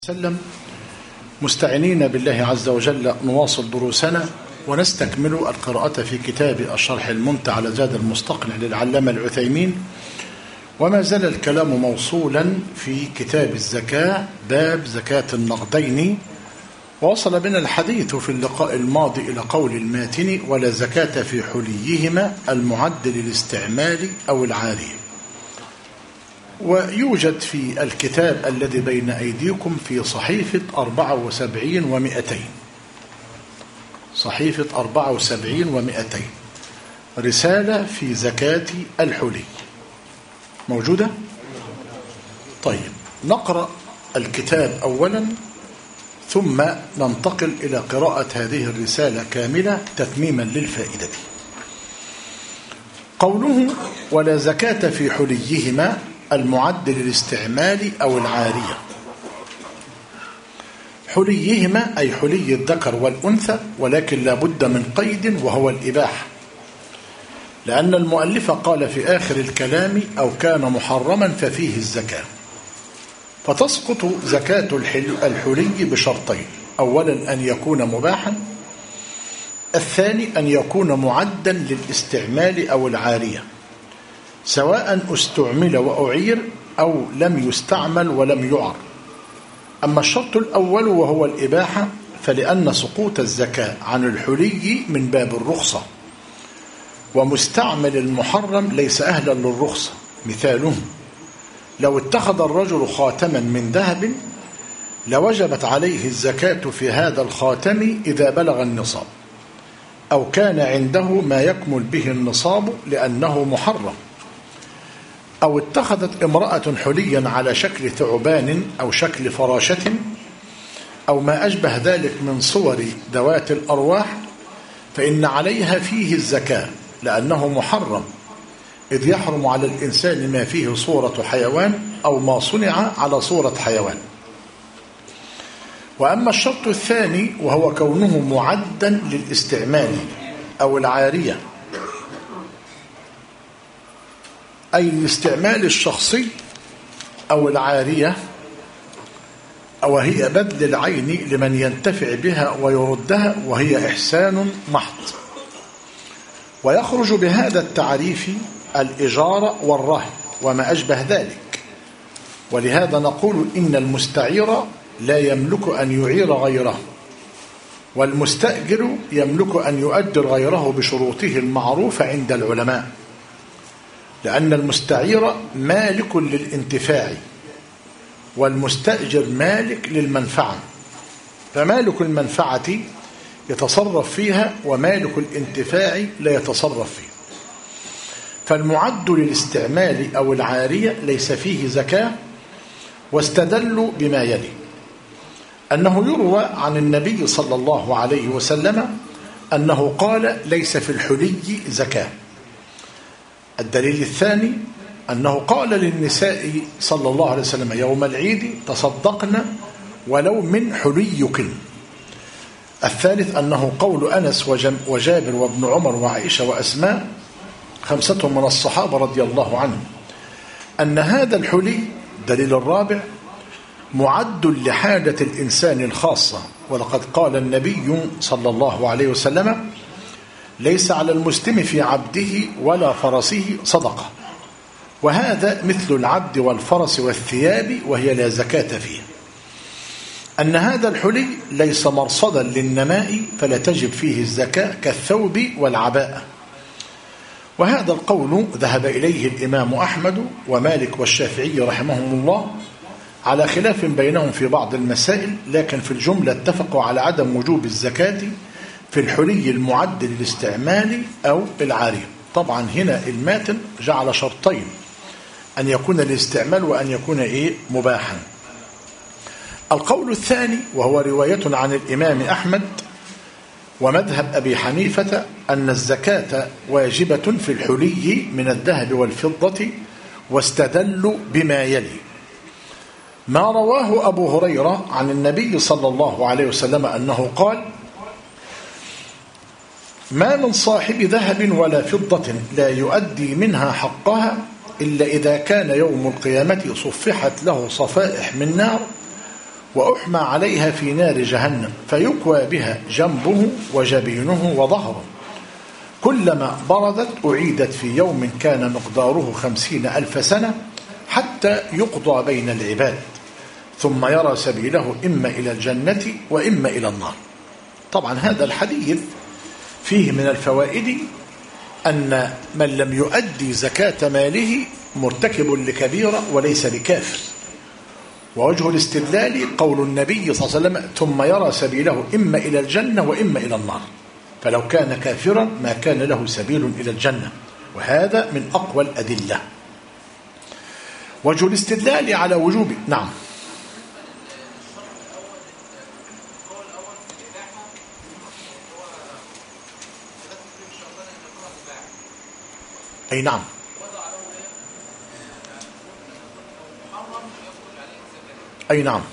وسلم مستعينين بالله عز وجل نواصل دروسنا ونستكمل القراءة في كتاب الشرح الممتع على زاد المستقنع للعلامة العثيمين، وما زال الكلام موصولا في كتاب الزكاة باب زكاة النقدين. ووصل بنا الحديث في اللقاء الماضي إلى قول الماتن: ولا زكاة في حليهما المعد للاستعمال أو العارية. ويوجد في الكتاب الذي بين أيديكم في صحيفة 74 و200، صحيفة 74 و200 رسالة في زكاة الحلي موجودة؟ طيب، نقرأ الكتاب أولا ثم ننتقل إلى قراءة هذه الرسالة كاملة تتميما للفائدة. قوله: ولا زكاة في حليهما المعد للاستعمال أو العارية. حليهما أي حلي الذكر والأنثى، ولكن لا بد من قيد وهو الإباحة، لأن المؤلف قال في آخر الكلام: أو كان محرما ففيه الزكاة. فتسقط زكاة الحلي بشرطين: أولا أن يكون مباحا، الثاني أن يكون معدا للاستعمال أو العارية، سواء استعمل وأعير أو لم يستعمل ولم يعر. أما الشرط الأول وهو الإباحة فلأن سقوط الزكاة عن الحلي من باب الرخصة، ومستعمل المحرم ليس أهلا للرخصة. مثاله: لو اتخذ الرجل خاتما من ذهب لوجبت عليه الزكاة في هذا الخاتم إذا بلغ النصاب، أو كان عنده ما يكمل به النصاب لأنه محرم. أو اتخذت امرأة حليا على شكل ثعبان أو شكل فراشة أو ما أشبه ذلك من صور ذوات الأرواح، فإن عليها فيه الزكاة لأنه محرم، إذ يحرم على الإنسان ما فيه صورة حيوان أو ما صنع على صورة حيوان. وأما الشرط الثاني وهو كونه معدا للاستعمال أو العارية، أي الاستعمال الشخصي أو العارية، وهي بذل العين لمن ينتفع بها ويردها، وهي إحسان محض. ويخرج بهذا التعريف الإجارة والرهن وما أشبه ذلك. ولهذا نقول إن المستعير لا يملك أن يعير غيره، والمستأجر يملك أن يؤجر غيره بشروطه المعروفة عند العلماء، لأن المستعير مالك للانتفاع والمستأجر مالك للمنفعة، فمالك المنفعة يتصرف فيها ومالك الانتفاع لا يتصرف فيها. فالمعد للاستعمال أو العارية ليس فيه زكاة. واستدلوا بما يلي: أنه يروى عن النبي صلى الله عليه وسلم أنه قال: ليس في الحلي زكاة. الدليل الثاني أنه قال للنساء صلى الله عليه وسلم يوم العيد: تصدقن ولو من حليكن. الثالث أنه قول أنس وجابر وابن عمر وعائشة وأسماء، خمسة من الصحابة رضي الله عنهم، أن هذا الحلي. دليل الرابع: معد لحاجة الإنسان الخاصة، ولقد قال النبي صلى الله عليه وسلم: ليس على المسلم في عبده ولا فرسه صدقة. وهذا مثل العبد والفرس والثياب، وهي لا زكاة فيه. أن هذا الحلي ليس مرصدا للنماء فلا تجب فيه الزكاة كالثوب والعباءة. وهذا القول ذهب إليه الإمام أحمد ومالك والشافعي رحمهم الله، على خلاف بينهم في بعض المسائل، لكن في الجملة اتفقوا على عدم وجوب الزكاة في الحلي المعد للاستعمال أو العارية. طبعا هنا الماتن جعل شرطين: أن يكون الاستعمال وأن يكون مباحا. القول الثاني وهو رواية عن الإمام أحمد ومذهب أبي حنيفة أن الزكاة واجبة في الحلي من الذهب والفضة، واستدلوا بما يلي: ما رواه أبو هريرة عن النبي صلى الله عليه وسلم أنه قال: ما من صاحب ذهب ولا فضة لا يؤدي منها حقها إلا إذا كان يوم القيامة صفحت له صفائح من نار وأحمى عليها في نار جهنم فيكوى بها جنبه وجبينه وظهره، كلما بردت أعيدت في يوم كان مقداره 50,000 سنة حتى يقضى بين العباد، ثم يرى سبيله إما إلى الجنة وإما إلى النار. طبعا هذا الحديث فيه من الفوائد أن من لم يؤدي زكاة ماله مرتكب لكبيرة وليس بكافر. ووجه الاستدلال قول النبي صلى الله عليه وسلم ثم يرى سبيله إما إلى الجنة وإما إلى النار، فلو كان كافرا ما كان له سبيل إلى الجنة، وهذا من أقوى الأدلة. وجه الاستدلال على وجوب نعم أي نعم أي نعم.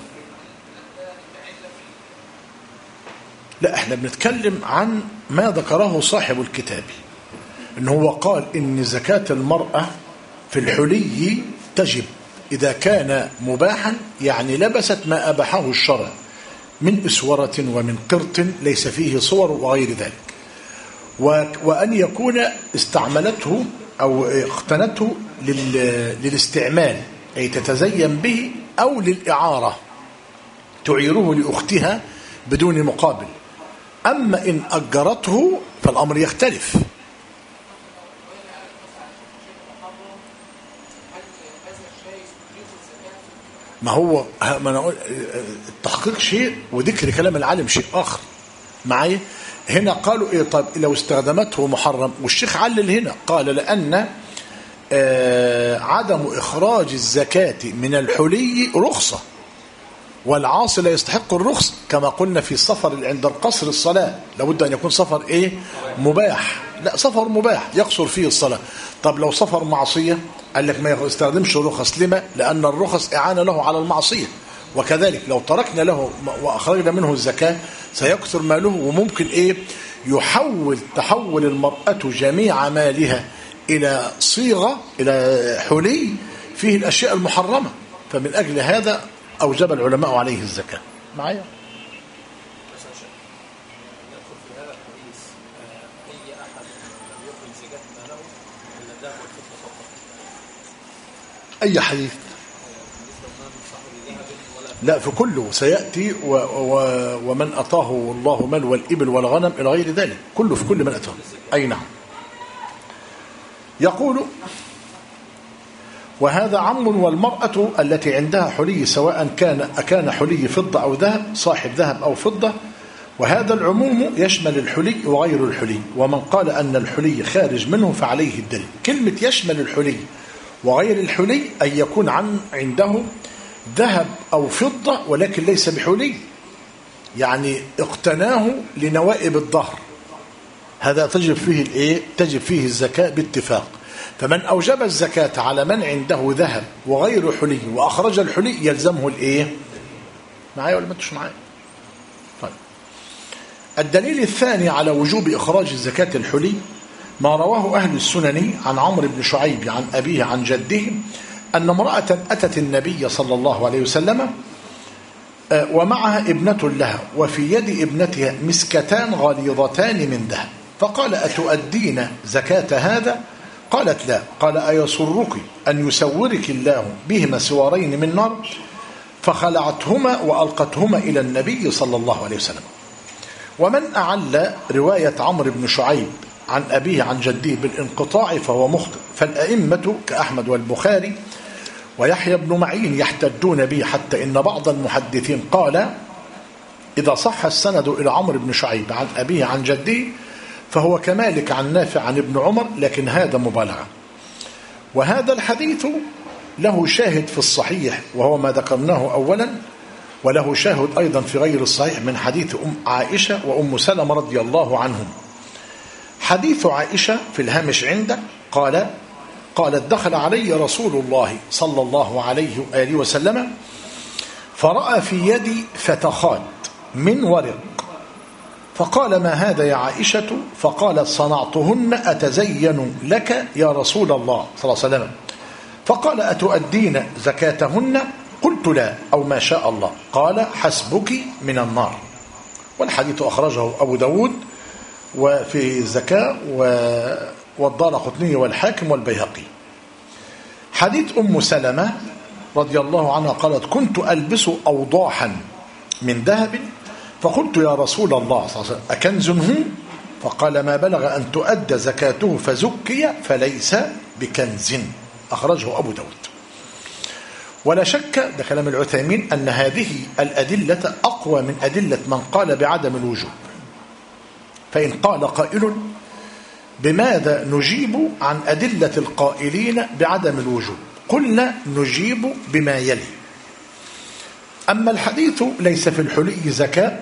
لا احنا بنتكلم عن ما ذكره صاحب الكتاب، إنه هو قال إن زكاة المرأة في الحلي تجب إذا كان مباحا، يعني لبست ما أباحه الشرع من إسورة ومن قرط ليس فيه صور وغير ذلك، وأن يكون استعملته أو اقتنته للاستعمال أي تتزين به، أو للإعارة تعيره لأختها بدون مقابل. أما إن أجرته فالأمر يختلف. ما هو ما أنا أقول التحقيق شيء وذكر كلام العالم شيء آخر معايا. هنا قالوا إيه؟ طيب لو استخدمته محرم، والشيخ علل هنا قال لأن عدم إخراج الزكاة من الحلي رخصة، والعاصي لا يستحق الرخص، كما قلنا في السفر عند القصر الصلاة لابد أن يكون سفر إيه؟ مباح. لا سفر مباح يقصر فيه الصلاة. طب لو سفر معصية قال لك ما يستخدمش رخص. لما؟ لأن الرخص إعانة له على المعصية، وكذلك لو تركنا له وأخرجنا منه الزكاة سيكثر ماله، وممكن إيه؟ تحول المرأة جميع مالها إلى صيغة إلى حلي فيه الأشياء المحرمة، فمن أجل هذا أوجب العلماء عليه الزكاة. معايا؟ أي حديث؟ لا في كله سيأتي ومن أطاه الله مال والإبل والغنم إلى غير ذلك، كله في كل من أتاه. أي نعم. يقول وهذا عم، والمرأة التي عندها حلي سواء كان حلي فضة أو ذهب، صاحب ذهب أو فضة، وهذا العموم يشمل الحلي وغير الحلي، ومن قال أن الحلي خارج منه فعليه الدليل. كلمة يشمل الحلي وغير الحلي أن يكون عنده ذهب أو فضة ولكن ليس بحلي، يعني اقتناه لنوائب الظهر، هذا تجب فيه الايه؟ تجب فيه الزكاة باتفاق. فمن أوجب الزكاة على من عنده ذهب وغير حلي وأخرج الحلي يلزمه الايه؟ معايا ولا ما انتوش معايا؟ طيب الدليل الثاني على وجوب إخراج الزكاة الحلي ما رواه أهل السنن عن عمرو بن شعيب عن أبيه عن جده أن امرأة أتت النبي صلى الله عليه وسلم ومعها ابنة لها، وفي يد ابنتها مسكتان غليظتان من ذهب، فقال أتؤدين زكاة هذا؟ قالت لا. قال أيسرك أن يسورك الله بهما سوارين من نار؟ فخلعتهما وألقتهما إلى النبي صلى الله عليه وسلم. ومن أعل رواية عمرو بن شعيب عن أبيه عن جده بالانقطاع فهو مخطئ، فالأئمة كأحمد والبخاري ويحيى بن معين يحتجون به، حتى إن بعض المحدثين قال إذا صح السند إلى عمرو بن شعيب عن أبيه عن جده فهو كمالك عن نافع عن ابن عمر، لكن هذا مبالغة. وهذا الحديث له شاهد في الصحيح وهو ما ذكرناه أولا، وله شاهد أيضا في غير الصحيح من حديث عائشة وأم سلمة رضي الله عنهم. حديث عائشة في الهامش عندك قالت دخل علي رسول الله صلى الله عليه وآله وسلم فرأى في يدي فتخات من ورق، فقال ما هذا يا عائشة؟ فقالت صنعتهن أتزين لك يا رسول الله صلى الله عليه وسلم. فقال أتؤدين زكاتهن؟ قلت لا أو ما شاء الله. قال حسبك من النار. والحديث أخرجه أبو داود وفي الزكاة والدارقطني والحاكم والبيهقي. حديث أم سلمة رضي الله عنها قالت كنت ألبس أوضاحا من ذهب فقلت يا رسول الله صلى الله عليه وسلم أكنز هو؟ فقال ما بلغ أن تؤدى زكاته فزكي فليس بكنز. أخرجه أبو داود. ولا شك، ده كلام العثيمين، أن هذه الأدلة أقوى من أدلة من قال بعدم الوجوب. فإن قال قائل بماذا نجيب عن أدلة القائلين بعدم الوجوب؟ قلنا نجيب بما يلي. أما الحديث ليس في الحلي زكاة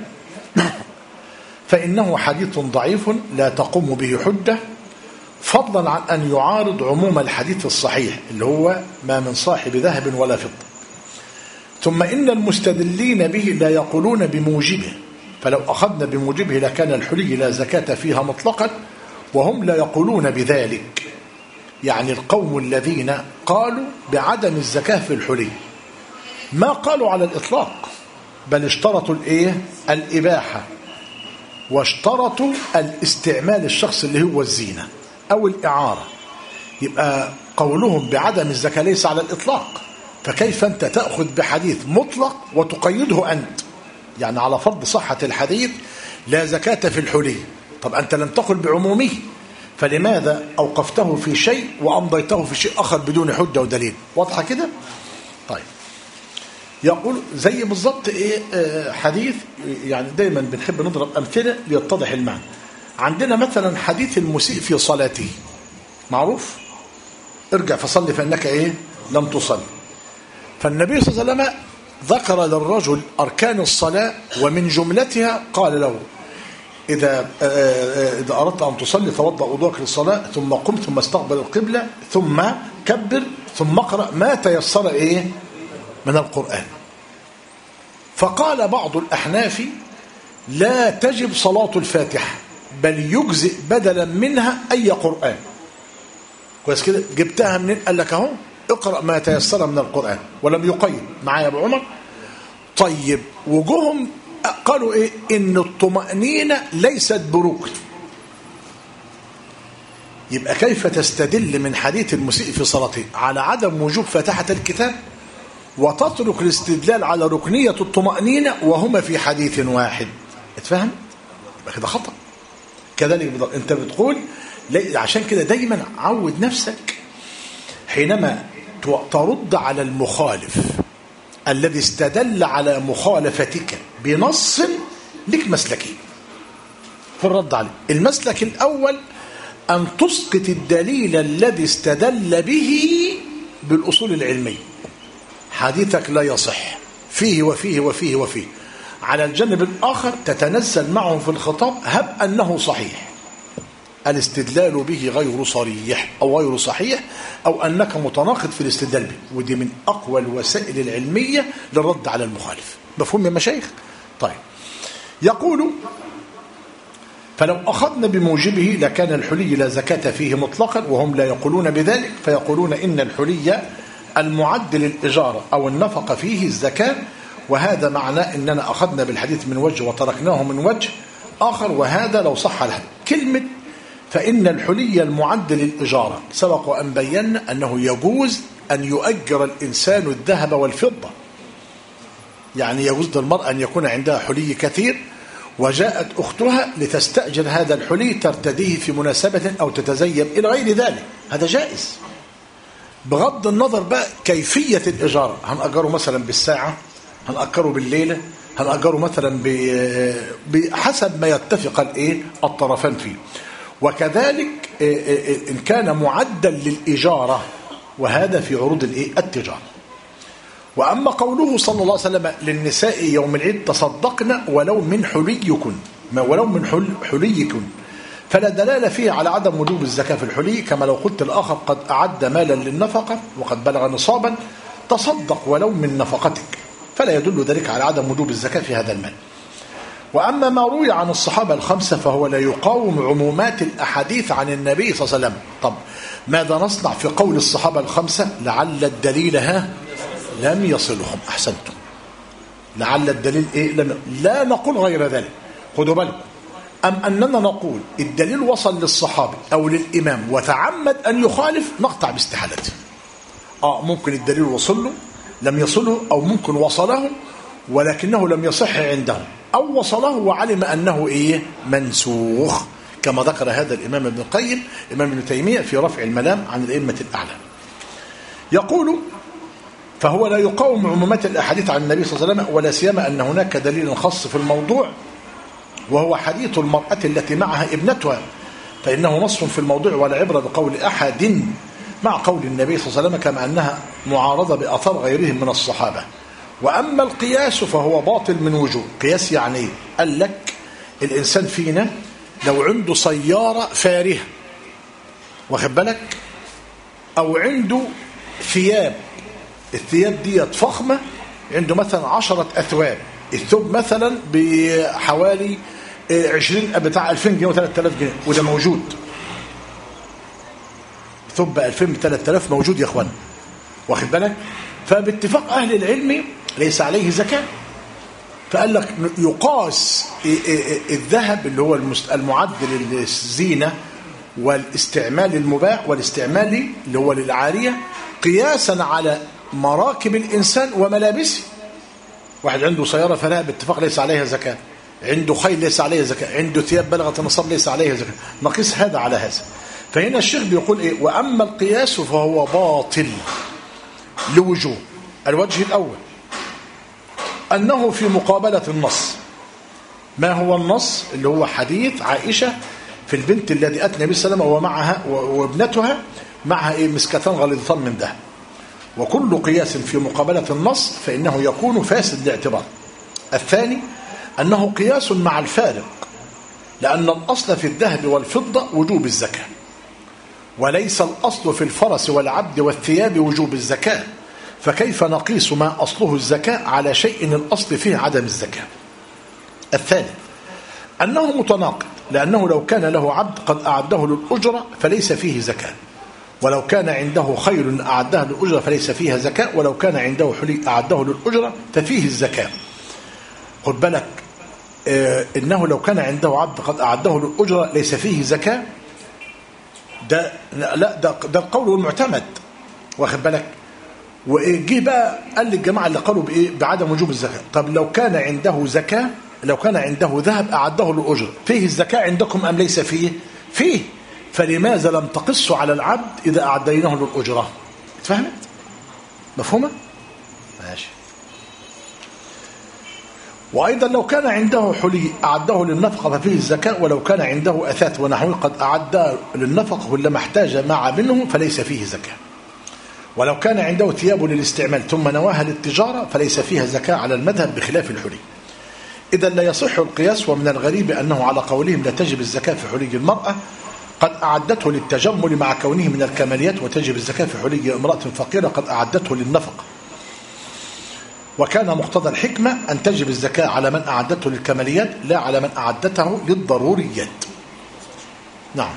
فإنه حديث ضعيف لا تقوم به حجة، فضلا عن أن يعارض عموم الحديث الصحيح اللي هو ما من صاحب ذهب ولا فضة. ثم إن المستدلين به لا يقولون بموجبه، فلو أخذنا بموجبه لكان الحلي لا زكاة فيها مطلقا، وهم لا يقولون بذلك. يعني القوم الذين قالوا بعدم الزكاة في الحلي ما قالوا على الإطلاق، بل اشترطوا الإباحة، واشترطوا الاستعمال الشخص اللي هو الزينة أو الإعارة. يبقى قولهم بعدم الزكاة ليس على الإطلاق، فكيف أنت تأخذ بحديث مطلق وتقيده أنت؟ يعني على فرض صحة الحديث لا زكاة في الحلي، طب أنت لم تقل بعمومه، فلماذا أوقفته في شيء وأمضيته في شيء آخر بدون حجة ودليل؟ واضحة كده؟ طيب، يقول زي بالضبط حديث، يعني دايما بنحب نضرب أمثلة ليتضح المعنى. عندنا مثلا حديث المسيء في صلاته معروف، ارجع فصلي فإنك لم تصلي. فالنبي صلى الله عليه وسلم ذكر للرجل أركان الصلاة، ومن جملتها قال له إذا أردت أن تصلي توضأ وضوءك للصلاة، ثم قم، ثم استقبل القبلة، ثم كبر، ثم اقرأ ما تيسر من القرآن. فقال بعض الأحناف لا تجب صلاة الفاتحة، بل يجزئ بدلا منها أي قرآن. كويس كده؟ جبتها منين؟ قال لك اهو اقرأ ما تيسر من القرآن، ولم يقيد معايا يا ابو عمر. طيب، وجوهم قالوا إن الطمأنينة ليست بركن. يبقى كيف تستدل من حديث المسيء في صلاته على عدم وجوب فاتحة الكتاب وتترك الاستدلال على ركنية الطمأنينة وهما في حديث واحد؟ اتفهم؟ يبقى كده خطأ. كذلك انت بتقول عشان كده دايما عود نفسك حينما ترد على المخالف الذي استدل على مخالفتك بنص لك مسلكين في الرد عليه. المسلك الأول أن تسقط الدليل الذي استدل به بالأصول العلمية. حديثك لا يصح فيه وفيه وفيه وفيه. على الجانب الآخر تتنزل معه في الخطاب هب أنه صحيح، الاستدلال به غير صريح أو غير صحيح، أو أنك متناقض في الاستدلال به. ودي من أقوى الوسائل العلمية للرد على المخالف. مفهوم يا مشايخ؟ طيب، يقول فلو أخذنا بموجبه لكان الحلي لا زكاة فيه مطلقا، وهم لا يقولون بذلك، فيقولون إن الحلي المعد للإجارة أو النفقة فيه الزكاة، وهذا معناه إننا أخذنا بالحديث من وجه وتركناه من وجه آخر، وهذا لو صح الحديث. كلمة فإن الحلي المعد للإجارة سبق وأن بينا أنه يجوز أن يؤجر الإنسان الذهب والفضة. يعني يجوز للمرأة أن يكون عندها حلي كثير وجاءت أختها لتستأجر هذا الحلي ترتديه في مناسبة أو تتزين إلى غير ذلك، هذا جائز بغض النظر بقى كيفية الإجارة. هنأجره مثلا بالساعة، هنأجره بالليلة، هنأجره مثلا بحسب ما يتفق الطرفان فيه. وكذلك إن كان معدا للإجارة، وهذا في عروض التجارة. وأما قوله صلى الله عليه وسلم للنساء يوم العيد تصدقن ولو من حليكن، ولو من حليكن، فلا دلالة فيه على عدم وجوب الزكاة في الحلي، كما لو قلت الآخر قد أعد مالا للنفقة وقد بلغ نصابا تصدق ولو من نفقتك، فلا يدل ذلك على عدم وجوب الزكاة في هذا المال. وأما ما روي عن الصحابة الخمسة فهو لا يقاوم عمومات الأحاديث عن النبي صلى الله عليه وسلم. طب ماذا نصنع في قول الصحابة الخمسة؟ لعل الدليل لم يصلهم. أحسنتم. لعل الدليل لا نقول غير ذلك. خدوا بالكم. أم أننا نقول الدليل وصل للصحابي أو للإمام وتعمد أن يخالف، نقطع باستحالته. ممكن الدليل وصل له لم يصله، أو ممكن وصله ولكنه لم يصح عنده، أو وصله وعلم أنه منسوخ، كما ذكر هذا الإمام ابن القيم الإمام ابن تيمية في رفع الملام عن الأئمة الأعلى. يقول: فهو لا يقاوم عمومات الأحاديث عن النبي صلى الله عليه وسلم، ولا سيما أن هناك دليل خاص في الموضوع، وهو حديث المرأة التي معها ابنتها، فإنه نص في الموضوع ولا عبرة بقول أحد مع قول النبي صلى الله عليه وسلم، كما أنها معارضة بأثار غيرهم من الصحابة. وأما القياس فهو باطل من وجوه. قياس يعني قال لك الإنسان فينا لو عنده سيارة فارهة، واخد بالك، أو عنده ثياب، الثياب دي فخمة، عنده مثلا 10 أثواب، الثوب مثلا بحوالي 20 بتاع 2000 جنيه و3000 جنيه، وده موجود. ثوب ب 2000 ب 3000 موجود يا اخوان، واخد بالك. فباتفاق أهل العلم ليس عليه زكاة. فقال لك يقاس الذهب اللي هو المعد للزينة والاستعمال المباح والاستعمال اللي هو للعارية، قياسا على مراكب الإنسان وملابسه. واحد عنده سيارة فلا باتفاق ليس عليها زكاة، عنده خيل ليس عليها زكاة، عنده ثياب بلغت النصاب ليس عليها زكاة، نقيس هذا على هذا. فهنا الشيخ بيقول وأما القياس فهو باطل لوجوه. الوجه الأول أنه في مقابلة النص. ما هو النص؟ اللي هو حديث عائشة في البنت التي أتى النبي صلى الله عليه وسلم ومعها وابنتها معها مسكتان غليظتان من ذهب. وكل قياس في مقابلة النص فإنه يكون فاسد الاعتبار. الثاني أنه قياس مع الفارق، لأن الأصل في الذهب والفضة وجوب الزكاة، وليس الأصل في الفرس والعبد والثياب وجوب الزكاة، فكيف نقيس ما أصله الزكاة على شيء الأصل فيه عدم الزكاة؟ الثالث أنه متناقض، لأنه لو كان له عبد قد أعده للأجرة فليس فيه زكاة، ولو كان عنده خيل أعدها للأجرة فليس فيها زكاة، ولو كان عنده حلي أعده للأجرة ففيه الزكاة. خد بالك، إنه لو كان عنده عبد قد أعده للأجرة ليس فيه زكاة، ده القول المعتمد، واخد بالك. وجه بقى قال للجماعة اللي قالوا بعدم وجوب الزكاة، طب لو كان عنده زكاة، لو كان عنده ذهب أعده للأجرة فيه الزكاة عندكم أم ليس فيه؟ فيه، فلماذا لم تقصوا على العبد إذا أعديناه للأجرة؟ اتفهمت؟ مفهومة؟ ماشي. وأيضا لو كان عنده حلي أعده للنفقة ففيه الزكاة، ولو كان عنده أثاث ونحوه قد أعد للنفقة كلما احتاج مع منه فليس فيه زكاة. ولو كان عنده ثياب للاستعمال ثم نواها للتجارة فليس فيها زكاة على المذهب بخلاف الحلي. إذا لا يصح القياس. ومن الغريب أنه على قولهم لا تجب الزكاة في حلي المرأة قد أعدته للتجمل مع كونه من الكماليات، وتجب الزكاة في حلي امرأة فقيرة قد أعدته للنفقة. وكان مقتضى الحكمة أن تجب الزكاة على من أعدته للكماليات لا على من أعدته للضروريات. نعم.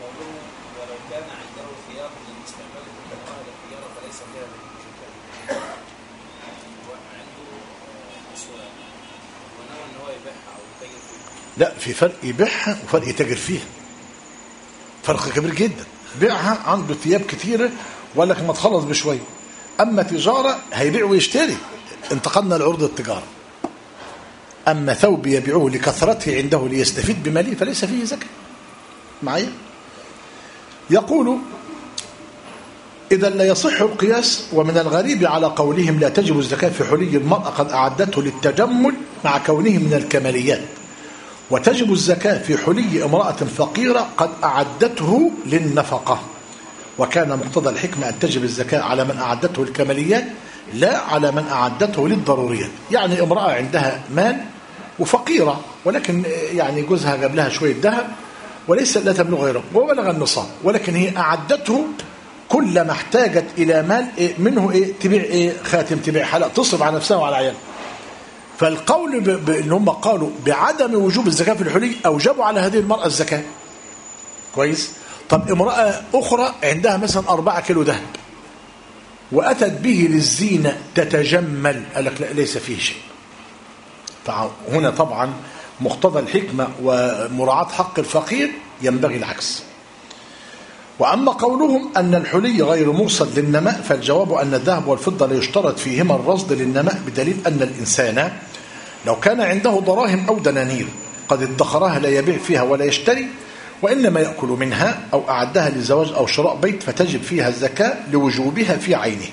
لا، في فرق يبيعها وفرق يتاجر فيها، فرق كبير جدا. بيعها عنده ثياب كتيرة وقال لك ما تخلص بشوية، أما تجارة هيبيع ويشتري، انتقلنا لعرض التجارة. أما ثوب يبيعه لكثرته عنده ليستفيد بماله فليس فيه زكاة. معايا؟ يقول إذا لا يصح القياس. ومن الغريب على قولهم لا تجب الزكاة في حلي المرأة قد أعدته للتجمل مع كونه من الكماليات، وتجب الزكاة في حلي امرأة فقيرة قد أعدته للنفقة. وكان مقتضى الحكمة أن تجب الزكاة على من أعدته الكماليات لا على من أعدته للضروريات. يعني امرأة عندها مال وفقيرة، ولكن يعني جوزها جاب لها شوية ذهب وليس لا تبلغ غيره وبلغ النصاب، ولكن هي أعدته كلما احتاجت إلى مال منه تبيع خاتم، تبيع حلق، تصرف على نفسها وعلى عيالها. فالقول اللي هم قالوا بعدم وجوب الزكاة في الحلي أوجبوا على هذه المرأة الزكاة. كويس. طب امرأة أخرى عندها مثلا 4 كيلو ذهب، وأتت به للزينة تتجمل، قال لك لا ليس فيه شيء. فهنا طبعا مقتضى الحكمة ومراعاة حق الفقير ينبغي العكس. وأما قولهم أن الحلي غير مرصد للنماء فالجواب أن الذهب والفضة لا يشترط فيهما الرصد للنماء، بدليل أن الإنسان لو كان عنده دراهم أو دنانير قد ادخرها لا يبيع فيها ولا يشتري، وإنما يأكل منها أو أعدها لزواج أو شراء بيت فتجب فيها الزكاة لوجوبها في عينه.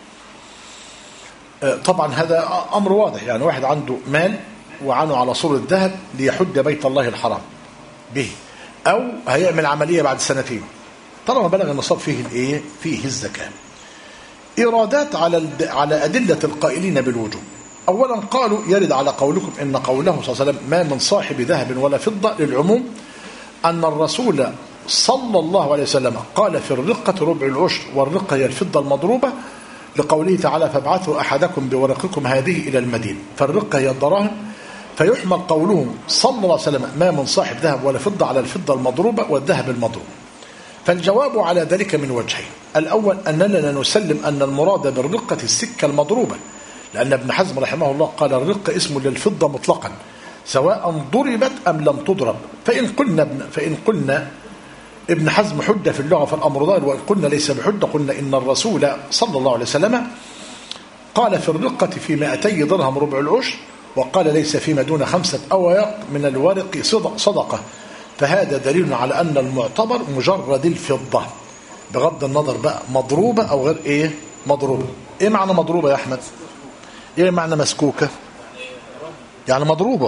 طبعا هذا أمر واضح، يعني واحد عنده مال وعنه على صورة ذهب ليحج بيت الله الحرام به، أو هيعمل عملية بعد سنتين، طالما بلغ النصاب فيه الزكاة. إيرادات على أدلة القائلين بالوجوب. أولا قالوا يرد على قولكم إن قوله صلى الله عليه وسلم ما من صاحب ذهب ولا فضة للعموم، أن الرسول صلى الله عليه وسلم قال في الرقة ربع العشر، والرقة هي الفضة المضروبة، لقوله تعالى فابعثوا أحدكم بورقكم هذه إلى المدينة، فالرقة هي الدراهم، فيحمل قولهم صلى الله عليه وسلم ما من صاحب ذهب ولا فضة على الفضة المضروبة والذهب المضروب. فالجواب على ذلك من وجهين. الأول أننا نسلم أن المراد بالرقة السكة المضروبة، لأن ابن حزم رحمه الله قال الرقة اسم للفضة مطلقا سواء ضربت أم لم تضرب. فإن قلنا ابن حزم حجة في اللغة فالأمر ظاهر، وإن قلنا ليس بحجة قلنا إن الرسول صلى الله عليه وسلم قال في الرقة في 200 درهم ربع العشر، وقال ليس فيما دون 5 أوياق من الورق صدقة، فهذا دليل على أن المعتبر مجرد الفضة بغض النظر بقى مضروبة أو غير مضروبة. إيه معنى مضروبة يا أحمد؟ إيه معنى مسكوكة؟ يعني مضروبة.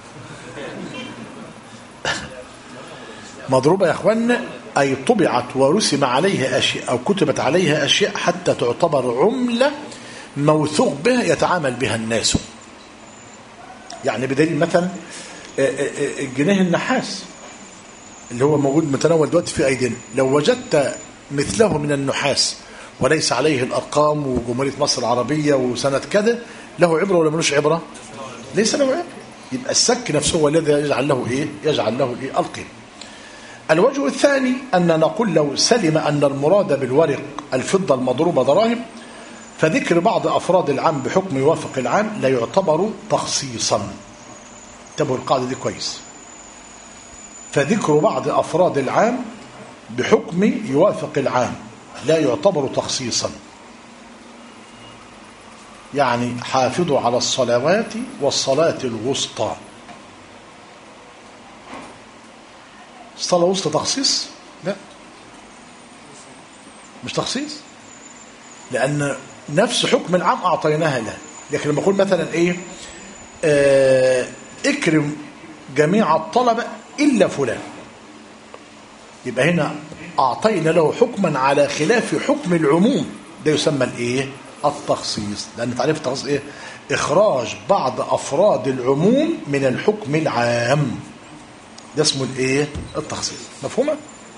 مضروبة يا أخوانا أي طبعت ورسم عليها أشياء أو كتبت عليها أشياء حتى تعتبر عملة موثوق بها يتعامل بها الناس. يعني بدليل مثلا الجنيه النحاس اللي هو موجود متناول دلوقتي في أيدينا، لو وجدت مثله من النحاس وليس عليه الأرقام وجمهورية مصر العربية وسنة كذا، له عبرة ولا ملوش عبرة؟ ليس له عبرة. يبقى السك نفسه هو الذي يجعل له القيمة. الوجه الثاني أن نقول لو سلم أن المراد بالورق الفضة المضروبة دراهم، فذكر بعض أفراد العام بحكم يوافق العام لا يعتبر تخصيصا. انتبهوا القاعدة دي كويس. فذكر بعض أفراد العام بحكم يوافق العام لا يعتبر تخصيصا. يعني حافظوا على الصلوات والصلاة الوسطى. الصلاة الوسطى تخصيص؟ لا، مش تخصيص، لأن نفس حكم العام أعطيناها له. لكن لما أقول مثلا اكرم جميع الطلبة إلا فلان، يبقى هنا أعطينا له حكما على خلاف حكم العموم، ده يسمى التخصيص. لأن تعريف التخصيص إخراج بعض أفراد العموم من الحكم العام، ده اسمه التخصيص. مفهومة؟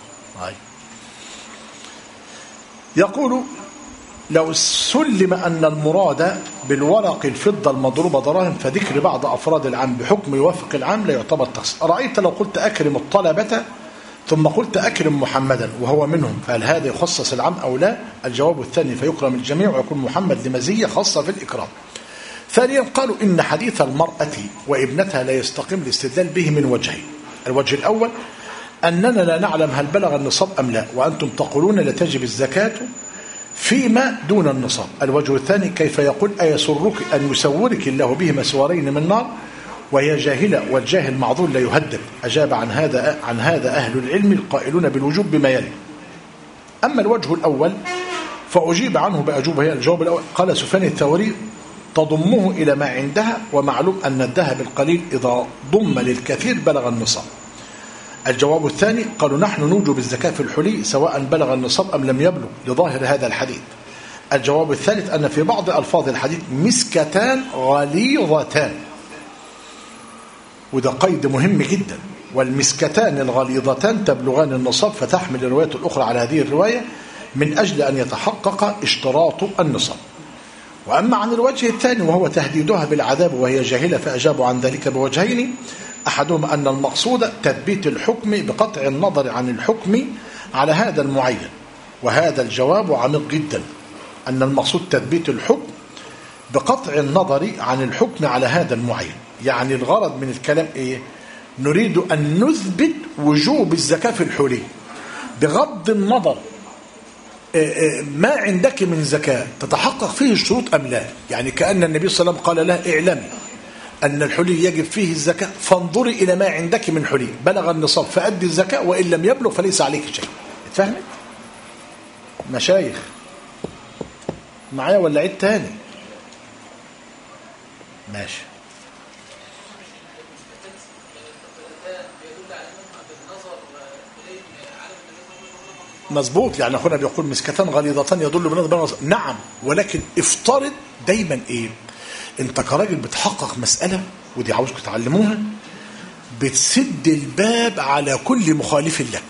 يقول لو سلم أن المراد بالورق الفضة المضروبة دراهم فذكر بعض أفراد العام بحكم يوافق العام لا يعتبر تخصيص. أرأيت لو قلت أكرم الطلبة ثم قلت أكرم محمدا وهو منهم، فهل هذا يخصص العام أو لا؟ الجواب الثاني فيكرم الجميع ويكون محمد لمزية خاصة في الإكرام. ثانيا قالوا إن حديث المرأة وابنتها لا يستقيم الاستدلال به من وجهين. الوجه الأول أننا لا نعلم هل بلغ النصاب أم لا، وأنتم تقولون لا تجب الزكاة فيما دون النصاب. الوجه الثاني كيف يقول أيسرك أن يسورك الله به مسوارين من نار وهي جاهلة والجاهل معذور لا يهدد. أجاب عن هذا أهل العلم القائلون بالوجوب بما يلي. أما الوجه الأول فأجيب عنه بأجوبة. هي الجواب الأول قال سفيان الثوري تضمه إلى ما عندها، ومعلوم أن الذهب القليل إذا ضم للكثير بلغ النصاب. الجواب الثاني قالوا نحن نوجب الزكاة في الحلي سواء بلغ النصاب أم لم يبلغ لظاهر هذا الحديث. الجواب الثالث أن في بعض ألفاظ الحديث مسكتان غليظتان، وده قيد مهم جدا، والمسكتان الغليظتان تبلغان النصاب، فتحمل الرواية الأخرى على هذه الرواية من أجل أن يتحقق اشتراط النصاب. وأما عن الوجه الثاني وهو تهديدها بالعذاب وهي جاهلة فأجابوا عن ذلك بوجهين. أحدهما أن المقصود تثبيت الحكم بقطع النظر عن الحكم على هذا المعين، وهذا الجواب عميق جدا، أن المقصود تثبيت الحكم بقطع النظر عن الحكم على هذا المعين. يعني الغرض من الكلام إيه؟ نريد أن نثبت وجوب الزكاة في الحلي بغض النظر ما عندك من زكاة تتحقق فيه الشروط أم لا. يعني كأن النبي صلى الله عليه وسلم قال له اعلمي أن الحلي يجب فيه الزكاة فانظري إلى ما عندك من حلي، بلغ النصاب فأدي الزكاة وإن لم يبلغ فليس عليك شيء. اتفهمت؟ مشايخ معايا ولا عيد تاني؟ ماشي. مظبوط، يعني اخونا بيقول مسكتان غليظتان يدل بنظر. نعم، ولكن افترض دايما ايه؟ انت كراجل بتحقق مسألة ودي عاوزكم تعلموها، بتسد الباب على كل مخالف لك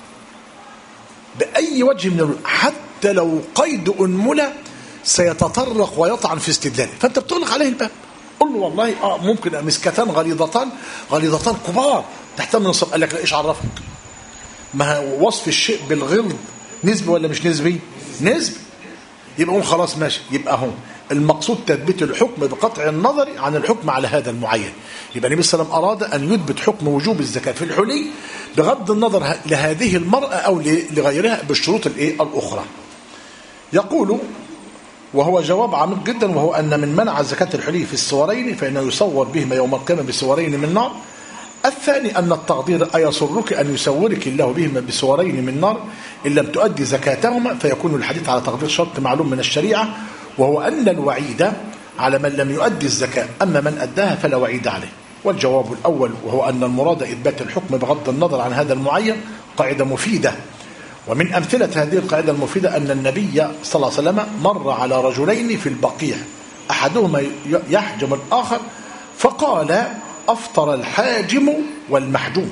بأي وجه من الوجوه، حتى لو قيد أنملة سيتطرق ويطعن في استدلاله، فانت بتغلق عليه الباب. قل له والله ممكن مسكتان غليظتان كبار تحتمل النصاب. قال لك لا، ايش عرفك؟ ما وصف الشيء بالغلظ نسبي ولا مش نسبي؟ نسبي. يبقى خلاص ماشي. يبقى هو المقصود تثبيت الحكم بقطع النظر عن الحكم على هذا المعين. يبقى النبي صلى الله عليه وسلم أراد أن يثبت حكم وجوب الزكاة في الحلي بغض النظر لهذه المرأة أو لغيرها بالشروط الأخرى. يقول وهو جواب عميق جدا، وهو أن من منع زكاة الحلي في الصورين فإنه يصور بهما يوم القيامة بصورين من نار. الثاني أن التقدير أيسرك أن يسورك الله بهما بصورين من نار إن لم تؤدي زكاتهما، فيكون الحديث على تقدير شرط معلوم من الشريعة، وهو أن الوعيد على من لم يؤدي الزكاة، أما من أداها فلا وعيد عليه. والجواب الأول وهو أن المراد إثبات الحكم بغض النظر عن هذا المعين قاعدة مفيدة. ومن أمثلة هذه القاعدة المفيدة أن النبي صلى الله عليه وسلم مر على رجلين في البقيع أحدهما يحجم الآخر فقال أفطر الحاجم والمحجوم.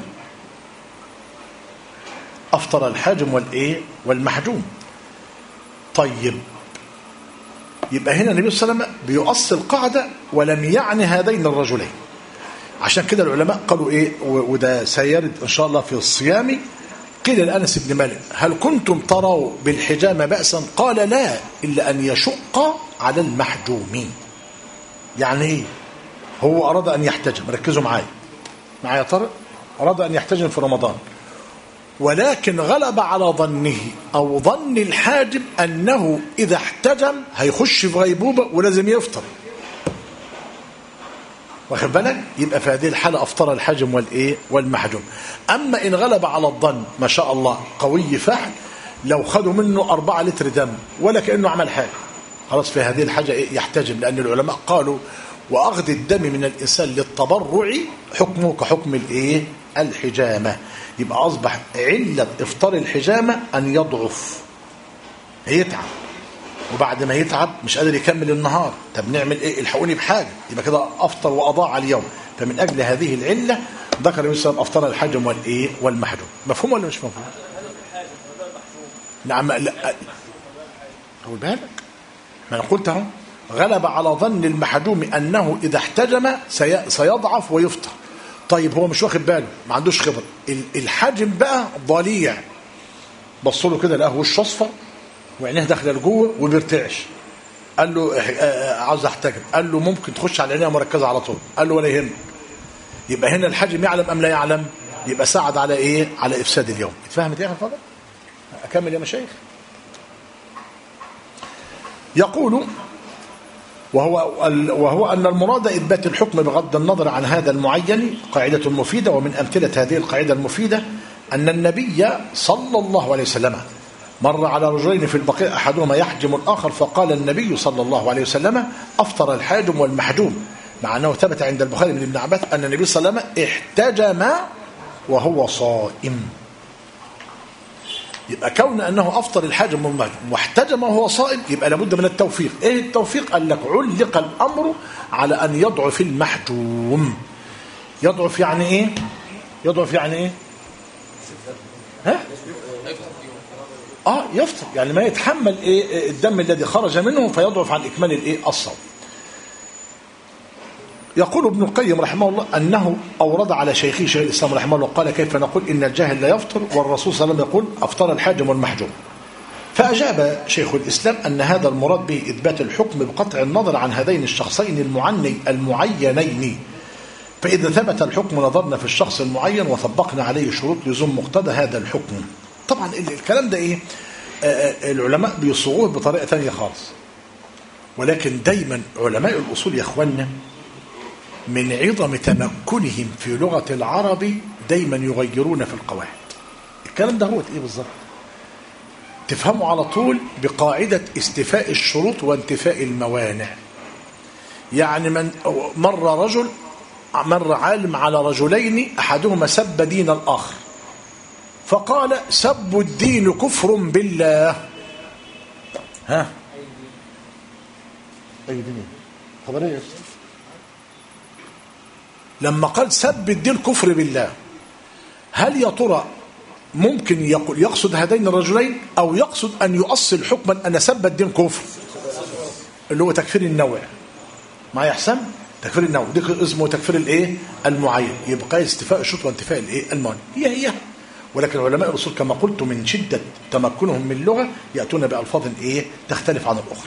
أفطر الحاجم والمحجوم. طيب، يبقى هنا النبي صلى الله عليه وسلم بيؤصل قاعدة ولم يعني هذين الرجلين. عشان كده العلماء قالوا وده سيرد إن شاء الله في الصيام. قيل لأنس بن مالك هل كنتم تروا بالحجامة بأسا؟ قال لا، إلا أن يشق على المحجومين. يعني ايه؟ هو أراد أن يحتجم، ركزوا معايا يا طارق، أراد أن يحتجم في رمضان، ولكن غلب على ظنه أو ظن الحاجب أنه إذا احتجم هيخش في غيبوبة ولازم يفطر، واخد بالك؟ يبقى في هذه الحالة أفطر الحاجم والمحجوم. أما إن غلب على الظن ما شاء الله قوي فحل، لو خدوا منه 4 لتر دم ولا كأنه عمل حاجة، خلاص في هذه الحاجة يحتجم، لأن العلماء قالوا وأخذ الدم من الإنسان للتبرع حكمه كحكم الحجامة. يبقى أصبح علة إفطار الحجامة أن يضعف، هيتعب، وبعد ما يتعب مش قادر يكمل النهار، طب نعمل ايه؟ الحقوني بحاجة، يبقى كده أفطر وأضاع اليوم. فمن أجل هذه العلة ذكر النبي صلى الله عليه وسلم أفطر الحاجم والمحجوم. مفهوم ولا مش مفهوم؟ نعم. لا أقول بالك، ما أنا قلت اهو غلب على ظن المحجوم أنه إذا احتجم سيضعف ويفطر. طيب هو مش واخد باله، ما عندوش خبر. الحاجم بقى ضليع، بص له كده لقاه وشه اصفر وعينيه داخله لجوه وبيرتعش. قال له عاوز احتجم، قال له ممكن تخش على العنايه مركزه على طول، قال له ولا يهم. يبقى هنا الحاجم يعلم ام لا يعلم؟ يبقى ساعد على على افساد اليوم. اتفهمت يا اخي الفاضل؟ اكمل يا مشايخ. يقول وهو أن المراد إثبات الحكم بغض النظر عن هذا المعين قاعدة مفيدة. ومن أمثلة هذه القاعدة المفيدة أن النبي صلى الله عليه وسلم مر على رجلين في البقيع أحدهما يحجم الآخر فقال النبي صلى الله عليه وسلم أفطر الحاجم والمحجوم، مع أنه ثبت عند البخاري من ابن عباس أن النبي صلى الله عليه وسلم احتجم وهو صائم. يبقى كون أنه أفطر الحاجم واحتجم وهو صائم يبقى لابد من التوفيق. إيه التوفيق؟ قال لك علق الأمر على أن يضعف المحجوم. يضعف يعني إيه؟ يضعف يعني إيه؟ ها؟ يفطر، يعني ما يتحمل الدم الذي خرج منه فيضعف عن إكمال الصوم. يقول ابن القيم رحمه الله أنه أورد على شيخه شيخ الإسلام رحمه الله قال كيف نقول إن الجاهل لا يفطر والرسول صلى الله عليه وسلم يقول أفطر الحاجم والمحجوم. فأجاب شيخ الإسلام أن هذا المراد به إثبات الحكم بقطع النظر عن هذين الشخصين المعينين، فإذا ثبت الحكم نظرنا في الشخص المعين وطبقنا عليه شروط لزوم مقتضى هذا الحكم. طبعا الكلام ده إيه؟ العلماء بيصوغوه بطريقة ثانية خالص، ولكن دايما علماء الأصول يا أخوانا من عظم تمكنهم في لغة العرب دايما يغيرون في القواعد. الكلام ده هو إيه بالظبط؟ تفهموا على طول بقاعدة استيفاء الشروط وانتفاء الموانع. يعني من مر عالم على رجلين أحدهما سب دين الآخر فقال سب الدين كفر بالله. ها أي دين خبرية لما قال سب الدين كفر بالله، هل يا ترى ممكن يقصد هذين الرجلين أو يقصد أن يؤصل حكما أن سب الدين كفر اللي هو تكفير النوع؟ ما يحسن تكفير النوع دي اسمه تكفير الايه المعين، يبقى استيفاء الشروط وانتفاء الايه الموانع هي. ولكن علماء الأصول كما قلت من شدة تمكنهم من اللغة يأتون بألفاظ ايه تختلف عن الأخرى.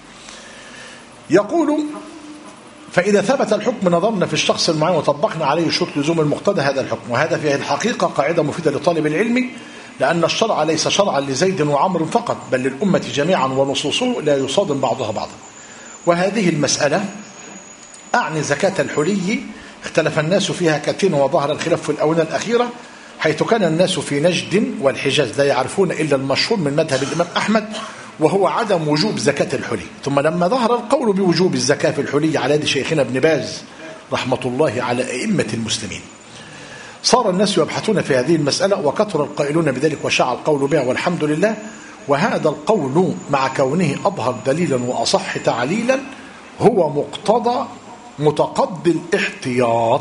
يقول فإذا ثبت الحكم نظرنا في الشخص المعين وطبقنا عليه شروط لزوم المقتضى هذا الحكم. وهذا في الحقيقة قاعدة مفيدة لطالب العلم، لأن الشرع ليس شرعا لزيد وعمر فقط بل للأمة جميعا، ونصوصه لا يصادم بعضها بعضا. وهذه المسألة أعني زكاة الحلي اختلف الناس فيها كثيرا، وظهر الخلاف في الآونة الأخيرة، حيث كان الناس في نجد والحجاز لا يعرفون إلا المشهور من مذهب الإمام أحمد وهو عدم وجوب زكاة الحلي. ثم لما ظهر القول بوجوب الزكاة في الحلي على يد شيخنا ابن باز رحمة الله على أئمة المسلمين، صار الناس يبحثون في هذه المسألة وكثر القائلون بذلك وشاع القول بها والحمد لله. وهذا القول مع كونه أظهر دليلا وأصح تعليلا هو مقتضى متقضي الاحتياط،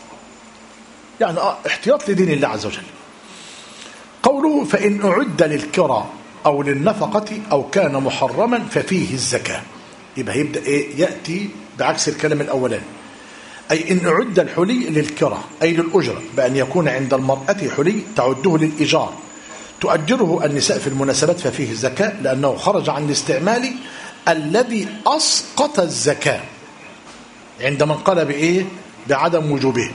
يعني احتياط لدين الله عز وجل. قوله فإن أعد للكرى أو للنفقة أو كان محرما ففيه الزكاة، يبقى يبدأ إيه؟ يأتي بعكس الكلام الأولاني، أي إن أعد الحلي للكرى أي للأجرة بأن يكون عند المرأة حلي تعده للإيجار تؤجره النساء في المناسبات ففيه الزكاة، لأنه خرج عن الاستعمال الذي أسقط الزكاة عندما قال بإيه؟ بعدم وجوبه،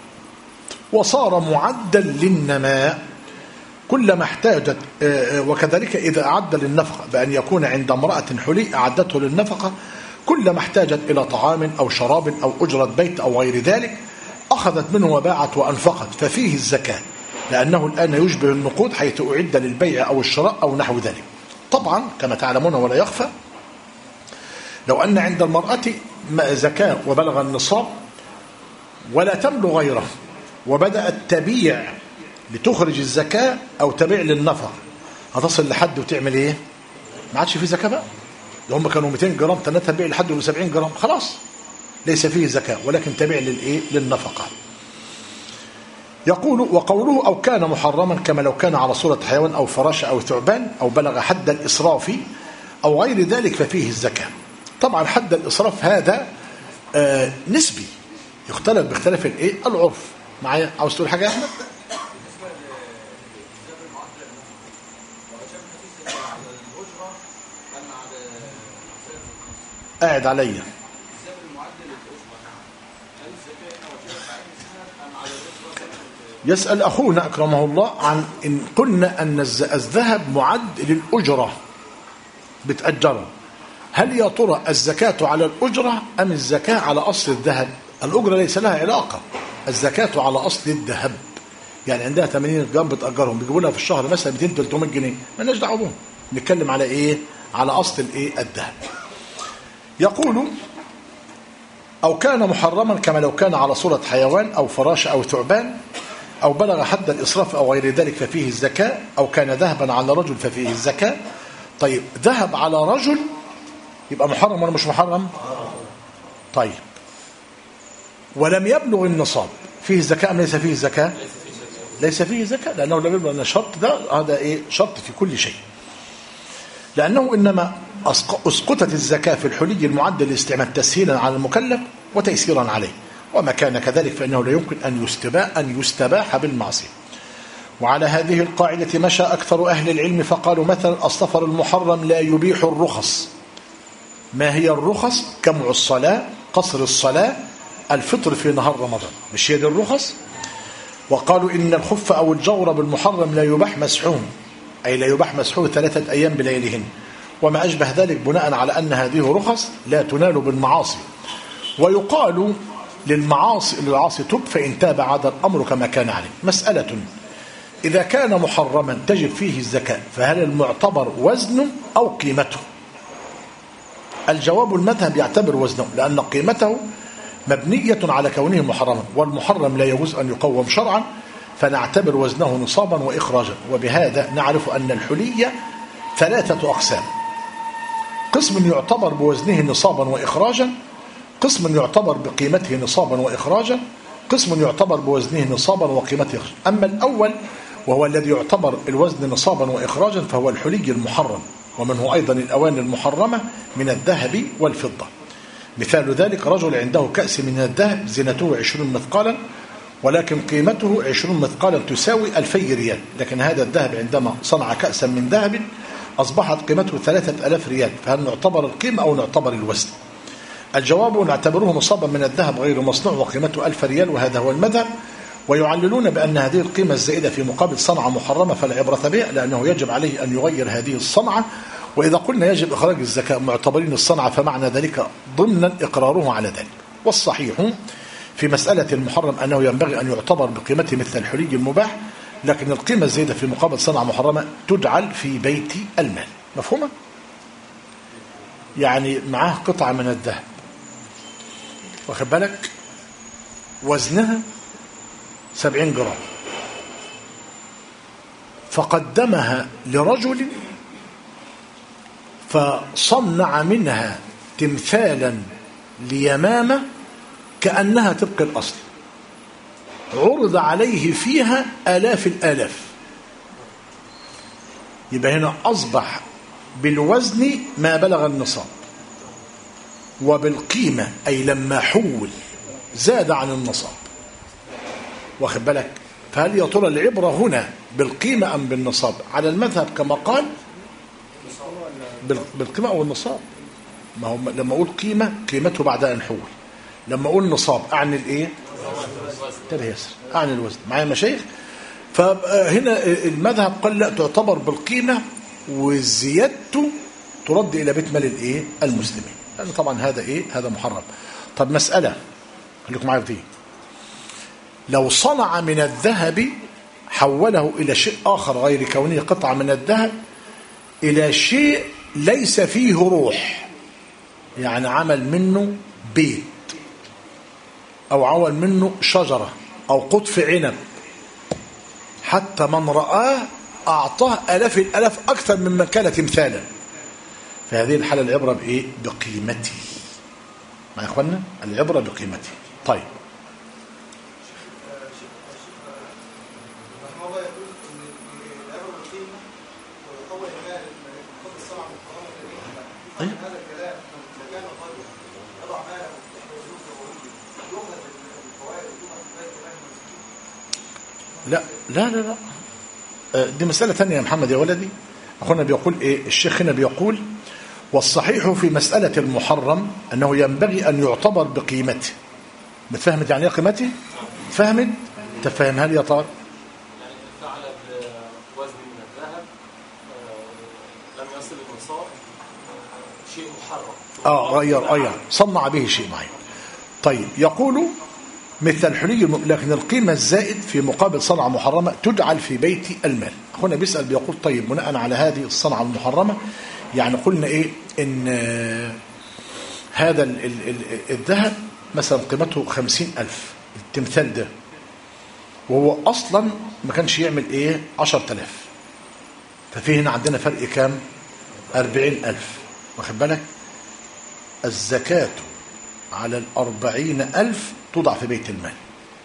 وصار معدا للنماء كلما احتاجت. وكذلك إذا أعد للنفقة بأن يكون عند امرأة حلي أعدته للنفقة كلما احتاجت إلى طعام أو شراب أو أجرة بيت أو غير ذلك أخذت منه وباعت وأنفقت ففيه الزكاة، لأنه الآن يشبه النقود حيث أعد للبيع أو الشراء أو نحو ذلك. طبعا كما تعلمون ولا يخفى لو أن عند المرأة زكاة وبلغ النصاب ولا تملك غيره وبدأت تبيع لتخرج الزكاة أو تبيع للنفر، هتصل لحد وتعمل إيه؟ ما عادش فيه زكاة بقى. هم كانوا 200 جرام ثلاثة بيع لحد 70 جرام خلاص ليس فيه زكاة، ولكن تبيع للإيه؟ للنفقة. يقول وقوله أو كان محرما كما لو كان على صورة حيوان أو فراشة أو ثعبان أو بلغ حد الإسراف أو غير ذلك ففيه الزكاة. طبعا حد الإسراف هذا نسبي يختلف باختلاف الإيه؟ العرف. معايا عاوز تقول حاجة يا أحمد؟ قاعد عليا يسأل أخونا أكرمه الله عن إن قلنا أن الذهب معد للأجرة بتأجره، هل يا ترى الزكاة على الأجرة أم الزكاة على أصل الذهب؟ الأجرة ليس لها علاقة، الزكاة على أصل الذهب. يعني عندها 80 جرام بتأجرهم بيجيبوا لها في الشهر مثلا 200-300 جنيه، ما لناش دعوه بهم، نتكلم على إيه؟ على أصل الإيه؟ الذهب. يقول أو كان محرما كما لو كان على صورة حيوان أو فراشة أو ثعبان أو بلغ حد الإسراف أو غير ذلك ففيه الزكاة، أو كان ذهبا على رجل ففيه الزكاة. طيب ذهب على رجل يبقى محرم ولا مش محرم؟ طيب ولم يبلغ النصاب فيه الزكاة أم ليس فيه الزكاة؟ ليس فيه زكاة، لأنه لم يبلغ. الشرط ده هذا إيه؟ شرط في كل شيء، لأنه إنما أسقطت الزكاة في الحلي المعد للاستعمال تسهيلا على المكلف وتيسيرا عليه، وما كان كذلك فإنه لا يمكن أن يستباح بالمعصية. وعلى هذه القاعدة مشى أكثر أهل العلم فقالوا مثلا السفر المحرم لا يبيح الرخص. ما هي الرخص؟ كمع الصلاة، قصر الصلاة، الفطر في نهار رمضان، مش هي دي الرخص؟ وقالوا إن الخف أو الجورب المحرم لا يباح مسحوه، أي لا يباح مسحوه 3 أيام بليالهن وما أشبه ذلك، بناء على أن هذه رخص لا تنال بالمعاصي. ويقال للعاصي تب، فإن تاب عاد الأمر كما كان عليه. مسألة: إذا كان محرما تجب فيه الزكاة، فهل المعتبر وزنه أو قيمته؟ الجواب: المذهب يعتبر وزنه، لأن قيمته مبنية على كونه محرما، والمحرم لا يجوز أن يقوم شرعا، فنعتبر وزنه نصابا وإخراجا. وبهذا نعرف أن الحلي 3 أقسام: قسم يعتبر بوزنه نصابا وإخراجا، قسم يعتبر بقيمته نصابا وإخراجا، قسم يعتبر بوزنه نصابا وقيمته إخراجا. أما الأول وهو الذي يعتبر الوزن نصابا وإخراجا فهو الحلي المحرم، ومنه أيضا الأواني المحرمة من الذهب والفضة. مثال ذلك: رجل عنده كأس من الذهب زينته 20 مثقالا، ولكن قيمته 20 مثقالا تساوي 2000 ريال، لكن هذا الذهب عندما صنع كأسا من ذهب أصبحت قيمته 3000 ريال، فهل نعتبر القيمة أو نعتبر الوزن؟ الجواب: نعتبره نصابا من الذهب غير مصنوع وقيمته 1000 ريال، وهذا هو المذهب. ويعللون بأن هذه القيمة الزائدة في مقابل صنعة محرمة فلا عبرة بها، لأنه يجب عليه أن يغير هذه الصنعة. وإذا قلنا يجب إخراج الزكاة معتبرين الصنعة فمعنى ذلك ضمنا إقراره على ذلك. والصحيح في مسألة المحرم أنه ينبغي أن يعتبر بقيمته مثل الحلي المباح، لكن القيمة الزائدة في مقابل صنعة محرمة تجعل في بيت المال. مفهومة؟ يعني معاه قطعة من الذهب، واخد بالك، وزنها 70 جرام، فقدمها لرجل فصنع منها تمثالا ليمامة كأنها طبق الأصل، عرض عليه فيها آلاف الآلاف، يبقى هنا أصبح بالوزن ما بلغ النصاب، وبالقيمة أي لما حول زاد عن النصاب، واخد بالك. فهل يا ترى العبرة هنا بالقيمة أم بالنصاب؟ على المذهب كما قال بالقيمة أو النصاب. ما هو لما أقول قيمة قيمته بعد أن حول، لما أقول نصاب أعني الإيه؟ ترى يسر أعني الوزن. معايا مشايخ؟ فهنا المذهب قال لا، تعتبر بالقيمة وزيادته ترد إلى بيت مال الإيه؟ المسلمين، لأن طبعا هذا إيه؟ هذا محرم. طب مسألة خليكم معايا في دي: لو صنع من الذهب حوله إلى شيء آخر غير كونه قطعة من الذهب إلى شيء ليس فيه روح، يعني عمل منه بيت أو عمل منه شجرة أو قطف عنب، حتى من رآه أعطاه آلاف الآلاف أكثر مما كان تمثالا، فهذه الحالة العبرة بإيه؟ بقيمته. مع إخواننا العبرة بقيمته. طيب لا لا لا لا، دي مسألة ثانية يا محمد يا ولدي. أخونا بيقول إيه؟ الشيخ هنا بيقول: والصحيح في مسألة المحرم أنه ينبغي أن يعتبر بقيمته. متفهمت يعني إيه قيمته؟ فهمت؟ تفهمها لي يا طارق؟ يعني فعل بوزن من الذهب لم يصل للنصاب، شيء محرم، غير صنع به شيء معين. طيب يقول مثل الحلي، لكن القيمة الزائد في مقابل صنعة محرمة تجعل في بيت المال. أخونا بيسأل بيقول: طيب بناء على هذه الصنعة المحرمة، يعني قلنا إيه؟ إن هذا الذهب مثلا قيمته 50,000 التمثال ده، وهو أصلا ما كانش يعمل إيه؟ 10,000، ففي هنا عندنا فرق كام؟ 40,000، واخد بالك. الزكاة على 40,000 توضع في بيت المال.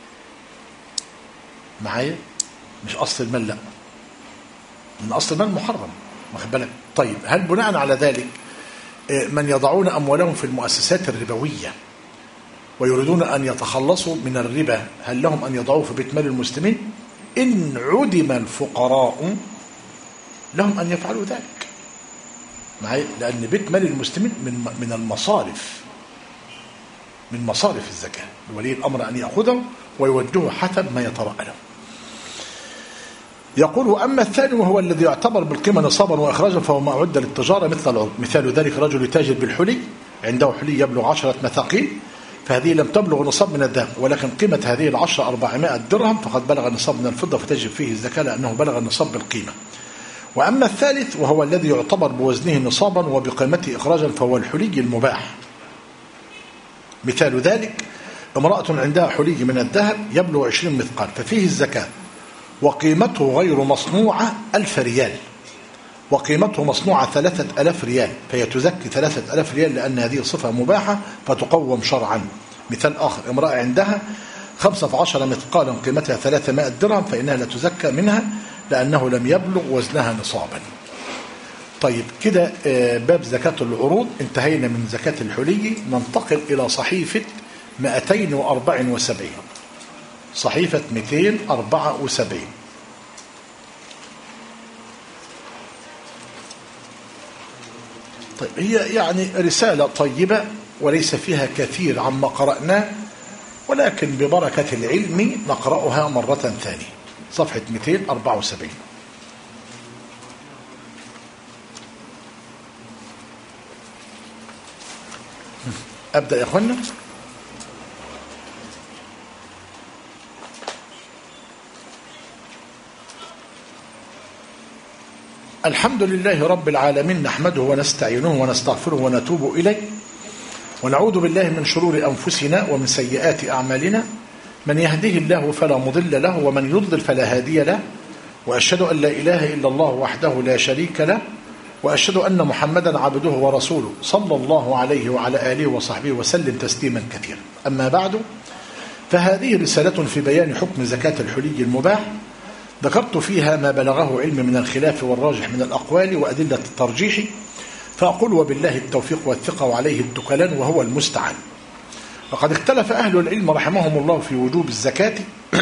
معايا؟ مش أصل المال، لا، من أصل المال محرم، واخد بالك. طيب هل بناء على ذلك من يضعون أموالهم في المؤسسات الربوية ويريدون أن يتخلصوا من الربا، هل لهم أن يضعوه في بيت مال المسلمين؟ إن عدم الفقراء لهم أن يفعلوا ذلك معي، لأن بيت مال المسلمين من المصارف، من مصارف الزكاة، ولي الأمر أن يأخذه ويوجهه حسب ما يتراءى له. يقول أما الثاني وهو الذي يعتبر بالقيمة نصابا وإخراجا فهو ما أعد للتجارة مثل العروض. مثال ذلك رجل يتاجر بالحلي، عنده حلي يبلغ 10 مثاقيل، فهذه لم تبلغ نصاب من الذهب، ولكن قيمة هذه 400 درهم، فقد بلغ النصاب من الفضة فتجب فيه الزكاة لأنه بلغ النصاب بالقيمة. وأما الثالث وهو الذي يعتبر بوزنه نصابا وبقيمته إخراجا فهو الحلي المباح. مثال ذلك امرأة عندها حلي من الذهب يبلغ 20 مثقال ففيه الزكاة، وقيمته غير مصنوعة 1000 ريال، وقيمته مصنوعة 3000 ريال، فهي تزكي 3000 ريال لأن هذه صفة مباحة فتقوم شرعا. مثال آخر امرأة عندها 15 مثقالا قيمتها 300 درهم فإنها لا تزكى منها لأنه لم يبلغ وزنها نصابا. طيب كده باب زكاة العروض انتهينا من زكاة الحلي. ننتقل إلى صحيفة 274، صحيفة 274. طيب هي يعني رسالة طيبة وليس فيها كثير عما قرأناه، ولكن ببركة العلم نقرأها مرة ثانية. صفحة 274. أبدأ يا أخوانا. الحمد لله رب العالمين، نحمده ونستعينه ونستغفره ونتوب إليه، ونعوذ بالله من شرور أنفسنا ومن سيئات أعمالنا، من يهده الله فلا مضل له ومن يضلل فلا هادي له، وأشهد أن لا إله إلا الله وحده لا شريك له، وأشهد أن محمدا عبده ورسوله صلى الله عليه وعلى آله وصحبه وسلم تسليما كثيرا. أما بعد، فهذه رسالة في بيان حكم زكاة الحلي المباح، ذكرت فيها ما بلغه علم من الخلاف والراجح من الأقوال وأدلة الترجيح، فأقول وبالله التوفيق والثقة وعليه التكلان وهو المستعان. وقد اختلف أهل العلم رحمهم الله في وجوب الزكاة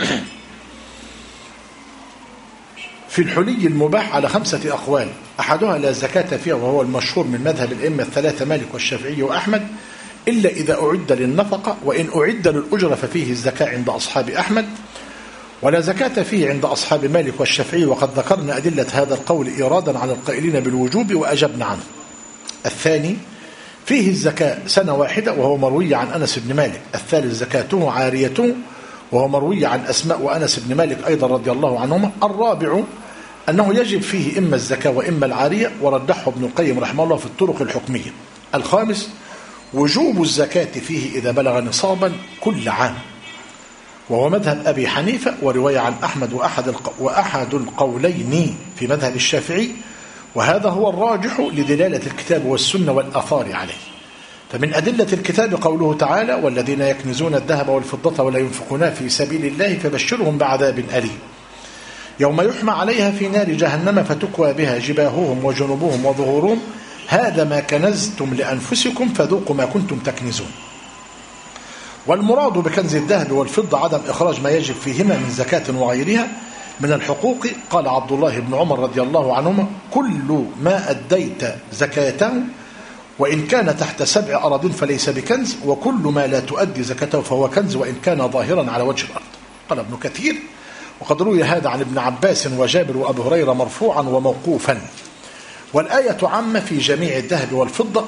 في الحلي المباح على 5 أقوال، أحدها لا زكاة فيها وهو المشهور من مذهب الأئمة الثلاثة مالك والشافعي وأحمد، إلا إذا أعد للنفقة، وإن أعد للأجرة ففيه الزكاة عند أصحاب أحمد، ولا زكاة فيه عند أصحاب مالك والشافعي، وقد ذكرنا أدلة هذا القول إيرادا على القائلين بالوجوب وأجبنا عنه. الثاني فيه الزكاة سنة واحدة وهو مروي عن أنس بن مالك. الثالث زكاته عاريته وهو مروي عن أسماء وأنس بن مالك أيضا رضي الله عنهما. الرابع أنه يجب فيه إما الزكاة وإما العارية، ورجحه ابن القيم رحمه الله في الطرق الحكمية. الخامس وجوب الزكاة فيه إذا بلغ نصابا كل عام، وهو مذهب أبي حنيفة ورواية عن أحمد وأحد القولين في مذهب الشافعي، وهذا هو الراجح لدلالة الكتاب والسنة والآثار عليه. فمن أدلة الكتاب قوله تعالى والذين يكنزون الذهب والفضة ولا ينفقونها في سبيل الله فبشرهم بعذاب أليم يوم يحمى عليها في نار جهنم فتكوى بها جباههم وجنوبهم وظهورهم هذا ما كنزتم لأنفسكم فذوقوا ما كنتم تكنزون. والمراد بكنز الذهب والفضة عدم إخراج ما يجب فيهما من زكاة وغيرها من الحقوق. قال عبد الله بن عمر رضي الله عنهما كل ما أديت زكاته وإن كان تحت 7 أراضين فليس بكنز، وكل ما لا تؤدي زكاته فهو كنز وإن كان ظاهرا على وجه الأرض. قال ابن كثير وقد روي هذا عن ابن عباس وجابر وأبي هريرة مرفوعا وموقوفا. والآية عامة في جميع الذهب والفضة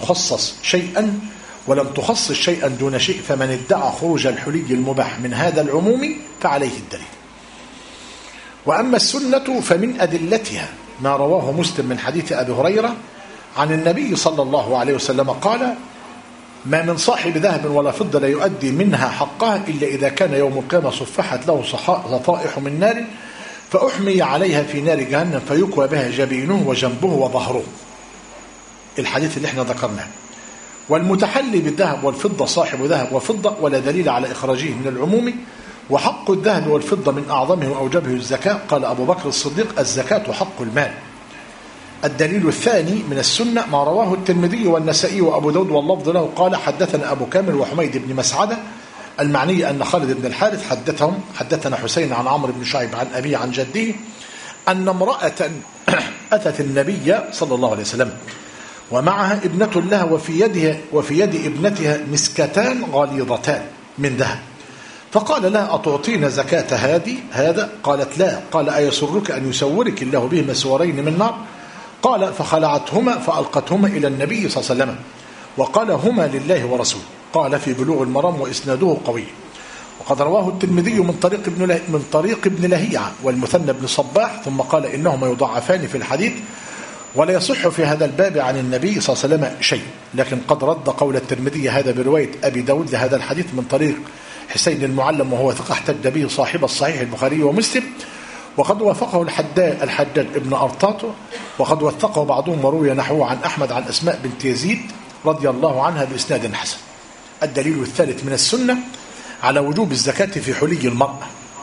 ولم تخصص شيئا دون شيء، فمن ادعى خروج الحلي المباح من هذا العموم فعليه الدليل. وأما السنة فمن أدلتها ما رواه مسلم من حديث أبي هريرة عن النبي صلى الله عليه وسلم قال ما من صاحب ذهب ولا فضة لا يؤدي منها حقها إلا إذا كان يوم القيامة صفحت له صفائح من نار فأحمي عليها في نار جهنم فيكوى بها جبينه وجنبه وظهره. الحديث اللي احنا ذكرناه. والمتحلي بالذهب والفضة صاحب ذهب وفضة ولا دليل على إخراجه من العموم، وحق الذهب والفضة من أعظمه وأوجبه الزكاة. قال أبو بكر الصديق الزكاة حق المال. الدليل الثاني من السنة ما رواه الترمذي والنسائي وأبو داود واللفظ له قال حدثنا أبو كامل وحميد بن مسعدة المعني أن خالد بن الحارث حدثنا حسين عن عمرو بن شعيب عن أبيه عن جده أن امرأة أتت النبي صلى الله عليه وسلم ومعها ابنة لها وفي يد ابنتها مسكتان غليظتان من ذهب، فقال لها أتعطين زكاة هذا؟ قالت لا. قال أيسرك أن يسورك الله به مسورين من نار؟ قال فخلعتهما فألقتهما إلى النبي صلى الله عليه وسلم وقال هما لله ورسوله. قال في بلوغ المرام وإسناده قوي. وقد رواه الترمذي من طريق ابن لهيعة والمثنى بن صباح ثم قال إنهما يضعفان في الحديث ولا يصح في هذا الباب عن النبي صلى الله عليه وسلم شيء، لكن قد رد قول الترمذي هذا برواية أبي داود لهذا الحديث من طريق حسين المعلم وهو ثقة احتج به صاحب الصحيح البخاري ومسلم، وقد وافقه الحجاج ابن أرطاط، وقد وثقه بعضهم وروي نحوه عن أحمد عن أسماء بنت يزيد رضي الله عنها بإسناد حسن. الدليل الثالث من السنة على وجوب الزكاة في حلي المرأة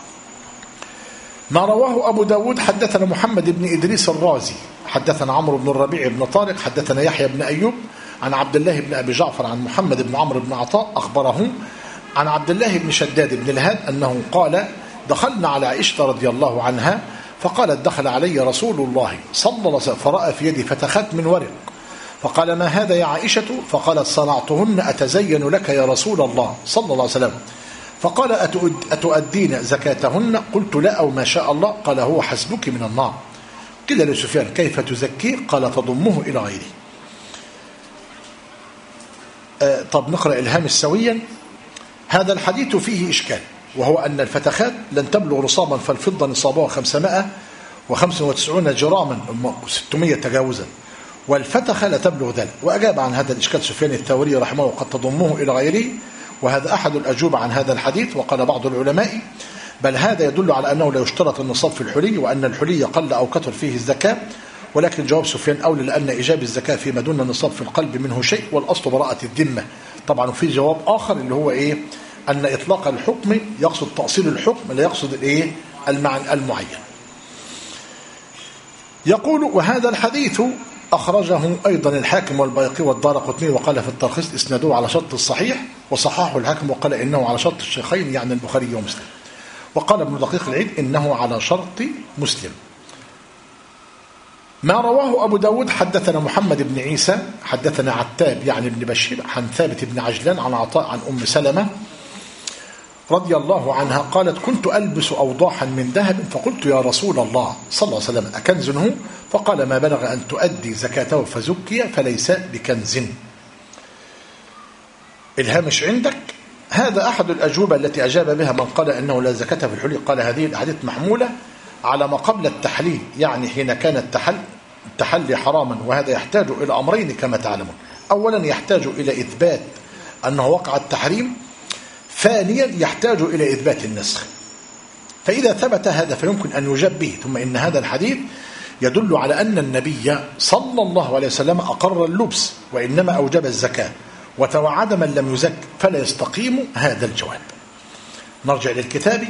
ما رواه أبو داود حدثنا محمد بن إدريس الرازي حدثنا عمرو بن الربيع بن طارق حدثنا يحيى بن أيوب عن عبد الله بن أبي جعفر عن محمد بن عمرو بن عطاء أخبره عن عبد الله بن شداد بن الهاد أنه قال دخلنا على عائشة رضي الله عنها فقالت دخل علي رسول الله صلى الله عليه وسلم فرأى في يدي فتخات من ورق فقال ما هذا يا عائشة؟ فقالت صنعتهن أتزين لك يا رسول الله صلى الله عليه وسلم. فقال أتؤدين زكاتهن؟ قلت لا أو ما شاء الله. قال هو حسبك من النار. قيل لسفيان كيف تزكيه؟ قال تضمه إلى غيره. طب نقرأ الهامش سويا. هذا الحديث فيه إشكال، وهو أن الفتخات لن تبلغ نصابا، فالفضة نصابها 595 جراما 600 تجاوزا، والفتخة لا تبلغ ذلك. وأجاب عن هذا الإشكال سفيان الثوري رحمه الله قد تضمه إلى غيره، وهذا أحد الأجوبة عن هذا الحديث. وقال بعض العلماء بل هذا يدل على أنه لا يشترط النصاب في الحلي، وأن الحلي قل أو كثر فيه الزكاة، ولكن جواب سفيان أولى لأن إيجاب الزكاة فيما دون النصاب في القلب منه شيء، والأصل براءة الذمة. طبعا في جواب آخر اللي هو إيه؟ أن إطلاق الحكم يقصد تأصيل الحكم لا يقصد الإيه؟ المعنى المعين. يقول وهذا الحديث أخرجه أيضا الحاكم والبيهقي والدارقطني وقال في التلخيص إسناده على شرط الصحيح، وصححه الحاكم وقال إنه على شرط الشيخين يعني البخاري ومسلم، وقال ابن دقيق العيد إنه على شرط مسلم. ما رواه أبو داود حدثنا محمد بن عيسى حدثنا عتاب يعني بن بشير عن ثابت بن عجلان عن عطاء عن أم سلمة رضي الله عنها قالت كنت ألبس أوضاحا من ذهب فقلت يا رسول الله صلى الله عليه وسلم أكنز هو؟ فقال ما بلغ أن تؤدي زكاته فزكي فليس بكنز. الهامش عندك هذا أحد الأجوبة التي أجاب بها من قال أنه لا زكاة في الحلي. قال هذه الأحاديث محمولة على ما قبل التحليل، يعني حين كان التحلي حراما، وهذا يحتاج إلى أمرين كما تعلمون. أولا يحتاج إلى إثبات أنه وقع التحريم، ثانيا يحتاج إلى إثبات النسخ. فإذا ثبت هذا فيمكن أن يجاب به. ثم إن هذا الحديث يدل على أن النبي صلى الله عليه وسلم أقر اللبس وإنما أوجب الزكاة وتوعد من لم يزك، فلا يستقيم هذا الجواب. نرجع للكتاب.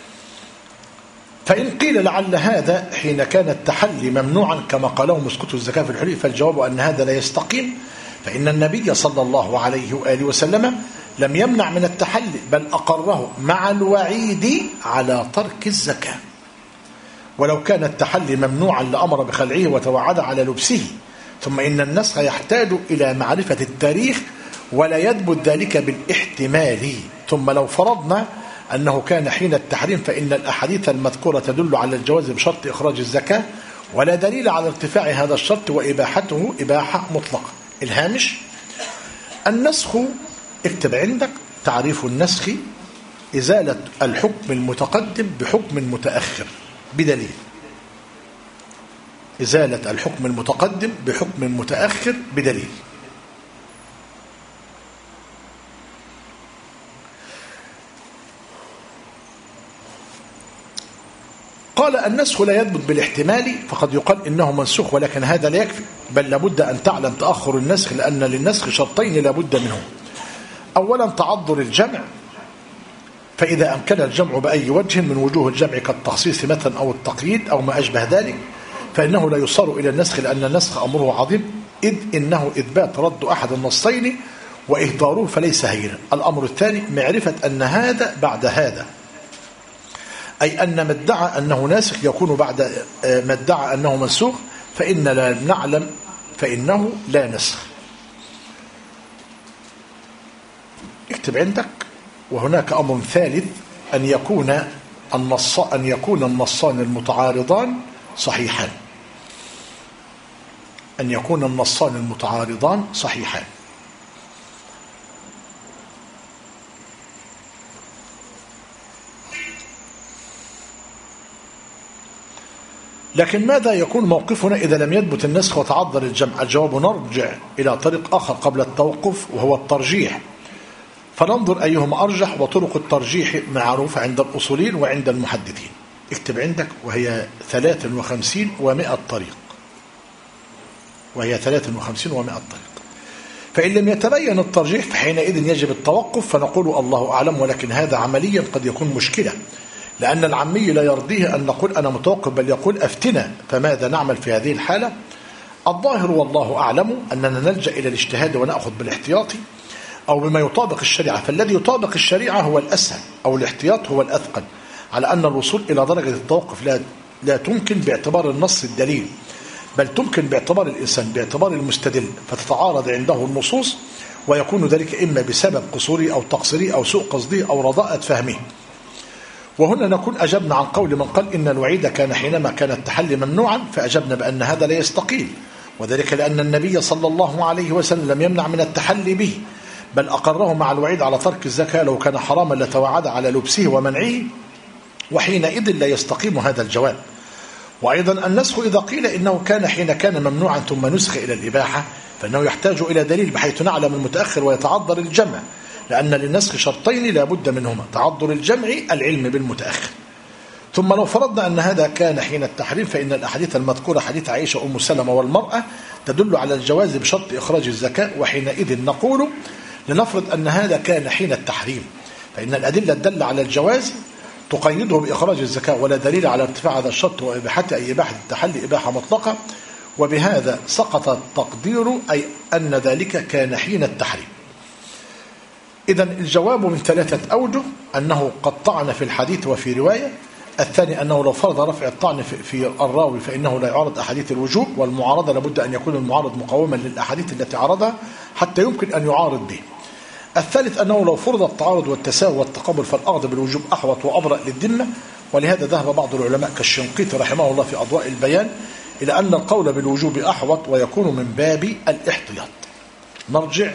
فإن قيل لعل هذا حين كان التحلي ممنوعا كما قاله مسكوت الزكاة في الحلي، فالجواب أن هذا لا يستقيم، فإن النبي صلى الله عليه وآله وسلم لم يمنع من التحلي بل أقره مع الوعيد على ترك الزكاة. ولو كان التحلي ممنوعا لأمر بخلعه وتوعد على لبسه. ثم إن النسخ يحتاج إلى معرفة التاريخ ولا يثبت ذلك بالاحتمال. ثم لو فرضنا أنه كان حين التحريم فإن الأحاديث المذكورة تدل على الجواز بشرط إخراج الزكاة، ولا دليل على ارتفاع هذا الشرط وإباحته إباحة مطلقة. الهامش النسخ اكتب عندك تعريف النسخ إزالة الحكم المتقدم بحكم متأخر بدليل. إزالة الحكم المتقدم بحكم متأخر بدليل. قال النسخ لا يثبت بالاحتمال، فقد يقال إنه منسوخ، ولكن هذا لا يكفي، بل لابد أن تعلم تأخر النسخ، لأن للنسخ شرطين لابد منهم. أولا تعذر الجمع، فإذا أمكن الجمع بأي وجه من وجوه الجمع كالتخصيص مثلا أو التقييد أو ما أشبه ذلك فإنه لا يصار إلى النسخ، لأن النسخ أمره عظيم، إذ إنه إثبات رد أحد النصين وإهداره فليس هينا. الأمر الثاني معرفة أن هذا بعد هذا، أي أن ما ادعى أنه ناسخ يكون بعد ما ادعى أنه منسوخ، فإن لا نعلم فإنه لا نسخ. اكتب عندك. وهناك أمر ثالث، أن يكون النصان المتعارضان صحيحان. أن يكون النصان المتعارضان صحيحان. لكن ماذا يكون موقفنا إذا لم يثبت النسخ وتعذر الجمع؟ الجواب نرجع إلى طريق آخر قبل التوقف، وهو الترجيح، فننظر أيهما أرجح، وطرق الترجيح معروفة عند الأصوليين وعند المحدثين. اكتب عندك، وهي 53 و100 طريق، وهي 53 و100 طريق. فإن لم يتبين الترجيح فحينئذ يجب التوقف، فنقول الله أعلم، ولكن هذا عمليا قد يكون مشكلة، لأن العامي لا يرضيه أن نقول أنا متوقف، بل يقول أفتنا. فماذا نعمل في هذه الحالة؟ الظاهر والله أعلم أننا نلجأ إلى الاجتهاد ونأخذ بالاحتياطي أو بما يطابق الشريعة، فالذي يطابق الشريعة هو الأسهل، أو الاحتياط هو الأثقل، على أن الوصول إلى درجة التوقف لا تمكن باعتبار النص الدليل، بل تمكن باعتبار الإنسان، باعتبار المستدل، فتتعارض عنده النصوص، ويكون ذلك إما بسبب قصوره أو تقصيره أو سوء قصده أو رضاءة فهمه. وهنا نكون أجبنا عن قول من قال إن الوعيد كان حينما كان التحلي ممنوعا، فأجبنا بأن هذا لا يستقيم، وذلك لأن النبي صلى الله عليه وسلم لم يمنع من التحلي به، بل أقره مع الوعيد على ترك الزكاة، لو كان حراما لتوعد على لبسه ومنعه، وحينئذ لا يستقيم هذا الجواب. وأيضا النسخ إذا قيل إنه كان حين كان ممنوعا ثم نسخ إلى الإباحة، فإنه يحتاج إلى دليل بحيث نعلم المتأخر ويتعذر الجمع، لأن للنسخ شرطين لا بد منهما: تعذر الجمع، العلم بالمتأخر. ثم لو فرضنا أن هذا كان حين التحريم، فإن الأحاديث المذكورة، حديث عائشة أم سلمة والمرأة، تدل على الجواز بشرط إخراج الزكاة، وحينئذ نقول لنفرض أن هذا كان حين التحريم، فإن الأدلة الدالة على الجواز تقيده بإخراج الزكاة، ولا دليل على ارتفاع هذا الشرط وإباحته، أي إباحة التحلي إباحة مطلقة، وبهذا سقط التقدير، أي أن ذلك كان حين التحريم. إذن الجواب من 3 أوجه: أنه قد طعن في الحديث وفي رواية. الثاني أنه لو فرض رفع الطعن في الراوي فإنه لا يعارض أحاديث الوجوب، والمعارضة لابد أن يكون المعارض مقوما للأحاديث التي عارضها حتى يمكن أن يعارض به. الثالث أنه لو فرض التعارض والتساوي والتقابل فالأخذ بالوجوب أحوط وأبرأ للذمة، ولهذا ذهب بعض العلماء كالشنقيطي رحمه الله في أضواء البيان إلى أن القول بالوجوب أحوط ويكون من باب الاحتياط. نرجع.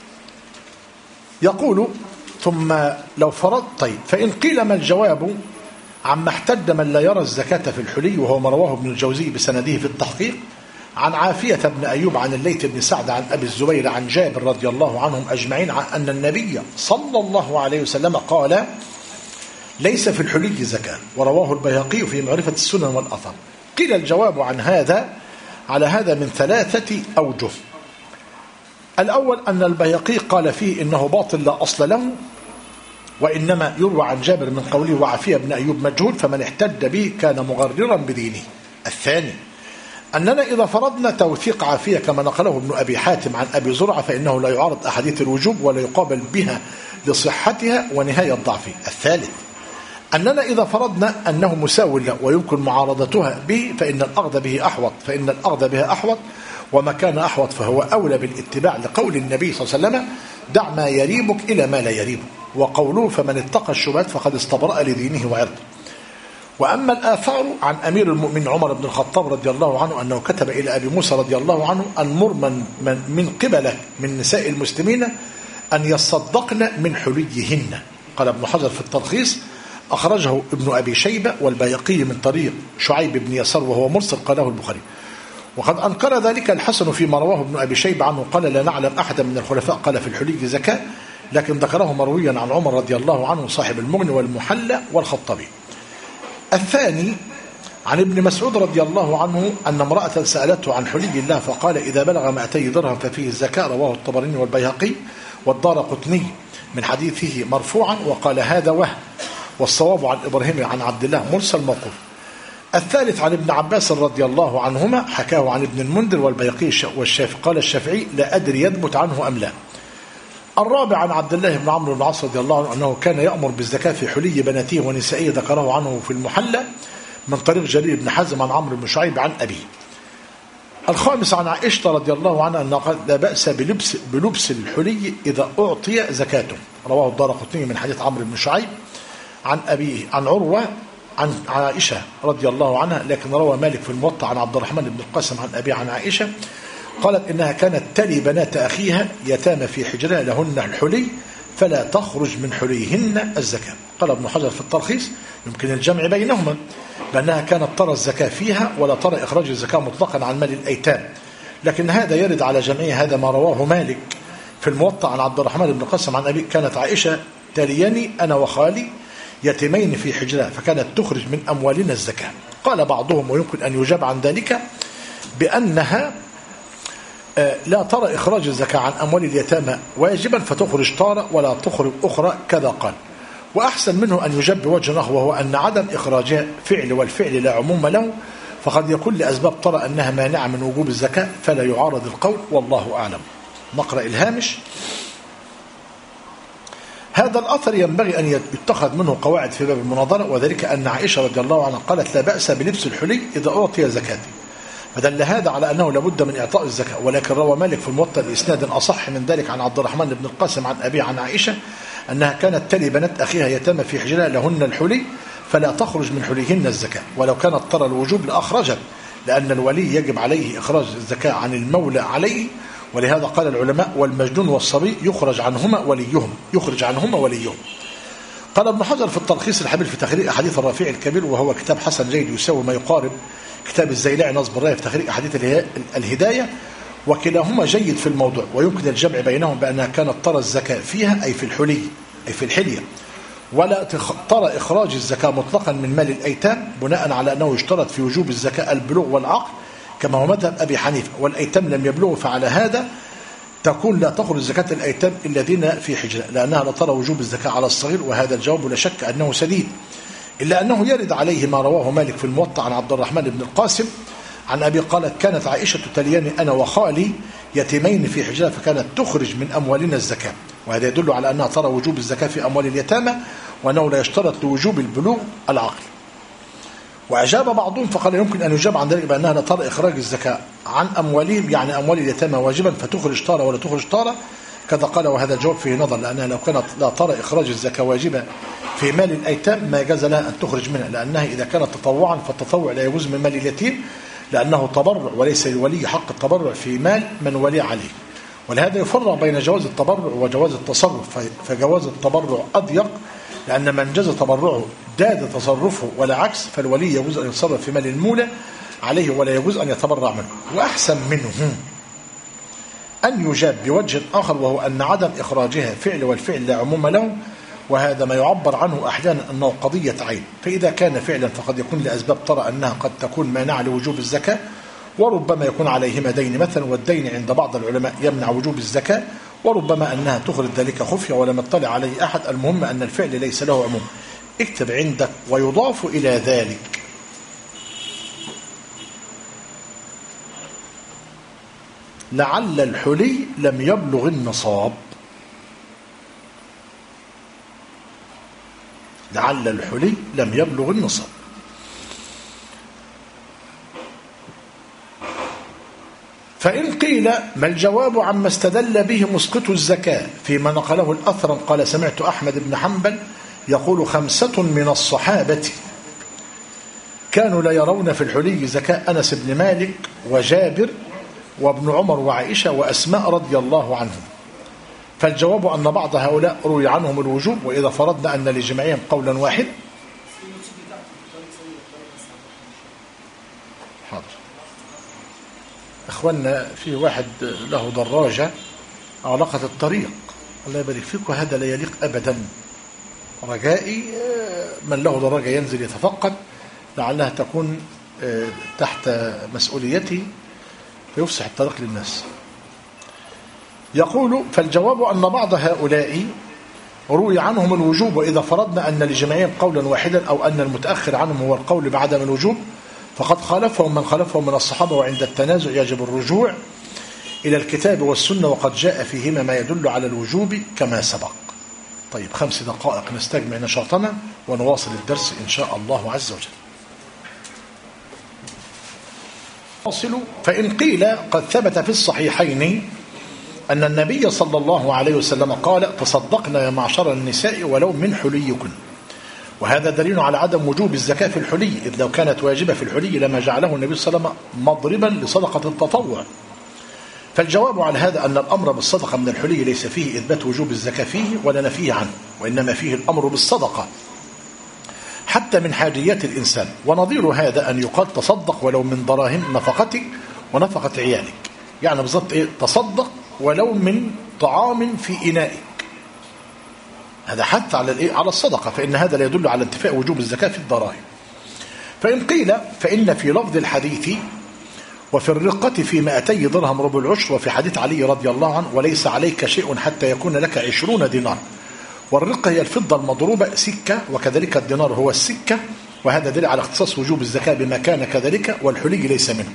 يقول: ثم لو فرض، طيب، فإن قيل ما الجواب عما احتج من لا يرى الزكاة في الحلي، وهو ما رواه ابن الجوزي بسنده في التحقيق عن عافية بن أيوب عن الليث بن سعد عن أبي الزبير عن جابر رضي الله عنهم أجمعين عن أن النبي صلى الله عليه وسلم قال: ليس في الحلي زكاة، ورواه البيهقي في معرفة السنن والأثر. قيل الجواب عن هذا على هذا من 3 أوجه. الأول أن البيهقي قال فيه إنه باطل لا أصل له، وإنما يروى عن جابر من قوله وعافية بن أيوب مجهول، فمن احتج به كان مغررا بدينه. الثاني أننا إذا فرضنا توثيق عافية كما نقله ابن أبي حاتم عن أبي زرعة، فإنه لا يعارض أحاديث الوجوب ولا يقابل بها لصحتها ونهاية ضعفه. الثالث أننا إذا فرضنا أنه مساو له ويمكن معارضتها به، فإن الأخذ بها أحوط، وما كان أحوط فهو أولى بالاتباع، لقول النبي صلى الله عليه وسلم: دع ما يريبك إلى ما لا يريبك، وقوله: فمن اتقى الشبهات فقد استبرأ لدينه وعرضه. وأما الآثار عن أمير المؤمنين عمر بن الخطاب رضي الله عنه أنه كتب إلى أبي موسى رضي الله عنه أن مر من قبله من نساء المسلمين أن يصدقن من حليهن. قال ابن حجر في التلخيص: أخرجه ابن أبي شيبة والبيهقي من طريق شعيب بن يسار وهو مرسل، قاله البخاري. وقد أنكر ذلك الحسن فيما رواه ابن أبي شيبة عنه، قال: لا نعلم أحدا من الخلفاء قال في الحلي زكاة، لكن ذكره مرويا عن عمر رضي الله عنه صاحب المغني والمحلى والخطابي. الثاني عن ابن مسعود رضي الله عنه أن امرأة سألته عن حلي الله فقال: إذا بلغ 200 درهم ففيه الزكاة، رواه الطبراني والبيهقي والدارقطني من حديثه مرفوعا، وقال هذا وهم، والصواب عن إبراهيم عن عبد الله مرسل موقوف. الثالث عن ابن عباس رضي الله عنهما، حكاه عن ابن المنذر والبيهقي والشافعي، قال الشافعي: لا أدري يثبت عنه أم لا. الرابع عن عبد الله بن عمرو بن العاص رضي الله عنه أنه كان يأمر بالزكاة في حلي بناته ونسائه، ذكره عنه في المحلى من طريق جرير بن حازم عن عمرو بن شعيب عن أبيه. الخامس عن عائشة رضي الله عنها أنها قالت لا بأس بلبس الحلي إذا أعطي زكاته، رواه الدارقطني من حديث عمرو بن شعيب عن أبيه عن عروة عن عائشة رضي الله عنها، لكن روى مالك في الموطأ عن عبد الرحمن بن القاسم عن أبيه عن عائشة قالت إنها كانت تلي بنات أخيها يتامى في حجرها لهن الحلي فلا تخرج من حليهن الزكاة. قال ابن حجر في التلخيص يمكن الجمع بينهما بأنها كانت ترى الزكاة فيها ولا ترى إخراج الزكاة مطلقا عن مال الأيتام، لكن هذا يرد على جمعه. هذا ما رواه مالك في الموطأ عن عبد الرحمن بن القاسم عن أبيه كانت عائشة تليني أنا وخالي يتيمين في حجرها فكانت تخرج من أموالنا الزكاة. قال بعضهم ويمكن أن يجاب عن ذلك بأنها لا ترى إخراج الزكاة عن أموال اليتامى واجبا فتخرج طارة ولا تخرج أخرى كذا قال. وأحسن منه أن يجاب بوجه آخر وهو أن عدم إخراجها فعل والفعل لا عموم له، فقد يكون لأسباب ترى أنها مانعة من وجوب الزكاة فلا يعارض القول والله أعلم. نقرأ الهامش. هذا الأثر ينبغي أن يتخذ منه قواعد في باب المناظرة، وذلك أن عائشة رضي الله عنها قالت لا بأس بلبس الحلي إذا أعطي زكاته، فدل هذا على أنه لابد من إعطاء الزكاة. ولكن روى مالك في الموطأ بإسناد أصح من ذلك عن عبد الرحمن بن القاسم عن أبي عن عائشة أنها كانت تلي بنات أخيها يتامى في حجرها لهن الحلي فلا تخرج من حليهن الزكاة، ولو كانت ترى الوجوب لأخرجت، لأن الولي يجب عليه إخراج الزكاة عن المولى عليه. ولهذا قال العلماء والمجنون والصبي يخرج عنهما وليهم. قال ابن حجر في التلخيص الحبيب في تخريج أحاديث الرفيع الكبير، وهو كتاب حسن جيد يساوي ما يقارب كتاب الزيلعي نصب الراية في تخريج أحاديث الهداية، وكلاهما جيد في الموضوع. ويمكن الجمع بينهم بأنها كانت ترى الزكاة فيها أي في الحلية ولا ترى إخراج الزكاة مطلقا من مال الأيتام، بناء على أنه يشترط في وجوب الزكاة البلوغ والعقل كما هو مذهب أبي حنيفة، والأيتام لم يبلغوا، فعلى هذا تكون لا تخرج زكاة الأيتام الذين في حجرة لأنها لا ترى وجوب الزكاة على الصغير. وهذا الجواب لا شك أنه سديد، إلا أنه يرد عليه ما رواه مالك في الموطأ عن عبد الرحمن بن القاسم عن أبي قالت كانت عائشة تلياني أنا وخالي يتيمين في حجرها فكانت تخرج من أموالنا الزكاة، وهذا يدل على أنها ترى وجوب الزكاة في أموال اليتامى وأنه لا يشترط لوجوب البلوغ العقل. وأجاب بعضهم فقال يمكن أن يجاب عن ذلك بأنها لا ترى إخراج الزكاة عن أموالهم يعني أموال اليتامى واجبا فتخرج طارة ولا تخرج طارة كذا قال. وهذا الجواب فيه نظر، لأنها لو كانت لا ترى إخراج الزكاة واجبا في مال الأيتام ما جاز لها أن تخرج منها، لأنها إذا كانت تطوعا فالتطوع لا يجوز من مال اليتيم لأنه تبرع وليس للولي حق التبرع في مال من ولي عليه. ولهذا يفرق بين جواز التبرع وجواز التصرف، فجواز التبرع أضيق لأن من جاز تبرعه داد تصرفه ولا عكس، فالولي يجوز أن يتصرف في مال المولى عليه ولا يجوز أن يتبرع منه. وأحسن منه أن يجاب بوجه آخر وهو أن عدم إخراجها فعل والفعل لا عموم له، وهذا ما يعبر عنه أحيانا أنه قضية عين، فإذا كان فعلا فقد يكون لأسباب ترى أنها قد تكون مانعة لوجوب الزكاة، وربما يكون عليهما دين مثلا، والدين عند بعض العلماء يمنع وجوب الزكاة، وربما أنها تخرج ذلك خفية ولم يطلع عليه أحد. المهم أن الفعل ليس له عموم. اكتب عندك ويضاف إلى ذلك لعل الحلي لم يبلغ النصاب، لعل الحلي لم يبلغ النصاب. فإن قيل ما الجواب عما استدل به مسقط الزكاة فيما نقله الأثرم قال سمعت أحمد بن حنبل يقول 5 من الصحابة كانوا لا يرون في الحلي زكاة، أنس بن مالك وجابر وابن عمر وعائشة وأسماء رضي الله عنهم. فالجواب أن بعض هؤلاء روي عنهم الوجوب، وإذا فرضنا أن لجميعهم قولا واحد. حاضر أخوانا، في واحد له دراجة أغلقت الطريق، الله يبارك فيك، وهذا لا يليق أبدا. رجائي من له دراجة ينزل يتفقد لعلها تكون تحت مسؤوليته فيفسح الطريق للناس. يقول فالجواب أن بعض هؤلاء روي عنهم الوجوب، وإذا فرضنا أن لجميعهم قولا واحدا أو أن المتأخر عنهم هو القول بعدم الوجوب فقد خالفهم من خالفهم من الصحابة، وعند التنازع يجب الرجوع إلى الكتاب والسنة وقد جاء فيهما ما يدل على الوجوب كما سبق. طيب 5 دقائق نستجمع نشاطنا ونواصل الدرس إن شاء الله عز وجل. فإن قيل قد ثبت في الصحيحين أن النبي صلى الله عليه وسلم قال: تصدقنا يا معشر النساء ولو من حليكن، وهذا دليل على عدم وجوب الزكاة في الحلي، إذ لو كانت واجبة في الحلي لما جعله النبي صلى الله عليه وسلم مضربا لصدقة التطوع. فالجواب على هذا أن الأمر بالصدقة من الحلي ليس فيه إثبات وجوب الزكاة فيه ولا نفيه عنه، وإنما فيه الأمر بالصدقة حتى من حاجيات الإنسان. ونظير هذا أن يقال تصدق ولو من دراهم نفقتك ونفقة عيالك، يعني بالضبط إيه؟ تصدق ولو من طعام في إنائك، هذا حث على الإيه؟ على الصدقة، فإن هذا لا يدل على انتفاء وجوب الزكاة في الدراهم. فإن قيل فإن في لفظ الحديث وفي الرقة في 200 درهم ربع العشر، وفي حديث علي رضي الله عنه: وليس عليك شيء حتى يكون لك 20 دينار. والرقة هي الفضة المضروبة سكة، وكذلك الدينار هو السكة، وهذا دليل على اختصاص وجوب الزكاة بما كان كذلك، والحلي ليس منه.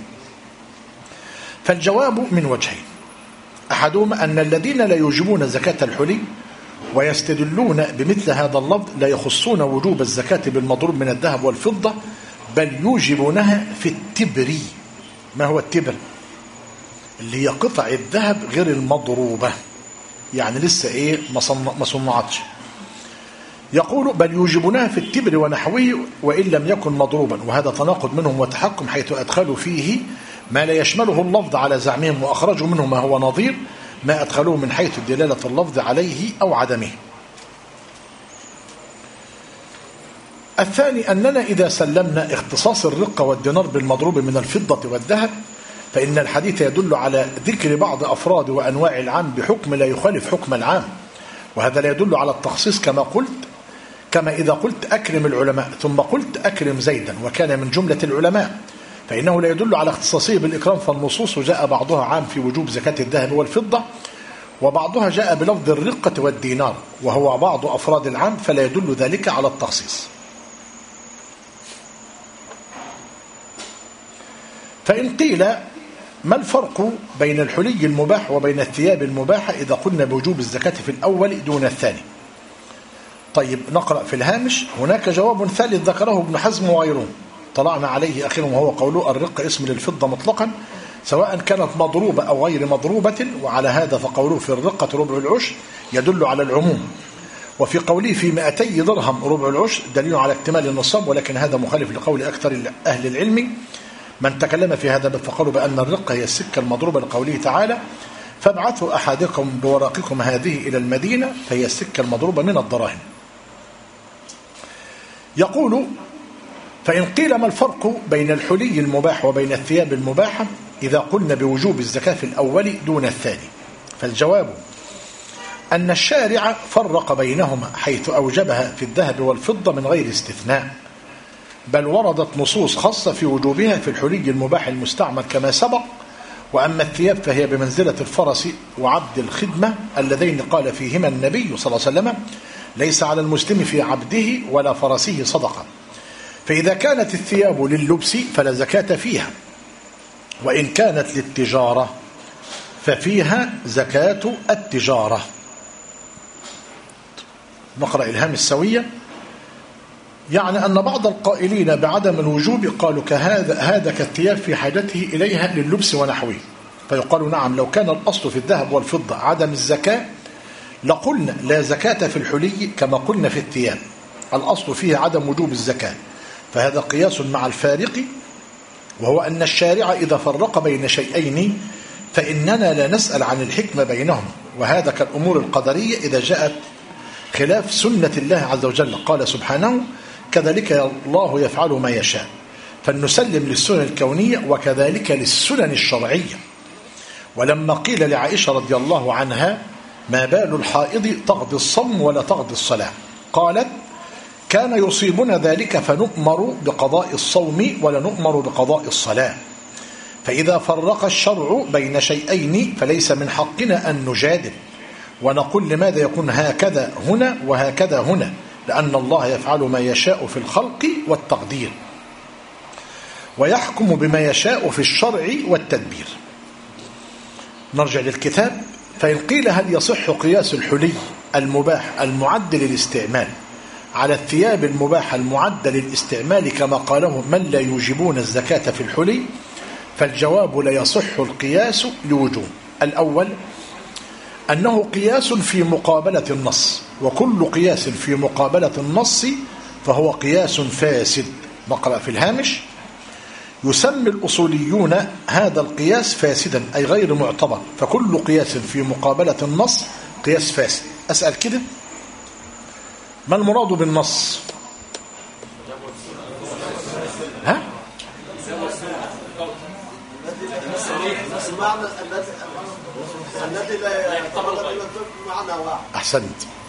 فالجواب من وجهين: أحدهما أن الذين لا يوجبون زكاة الحلي ويستدلون بمثل هذا اللفظ لا يخصون وجوب الزكاة بالمضروب من الذهب والفضة، بل يوجبونها في التبر. ما هو التبر؟ اللي هي قطع الذهب غير المضروبة، يعني لسه ايه ما صنعتش. يقول: بل يوجبونها في التبر ونحوه وإن لم يكن مضروبا، وهذا تناقض منهم وتحكم، حيث أدخلوا فيه ما لا يشمله اللفظ على زعمهم، وأخرجوا منه ما هو نظير ما أدخلوه من حيث دلالة اللفظ عليه أو عدمه. الثاني أننا إذا سلمنا اختصاص الرقة والدينار بالمضروب من الفضة والذهب، فإن الحديث يدل على ذكر بعض أفراد وأنواع العام بحكم لا يخالف حكم العام، وهذا لا يدل على التخصيص كما إذا قلت أكرم العلماء ثم قلت أكرم زيدا وكان من جملة العلماء، فإنه لا يدل على اختصاصه بالإكرام. فالنصوص جاء بعضها عام في وجوب زكاة الذهب والفضة، وبعضها جاء بلفظ الرقة والدينار وهو بعض أفراد العام، فلا يدل ذلك على التخصيص. فإن قيل ما الفرق بين الحلي المباح وبين الثياب المباحة إذا قلنا بوجوب الزكاة في الأول دون الثاني؟ طيب نقرأ في الهامش: هناك جواب ثالث ذكره ابن حزم وغيره طلعنا عليه أخيرا، وهو قوله: الرقة اسم للفضة مطلقا سواء كانت مضروبة أو غير مضروبة، وعلى هذا فقوله في الرقة ربع العشر يدل على العموم، وفي قوله في 200 درهم ربع العشر دليل على اكتمال النصاب، ولكن هذا مخالف لقول أكثر أهل العلم من تكلم في هذا، فقالوا بأن الرقة هي السكة المضروبة لقوله تعالى: فابعثوا أحدكم بورقكم هذه إلى المدينة، فهي السكة المضروبة من الدراهم. يقول: فإن قيل ما الفرق بين الحلي المباح وبين الثياب المباحة إذا قلنا بوجوب الزكاة في الأول دون الثاني؟ فالجواب أن الشارع فرق بينهما حيث أوجبها في الذهب والفضة من غير استثناء، بل وردت نصوص خاصة في وجوبها في الحلي المباح المستعمل كما سبق. وأما الثياب فهي بمنزلة الفرس وعبد الخدمة اللذين قال فيهما النبي صلى الله عليه وسلم: ليس على المسلم في عبده ولا فرسه صدقة. فإذا كانت الثياب لللبس فلا زكاة فيها، وإن كانت للتجارة ففيها زكاة التجارة. نقرأ الهام السوية: يعني أن بعض القائلين بعدم الوجوب قالوا هذا كالثياب في حاجته إليها لللبس ونحوه، فيقال نعم لو كان الأصل في الذهب والفضة عدم الزكاة لقلنا لا زكاة في الحلي كما قلنا في الثياب، الأصل فيه عدم وجوب الزكاة، فهذا قياس مع الفارق، وهو أن الشارع إذا فرق بين شيئين فإننا لا نسأل عن الحكمة بينهم، وهذا كالأمور القدرية إذا جاءت خلاف سنة الله عز وجل، قال سبحانه: كذلك الله يفعل ما يشاء، فلنسلم للسنن الكونية وكذلك للسنن الشرعية. ولما قيل لعائشة رضي الله عنها: ما بال الحائض تقضي الصوم ولا تقضي الصلاة؟ قالت: كان يصيبنا ذلك فنؤمر بقضاء الصوم ولا نؤمر بقضاء الصلاة. فإذا فرق الشرع بين شيئين فليس من حقنا أن نجادل ونقول لماذا يكون هكذا هنا وهكذا هنا، لأن الله يفعل ما يشاء في الخلق والتقدير، ويحكم بما يشاء في الشرع والتدبير. نرجع للكتاب. فإن قيل هل يصح قياس الحلي المباح المعد للاستعمال على الثياب المباحة المعدة للاستعمال كما قاله من لا يوجبون الزكاة في الحلي، فالجواب لا يصح القياس لوجوه. الأول أنه قياس في مقابلة النص، وكل قياس في مقابلة النص فهو قياس فاسد. نقرأ في الهامش: يسمي الأصوليون هذا القياس فاسدا أي غير معتبر، فكل قياس في مقابلة النص قياس فاسد. أسأل كده، ما المراد بالنص؟ ها؟ الذي لا يعتبر معنى واحد. أحسنت.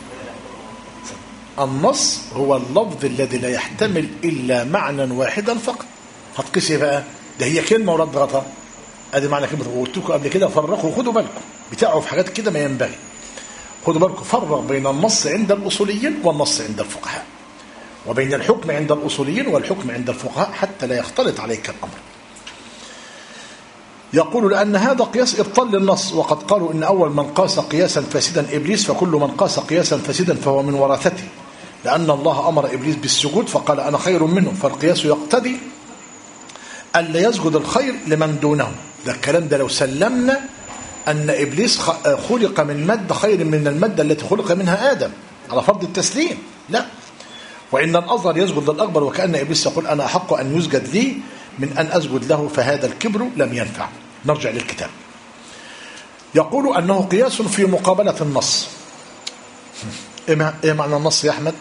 النص هو اللفظ الذي لا يحتمل إلا معنى واحدا فقط. هتقيس ايه بقى؟ ده هي كلمة ورد غطاء. ادي معنى كلمة. قلت لكم قبل كده فرقوا، خدوا بالكم بتاعوا في حاجات كده ما ينبغي. خدوا بالكم، فرق بين النص عند الأصوليين والنص عند الفقهاء، وبين الحكم عند الأصوليين والحكم عند الفقهاء حتى لا يختلط عليك الأمر. يقول لأن هذا قياس إبطال للنص، وقد قالوا إن أول من قاس قياسا فاسدا إبليس، فكل من قاس قياسا فاسدا فهو من ورثته، لأن الله أمر إبليس بالسجود فقال أنا خير منه، فالقياس يقتضي ألا يسجد الخير لمن دونه. ده الكلام ده لو سلمنا أن إبليس خلق من مادة خير من المادة التي خلق منها آدم على فرض التسليم، لا. وإن الأصغر يسجد للأكبر، وكأن إبليس يقول أنا أحق أن يسجد لي من أن أسجد له، فهذا الكبر لم ينفع. نرجع للكتاب. يقول أنه قياس في مقابلة النص. إيه معنى النص يا أحمد؟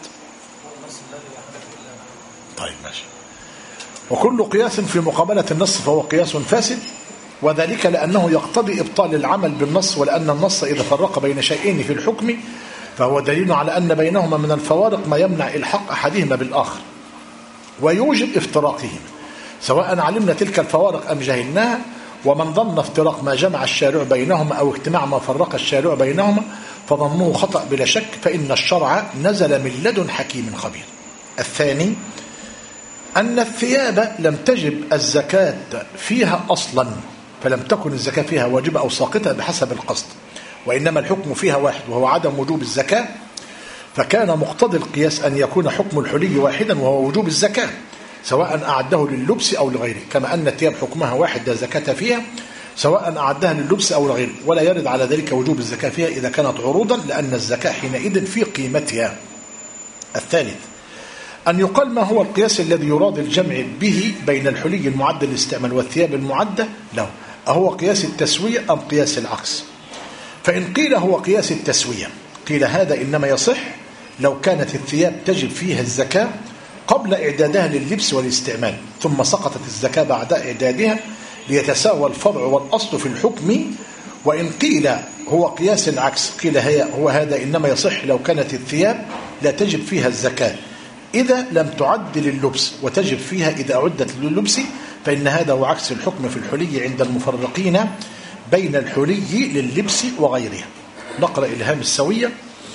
طيب ماشي. وكل قياس في مقابلة النص فهو قياس فاسد، وذلك لأنه يقتضي إبطال العمل بالنص، ولأن النص إذا فرق بين شيئين في الحكم فهو دليل على أن بينهما من الفوارق ما يمنع إلحاق أحدهما بالآخر ويوجب افتراقهما، سواء علمنا تلك الفوارق أم جهلناها. ومن ظن افتراق ما جمع الشارع بينهما أو اجتماع ما فرق الشارع بينهما فظنه خطأ بلا شك، فإن الشرع نزل من لدن حكيم خبير. الثاني أن الثياب لم تجب الزكاة فيها أصلا، فلم تكن الزكاة فيها واجبة أو ساقطة بحسب القصد، وإنما الحكم فيها واحد وهو عدم وجوب الزكاة، فكان مقتضي القياس أن يكون حكم الحلي واحدا وهو وجوب الزكاة، سواء أعده لللبس أو لغيره، كما أن الثياب حكمها واحد لا زكاة فيها سواء أعدها لللبس أو لغيره، ولا يرد على ذلك وجوب الزكاة فيها إذا كانت عروضا، لأن الزكاة حينئذ في قيمتها. الثالث أن يقال ما هو القياس الذي يراد الجمع به بين الحلي المعد للاستعمال والثياب المعدة له، أهو قياس التسوية أم قياس العكس؟ فإن قيل هو قياس التسوية قيل هذا إنما يصح لو كانت الثياب تجب فيها الزكاة قبل إعدادها لللبس والاستعمال، ثم سقطت الزكاة بعد إعدادها ليتساوى الفرع والأصل في الحكم. وإن قيل هو قياس العكس قيل هو هذا إنما يصح لو كانت الثياب لا تجب فيها الزكاة إذا لم تعد لللبس، وتجب فيها إذا أعدت لللبس، فإن هذا هو عكس الحكم في الحلي عند المفرقين بين الحلي لللبس وغيرها. نقرأ إلهام السوية: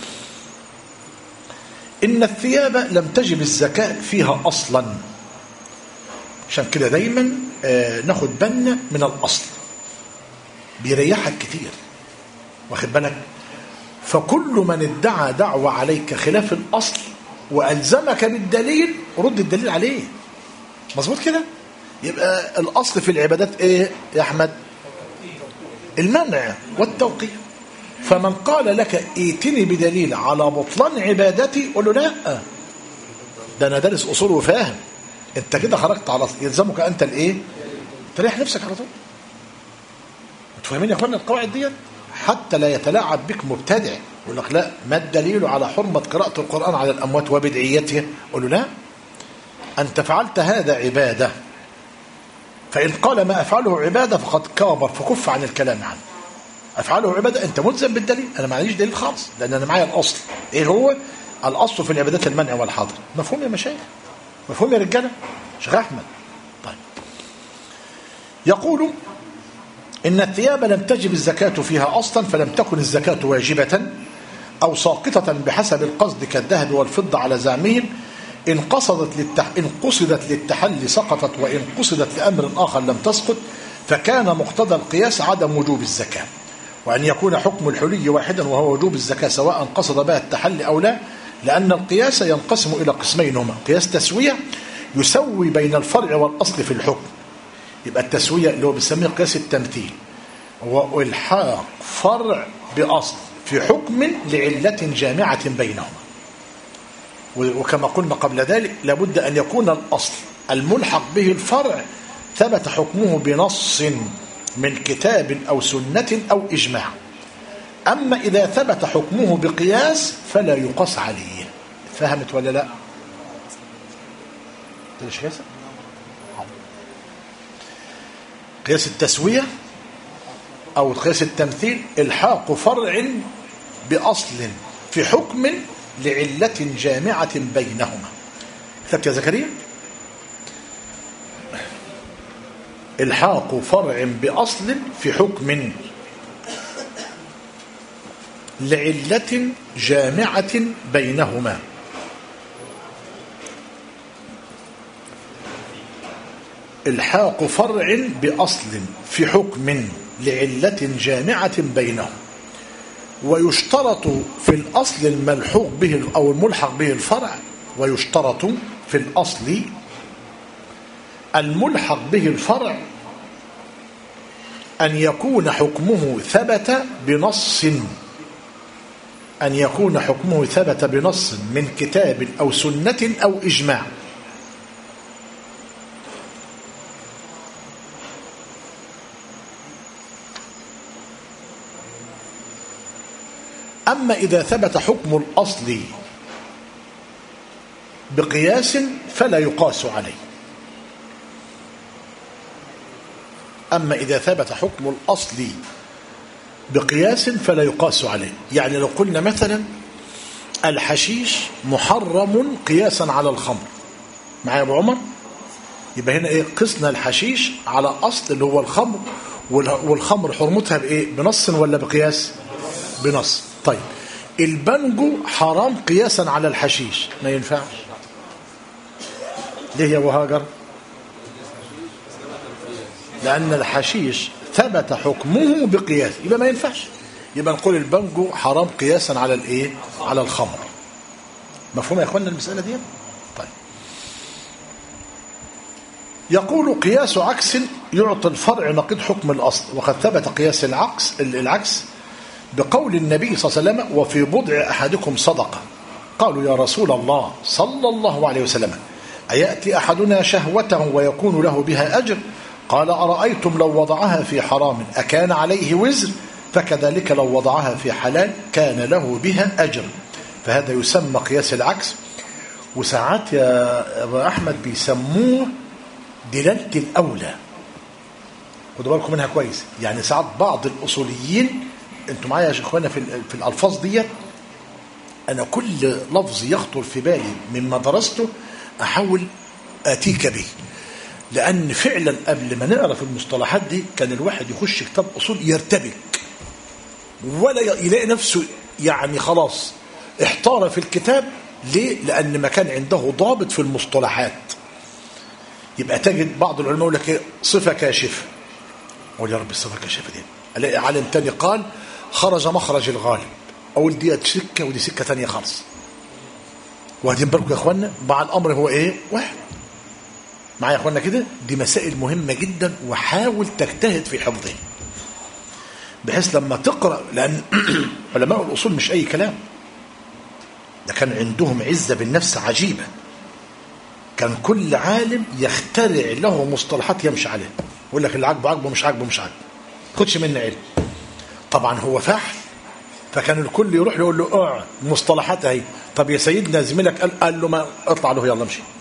إن الثياب لم تجب الزكاة فيها أصلا. عشان كده دايما ناخد بالنا من الأصل، بيريحك كتير، واخد بالك؟ فكل من ادعى دعوة عليك خلاف الأصل وألزمك بالدليل رد الدليل عليه. مظبوط كده؟ يبقى الأصل في العبادات إيه يا أحمد؟ المنع والتوقيف. فمن قال لك ائتني بدليل على بطلان عبادتي قل له لا، ده أنا دارس أصول وفاهم، أنت كده خرجت على يلزمك أنت الإيه؟ تريح نفسك على طول. أنتوا فاهمين يا أخوانا القواعد ديت؟ حتى لا يتلاعب بك مبتدع يقول لك لا، ما الدليل على حرمة قراءة القرآن على الأموات وبدعيته؟ قل له لا، أنت فعلت هذا عبادة، فإن قال ما أفعله عبادة فقد كابر، فكف عن الكلام عنه. أفعله عبادة أنت ملزم بالدليل، أنا معليش دليل خالص لأن أنا معايا الأصل. إيه هو الأصل في العبادات؟ المنع والحظر. مفهوم يا مشايخ؟ مفهوم يا رجالة؟ شيخ أحمد. طيب، يقول إن الثياب لم تجب الزكاة فيها أصلا، فلم تكن الزكاة واجبة أو ساقطة بحسب القصد كالذهب والفضة على زعمهم. إن قصدت للتحلي سقطت، وإن قصدت لأمر آخر لم تسقط، فكان مقتضى القياس عدم وجوب الزكاة. وأن يكون حكم الحلي واحدا وهو وجوب الزكاة سواء قصد بها التحلي أو لا، لأن القياس ينقسم إلى قسمين هما: قياس تسوية يسوي بين الفرع والأصل في الحكم، يبقى التسوية اللي هو بنسميه قياس التمثيل، وإلحاق فرع بأصل في حكم لعلة جامعة بينهما. وكما قلنا قبل ذلك لابد أن يكون الأصل الملحق به الفرع ثبت حكمه بنص من كتاب أو سنة أو إجماع. أما إذا ثبت حكمه بقياس فلا يقاس عليه. فهمت ولا لا؟ قياس التسوية أو قياس التمثيل إلحاق فرع بأصل في حكم لعلة جامعة بينهما. كتبت يا زكريا؟ إلحاق فرع بأصل في حكم لعلة جامعة بينهما. إلحاق فرع بأصل في حكم لعلة جامعة بينهما. ويشترط في الأصل الملحوق به أو الملحق به الفرع، ويشترط في الأصل الملحق به الفرع أن يكون حكمه ثبت بنص، أن يكون حكمه ثبت بنص من كتاب أو سنة أو إجماع. أما إذا ثبت حكم الأصل بقياس فلا يقاس عليه. أما إذا ثبت حكم الأصل بقياس فلا يقاس عليه. يعني لو قلنا مثلا الحشيش محرم قياسا على الخمر، معايا يا أبو عمر؟ يبقى هنا إيه؟ قسنا الحشيش على أصل اللي هو الخمر، والخمر حرمتها بإيه؟ بنص ولا بقياس؟ بنص. طيب البنجو حرام قياسا على الحشيش، ما ينفعش. ليه يا أبو هاجر؟ لأن الحشيش ثبت حكمه بقياس، يبقى ما ينفعش. يبقى نقول البنجو حرام قياسا على الايه؟ على الخمر. مفهوم يا اخوانا المسألة دي؟ طيب يقول قياس عكس يعطي الفرع نقيض حكم الأصل، وقد ثبت قياس العكس بقول النبي صلى الله عليه وسلم: وفي بضع أحدكم صدقة. قالوا يا رسول الله صلى الله عليه وسلم: أيأتي أحدنا شهوته ويكون له بها أجر؟ قال: أرأيتم لو وضعها في حرام أكان عليه وزر؟ فكذلك لو وضعها في حلال كان له بها أجر. فهذا يسمى قياس العكس، وساعات يا أبو أحمد بيسموه دلالة الأولى. خدوا بالكم منها كويس. يعني ساعات بعض الأصوليين، انتوا معايا يا اخوانا في الألفاظ دي، أنا كل لفظ يخطر في بالي مما درسته أحاول آتيك به، لأن فعلا قبل ما نعرف المصطلحات دي كان الواحد يخش كتاب أصول يرتبك ولا يلاقي نفسه يعني خلاص احتار في الكتاب. ليه؟ لأن ما كان عنده ضابط في المصطلحات. يبقى تجد بعض العلماء يقول لك صفة كاشفة، قول يا رب الصفة كاشفة دي. ألاقي عالم تاني قال خرج مخرج الغالب، أقول دي سكة ودي سكة تانية خالص. وهدين بالكم يا اخوانا مع الأمر هو ايه؟ واحد. معايا يا اخوانا كده؟ دي مسائل مهمة جدا، وحاول تجتهد في حفظها بحيث لما تقرأ، لأن علماء الأصول مش أي كلام، ده كان عندهم عزة بالنفس عجيبة. كان كل عالم يخترع له مصطلحات يمشي عليها، يقول لك اللي عاجبه عاجبه، مش عاجبه مش عاجبه، خدش مني علم. طبعا هو فاحل، فكان الكل يروح له يقول له مصطلحات اهي. طب يا سيدنا زميلك قال له ما اطلع له يلا امشي.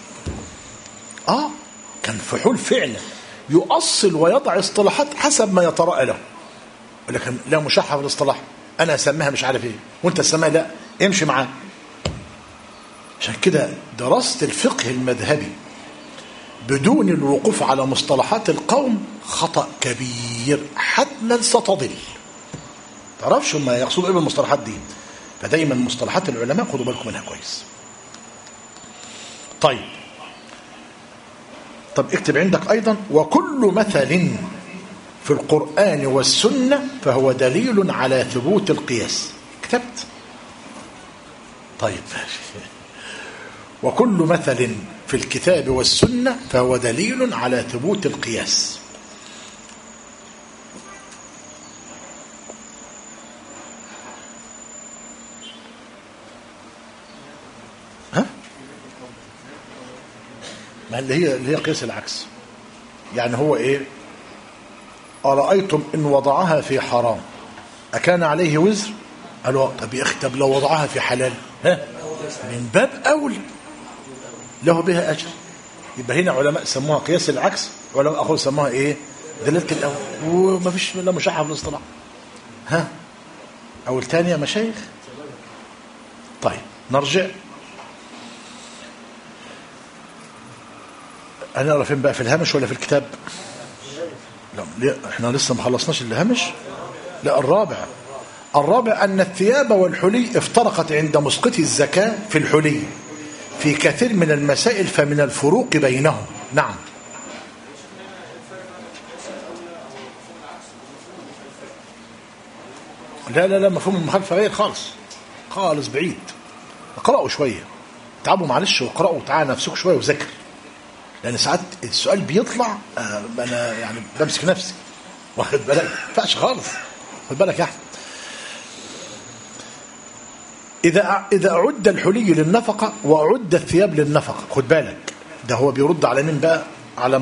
كان فحول فعلا، يؤصل ويضع اصطلاحات حسب ما يتراءى له. لكن لا مشحة في الاصطلاح، انا اسميها مش عارف ايه وانت تسميها لا، امشي معاه. عشان كده دراسة الفقه المذهبي بدون الوقوف على مصطلحات القوم خطأ كبير، حتما ستضل. تعرفش ما يقصدوا ايه بالمصطلحات دي. فدايما مصطلحات العلماء خدوا بالكم منها كويس. طب اكتب عندك ايضا: وكل مثل في القرآن والسنة فهو دليل على ثبوت القياس. كتبت؟ طيب. وكل مثل في الكتاب والسنة فهو دليل على ثبوت القياس. ها؟ ما اللي هي قياس العكس. يعني هو ايه؟ أرأيتم إن وضعها في حرام أكان عليه وزر؟ قالوا طب يا أخي طب لو وضعها في حلال ها؟ من باب أولى له بها أجر. يبقى هنا علماء سموها قياس العكس، علماء أخر سموها إيه؟ دلالة الأول، وما فيش لا مشاحة في الاصطلاح. ها؟ أول تانية مشايخ. طيب نرجع. هنقرا فين بقى، في الهامش ولا في الكتاب؟ لا احنا لسه ما خلصناش الهامش. لا الرابع أن الثياب والحلي افترقت عند مسقط الزكاة في الحلي في كثير من المسائل فمن الفروق بينهم. نعم. لا مفهوم المخالفة غير خالص بعيد. اقرأوا شوية، تعبوا معلش واقرأوا، تعالى نفسك شوية وذاكر، لأن ساعات السؤال بيطلع أنا يعني بمسك نفسي، واخد بالك؟ ما ينفعش خالص، واخد بالك يا أحمد؟ إذا أعد الحلي للنفقة وأعد الثياب للنفقة، خد بالك ده هو بيرد على مين بقى؟ على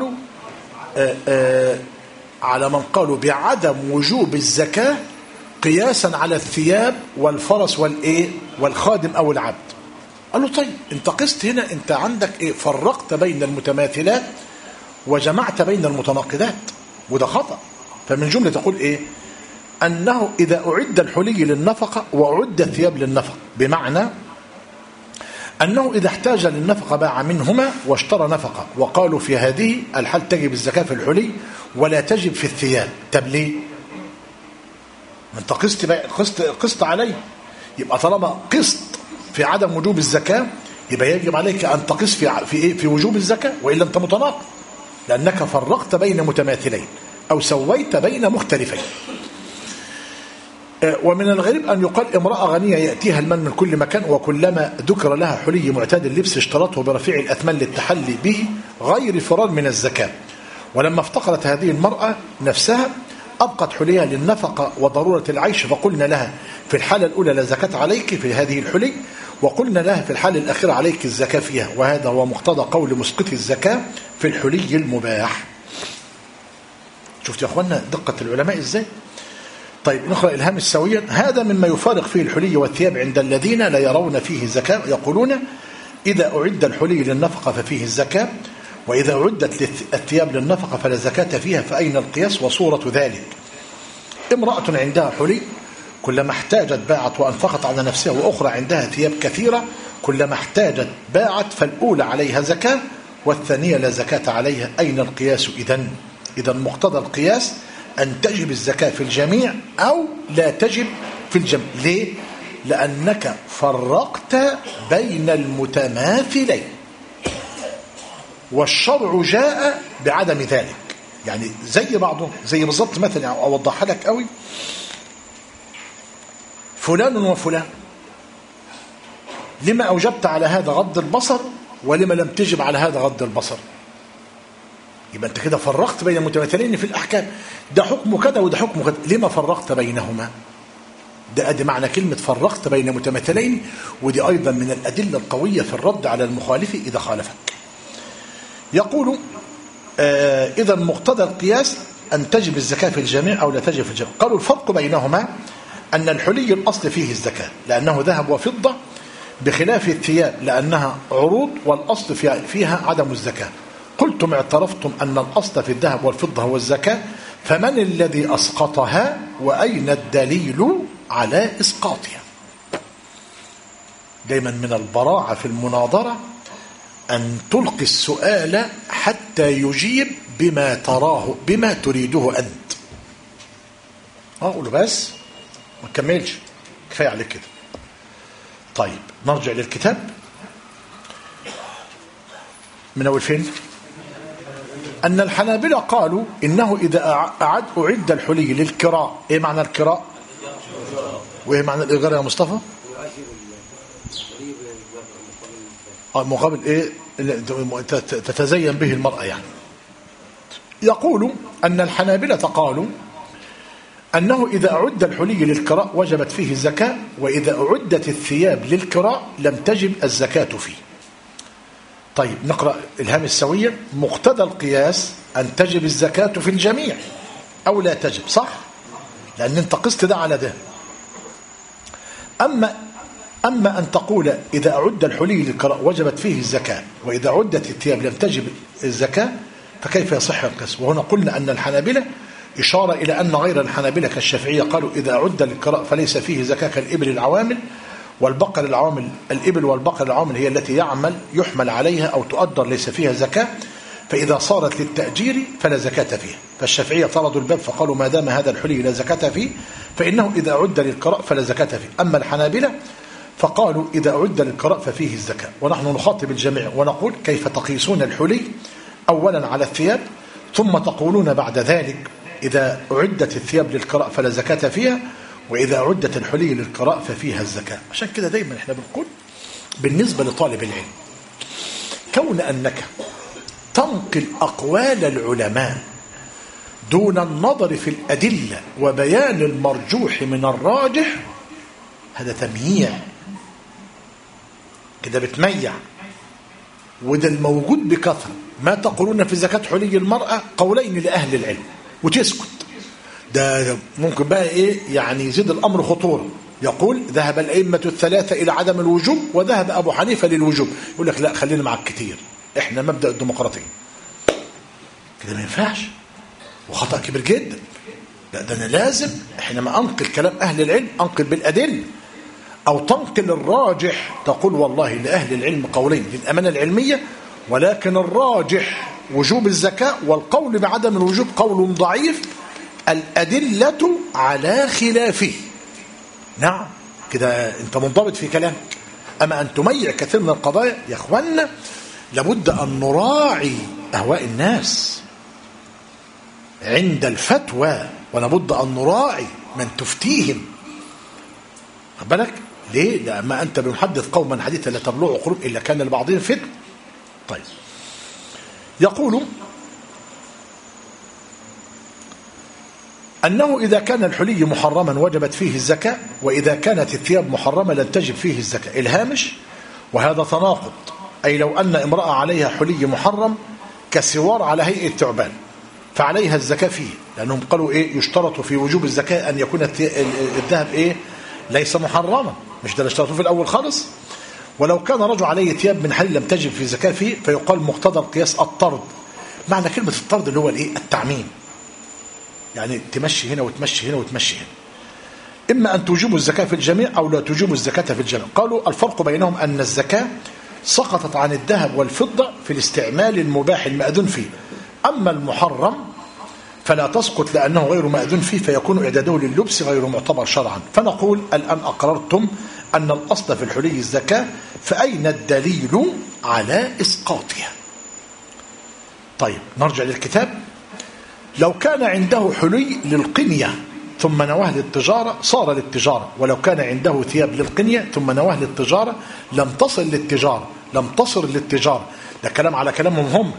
من قالوا بعدم وجوب الزكاة قياسا على الثياب والفرس والخادم أو العبد. قال له طيب انت قست هنا، انت عندك ايه؟ فرقت بين المتماثلات وجمعت بين المتناقضات، وده خطأ. فمن جملة تقول ايه؟ أنه إذا أعد الحلي للنفقة وأعد الثياب للنفقة، بمعنى أنه إذا احتاج للنفقة باع منهما واشترى نفقة، وقالوا في هذه الحال تجب الزكاة في الحلي ولا تجب في الثياب. طب ليه؟ ما انت قست عليه، يبقى طالما قست في عدم وجوب الزكاة يبقى يجب عليك أن تقس في وجوب الزكاة، وإلا أنت متناقض، لأنك فرقت بين متماثلين أو سويت بين مختلفين. ومن الغريب أن يقال امرأة غنية يأتيها المال من كل مكان، وكلما ذكر لها حلي معتاد اللبس اشترته برفيع الأثمان للتحلي به غير فرار من الزكاة. ولما افتقرت هذه المرأة نفسها أبقت حليها للنفقة وضرورة العيش، فقلنا لها في الحالة الأولى لا زكاة عليك في هذه الحلي، وقلنا لها في الحالة الأخيرة عليك الزكاة فيها. وهذا هو مقتضى قول مسقط الزكاة في الحلي المباح. شفت يا أخوانا دقة العلماء إزاي؟ طيب نقرأ الهامش سويا. هذا مما يفارق فيه الحلي والثياب عند الذين لا يرون فيه زكاة، يقولون إذا أعد الحلي للنفقة ففيه الزكاة، وإذا أعدت الثياب للنفقة فلا زكاة فيها، فأين القياس وصورة ذلك؟ امرأة عندها حلي كلما احتاجت باعت وأنفقت على نفسها، وأخرى عندها ثياب كثيرة كلما احتاجت باعت، فالأولى عليها زكاة والثانية لا زكاة عليها. أين القياس إذن مقتضى القياس أن تجب الزكاة في الجميع أو لا تجب في الجميع. ليه؟ لأنك فرقت بين المتماثلين، والشرع جاء بعدم ذلك. يعني زي بعضه، زي بالضبط مثلا أوضحها لك قوي، فلان وفلان، لما أوجبت على هذا غض البصر ولما لم تجب على هذا غض البصر؟ يبقى أنت كده فرقت بين المتماثلين في الأحكام، ده حكم كذا وده حكم كذا، لما فرقت بينهما؟ ده أدي معنى كلمة فرقت بين متماثلين، ودي أيضا من الأدلة القوية في الرد على المخالف إذا خالفك. يقول إذا مقتضى القياس أن تجب الزكاة في الجميع أو لا تجب في الجميع. قالوا الفرق بينهما أن الحلي الأصل فيه الزكاة لأنه ذهب وفضة، بخلاف الثياب لأنها عروض والأصل فيها عدم الزكاة. قلتم اعترفتم أن الأصل في الذهب والفضة هو الزكاة، فمن الذي أسقطها وأين الدليل على إسقاطها؟ دايما من البراعة في المناظرة أن تلقي السؤال حتى يجيب بما تريده أنت. أقول بس ما تكملش، كفاية عليك كده. طيب نرجع للكتاب من أول فين؟ أن الحنابلة قالوا إنه إذا أعد الحلي للكراء. إيه معنى الكراء؟ وإيه معنى الإيجار يا مصطفى؟ مقابل إيه تتزين به المرأة يعني. يقول أن الحنابلة قالوا أنه إذا أعد الحلي للكراء وجبت فيه الزكاة، وإذا أعدت الثياب للكراء لم تجب الزكاة فيه. طيب نقرأ الهام السوية. مقتضى القياس أن تجب الزكاة في الجميع أو لا تجب، صح؟ لأن انت قست ده على ده. أما أن تقول إذا أعد الحلي للكراء وجبت فيه الزكاة، وإذا عدت الثياب لم تجب الزكاة، فكيف يصح القياس؟ وهنا قلنا أن الحنابلة إشارة إلى أن غير الحنابلة كالشافعية قالوا إذا أعد للكراء فليس فيه زكاة كالإبل العوامل والبقر العوامل. الإبل والبقر العوامل هي التي يحمل عليها أو تؤدر ليس فيها زكاة، فإذا صارت للتأجير فلا زكاة فيها. فالشافعية طردوا الباب فقالوا ما دام هذا الحلي لا زكاة فيه فإنه إذا أعد للكراء فلا زكاة فيه. أما الحنابلة فقالوا إذا أعد للكراء ففيه الزكاة. ونحن نخاطب الجميع ونقول كيف تقيسون الحلي أولا على الثياب، ثم تقولون بعد ذلك إذا أعدت الثياب للكراء فلا زكاة فيها، وإذا أعدت الحلي للكراء ففيها الزكاة. عشان كده دايما احنا بنقول بالنسبة لطالب العلم كون أنك تنقل أقوال العلماء دون النظر في الأدلة وبيان المرجوح من الراجح، هذا تمييع كده، بتميع. وده الموجود بكثرة. ما تقولون في زكاة حلي المرأة؟ قولين لأهل العلم وتسكت. ده ممكن بقى إيه يعني يزيد الأمر خطورة. يقول ذهب الأئمة الثلاثة إلى عدم الوجوب وذهب أبو حنيفة للوجوب. يقول لك لا خلينا مع الكتير، إحنا مبدأ الديمقراطية. كده ما ينفعش وخطأ كبير جدا. لا ده أنا لازم حينما أنقل كلام أهل العلم أنقل بالأدلة، أو تنقل الراجح تقول والله لأهل العلم قولين للأمانة العلمية، ولكن الراجح وجوب الزكاة، والقول بعدم الوجوب قول ضعيف الأدلة على خلافه. نعم كده أنت منضبط في كلامك. أما أن تميع كثير من القضايا يا أخوانا لابد أن نراعي أهواء الناس عند الفتوى، ولابد أن نراعي من تفتيهم. خد بالك ليه؟ لما أنت بمحدث قوما حديثا لا تبلغ عقولهم إلا كان لبعضهم فتنة. طيب يقول أنه إذا كان الحلي محرما وجبت فيه الزكاة، وإذا كانت الثياب محرمة لن تجب فيه الزكاة. الهامش وهذا تناقض. أي لو أن امرأة عليها حلي محرم كسوار على هيئة تعبان فعليها الزكاة فيه، لأنهم قالوا إيه يشترط في وجوب الزكاة أن يكون الذهب إيه ليس محرما، مش ده اللي اشترطوه في الأول خالص. ولو كان رجل عليه ثياب من حلي لم تجب في زكاة فيه فيقال مقتضى القياس الطرد. معنى كلمة الطرد اللي هو الإيه التعميم، يعني تمشي هنا وتمشي هنا وتمشي هنا. إما أن توجب الزكاة في الجميع أو لا توجب الزكاة في الجميع. قالوا الفرق بينهم أن الزكاة سقطت عن الذهب والفضة في الاستعمال المباح المأذون فيه، أما المحرم فلا تسقط لأنه غير مأذون فيه فيكون إعداده لللبس غير معتبر شرعا. فنقول الآن أقررتم أن الأصل في الحلي الزكاة، فأين الدليل على إسقاطها؟ طيب نرجع للكتاب. لو كان عنده حلي للقنية ثم نواه للتجارة صار للتجارة، ولو كان عنده ثياب للقنية ثم نواه للتجارة لم تصل للتجارة، لم تصل للتجارة. ده كلام على كلامهم هم.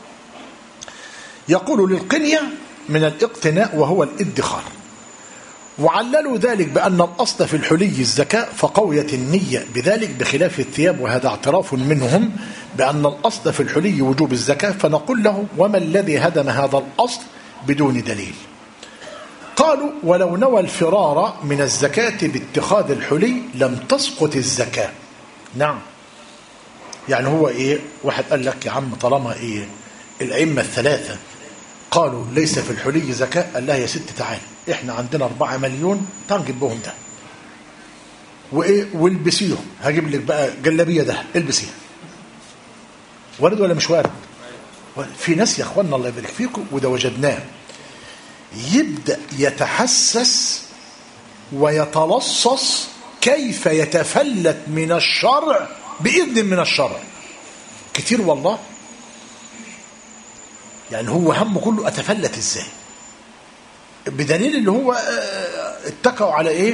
يقول للقنية من الاقتناء وهو الادخار، وعللوا ذلك بأن الأصل في الحلي الزكاة فقويت النية بذلك بخلاف الثياب، وهذا اعتراف منهم بأن الأصل في الحلي وجوب الزكاة. فنقول له وما الذي هدم هذا الأصل بدون دليل؟ قالوا ولو نوى الفرار من الزكاة باتخاذ الحلي لم تسقط الزكاة. نعم يعني هو ايه واحد قال لك يا عم طالما ايه الأئمة الثلاثة قالوا ليس في الحلي زكاة، قال لها يا ست تعالى احنا عندنا 4 مليون تعال نجيب بهم ده وايه والبسيهم، هجيب لك بقى جلابيه ده البسيها. وارد ولا مش وارد؟ في ناس يا اخوانا الله يبارك فيكم وده وجدناه يبدأ يتحسس ويتلصص كيف يتفلت من الشرع بإذن من الشرع. كتير والله يعني هو همه كله أتفلت إزاي، بدليل اللي هو اتكوا على إيه؟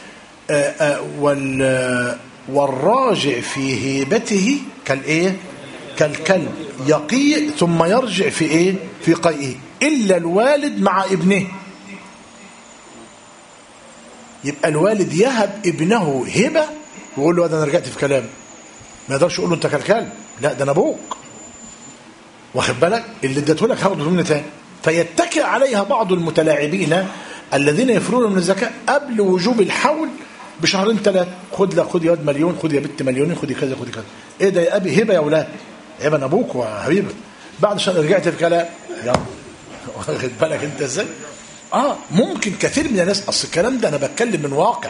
والراجع في هيبته كالإيه؟ كالكلب يقيء ثم يرجع في إيه؟ في قيئه، إلا الوالد مع ابنه. يبقى الوالد يهب ابنه هبة ويقول له ده أنا رجعت في كلامي، ما يقدرش يقول له أنت كالكلب، لا ده أنا أبوك، واخد بالك، اللي اديته لك هاخده مني تاني. فيتكئ عليها بعض المتلاعبين الذين يفرون من الزكاة قبل وجوب الحول بشهرين ثلاثة، خد يا واد مليون، خد يا بنت مليونين، خد كذا خد كذا. ايه ده يا ابي؟ هبه يا اولاد، عيب انا ابوك وحبيبك. بعد شهر رجعت في كلام، يلا واخد بالك انت ازاي؟ ممكن كثير من الناس، اصل الكلام ده انا بتكلم من واقع.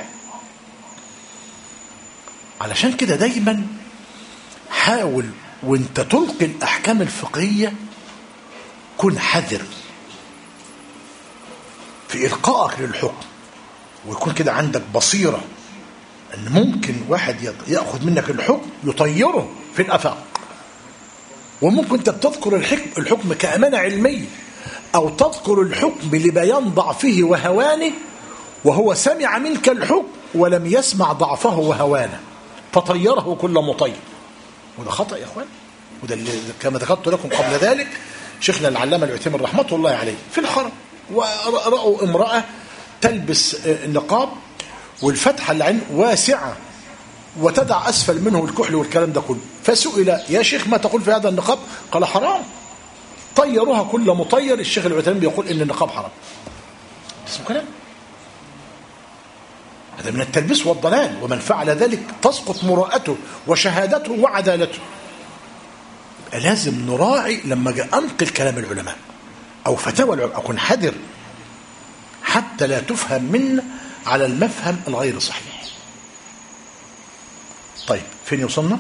علشان كده دايما حاول وانت تلقي الاحكام الفقهيه كن حذر في القائك للحكم، ويكون كده عندك بصيره ان ممكن واحد ياخذ منك الحكم يطيره في الافاق، وممكن انت بتذكر الحكم كامانه علميه، او تذكر الحكم لبيان ضعفه وهوانه، وهو سمع منك الحكم ولم يسمع ضعفه وهوانه فطيره كل مطير، وده خطأ يا اخوان. وده اللي كما ذكرت لكم قبل ذلك شيخنا العلامه العثيمين رحمه الله عليه في الحرم، ورأوا امرأة تلبس النقاب والفتحة اللي عين واسعة وتدع أسفل منه الكحل والكلام ده كله، فسئل يا شيخ ما تقول في هذا النقاب؟ قال حرام، طيروها كل مطير. الشيخ العثيمين بيقول إن النقاب حرام. اسمه كلام، هذا من التلبيس والضلال، ومن فعل ذلك تسقط مراءته وشهادته وعدالته. لازم نراعي لما جاء أنقل كلام العلماء أو فتاوى العلماء، أكون حذر حتى لا تفهم منا على المفهم الغير صحيح. طيب فين يوصلنا؟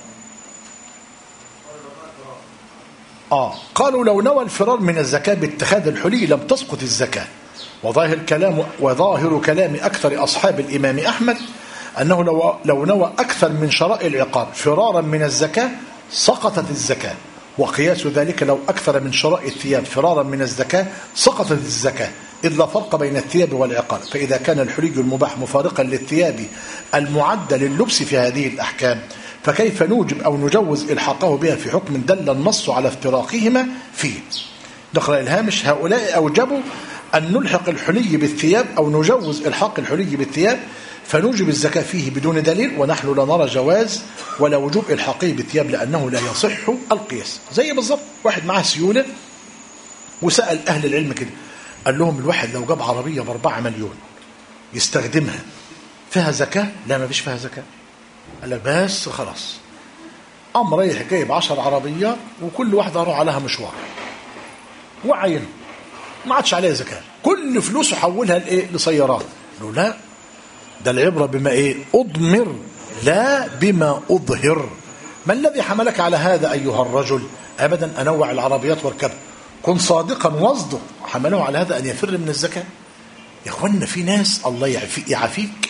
قالوا لو نوى الفرار من الزكاة باتخاذ الحلي لم تسقط الزكاة. وظاهر كلام أكثر أصحاب الإمام أحمد أنه لو نوى أكثر من شرائع العقار فرارا من الزكاة سقطت الزكاة، وقياس ذلك لو أكثر من شراء الثياب فرارا من الزكاة سقطت الزكاة، إذ لا فرق بين الثياب والعقار. فإذا كان الحلي المباح مفارقا للثياب المعدة لللبس في هذه الأحكام، فكيف نوجب أو نجوز إلحاقه بها في حكم دل النص على افتراقهما فيه؟ نقرأ الهامش: هؤلاء أوجبوا أن نلحق الحلي بالثياب أو نجوز إلحاق الحلي بالثياب فنوجب الزكاة فيه بدون دليل، ونحن لا نرى جواز ولا وجوب إلحاقه بالثياب لأنه لا يصح القياس. زي بالضبط واحد معاه سيولة وسأل أهل العلم كده، قال لهم الواحد لو جاب عربية ب4 مليون يستخدمها فيها زكاة؟ لا ما فيش فيها زكاة. قال لك بس خلاص، قام رايح جايب 10 عربيات وكل واحدة راح عليها مشوار وعينه ما عادش عليها زكاة، كل فلوسه حولها لسيارات. له لا، ده العبرة بما أضمر لا بما أظهر. ما الذي حملك على هذا أيها الرجل؟ أبدا أنوع العربيات واركبها، كن صادقا واصدق. حمله على هذا أن يفر من الزكاة. يا أخوانا في ناس الله يعافيك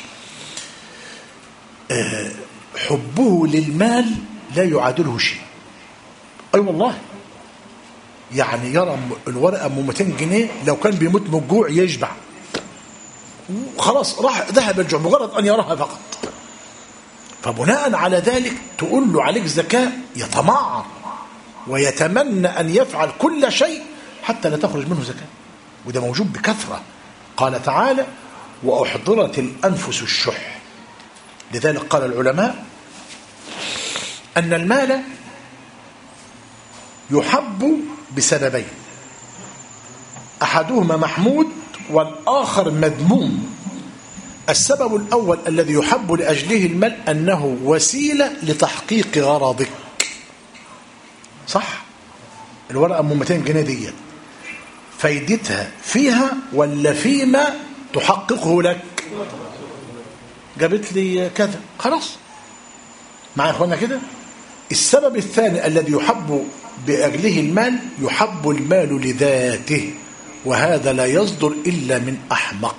حبه للمال لا يعادله شيء. أي والله، يعني يرى الورقة 200 جنيه لو كان بيموت من الجوع يشبع، خلاص راح ذهب الجوع مجرد أن يراها فقط. فبناء على ذلك تقول له عليك زكاة، يتمعر ويتمنى أن يفعل كل شيء حتى لا تخرج منه زكاة، وده موجود بكثرة. قال تعالى: وأحضرت الأنفس الشح. لذلك قال العلماء أن المال يحب بسببين، أحدهما محمود والآخر مذموم. السبب الأول الذي يحب لأجله المال أنه وسيلة لتحقيق غرضك. صح؟ الورقة 200 جنيه دي فايدتها فيها ولا فيما تحققه لك؟ جابت لي كذا، خلاص معايا يا اخوانا كده. السبب الثاني الذي يحب بأجله المال، يحب المال لذاته، وهذا لا يصدر إلا من أحمق.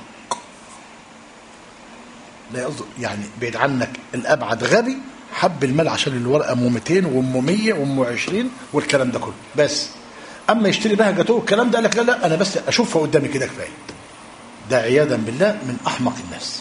لا يصدر، يعني بعيد عنك الأبعد غبي حب المال عشان الورقة 200 و100 و120 والكلام ده كله، بس أما يشتري بها جاتوه الكلام ده، قال لك لا أنا بس أشوفها قدامي كده كفاية. ده عياذا بالله من أحمق الناس.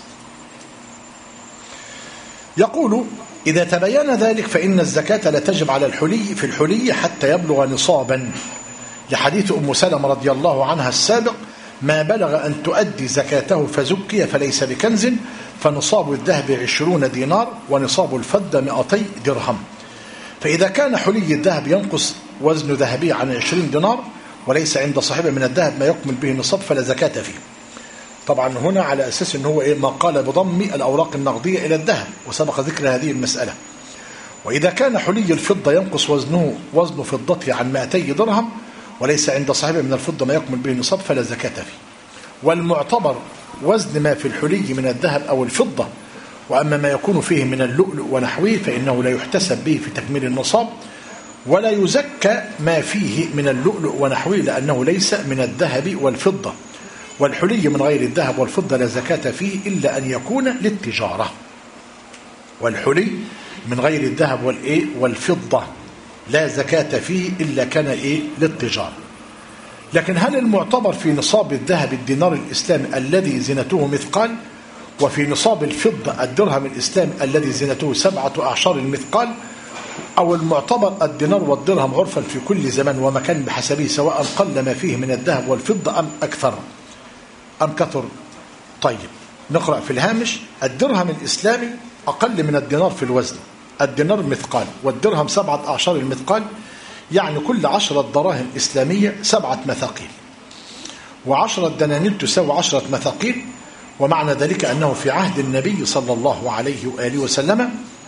يقول إذا تبين ذلك فإن الزكاة لا تجب على الحلي في الحلي حتى يبلغ نصابا، لحديث أم سلمة رضي الله عنها السابق: ما بلغ أن تؤدي زكاته فزكي فليس بكنز، فنصاب الذهب 20 دينار ونصاب الفضة 200 درهم. فإذا كان حلي الذهب ينقص وزن ذهبه عن 20 دينار وليس عند صاحبه من الذهب ما يكمل به نصاب فلا زكاة فيه. طبعا هنا على أساس أنه هو ما قال بضم الأوراق النقدية إلى الذهب، وسبق ذكر هذه المسألة. وإذا كان حلي الفضة ينقص وزن فضته عن 200 درهم وليس عند صاحبه من الفضة ما يكمل به نصاب فلا زكاة فيه. والمعتبر وزن ما في الحلي من الذهب أو الفضة، وأما ما يكون فيه من اللؤلؤ ونحوه فإنه لا يحتسب به في تكميل النصاب، ولا يزكى ما فيه من اللؤلؤ ونحوه لأنه ليس من الذهب والفضة. والحلي من غير الذهب والفضة لا زكاة فيه إلا أن يكون للتجارة. والحلي من غير الذهب والفضة لا زكاة فيه إلا كان للتجارة. لكن هل المعتبر في نصاب الذهب الدينار الإسلامي الذي زنته مثقال، وفي نصاب الفضة الدرهم الإسلامي الذي زنته 7 أعشار المثقال، أو المعتبر الدينار والدرهم عرفا في كل زمان ومكان بحسبه سواء قل ما فيه من الذهب والفضة أم أكثر أم كثر؟ طيب نقرأ في الهامش: الدرهم الإسلامي أقل من الدينار في الوزن، الدينار مثقال والدرهم 7 أعشار المثقال، يعني كل 10 دراهم إسلامية 7 مثاقيل، و10 دنانير تساوي 10 مثاقيل. ومعنى ذلك أنه في عهد النبي صلى الله عليه وآله وسلم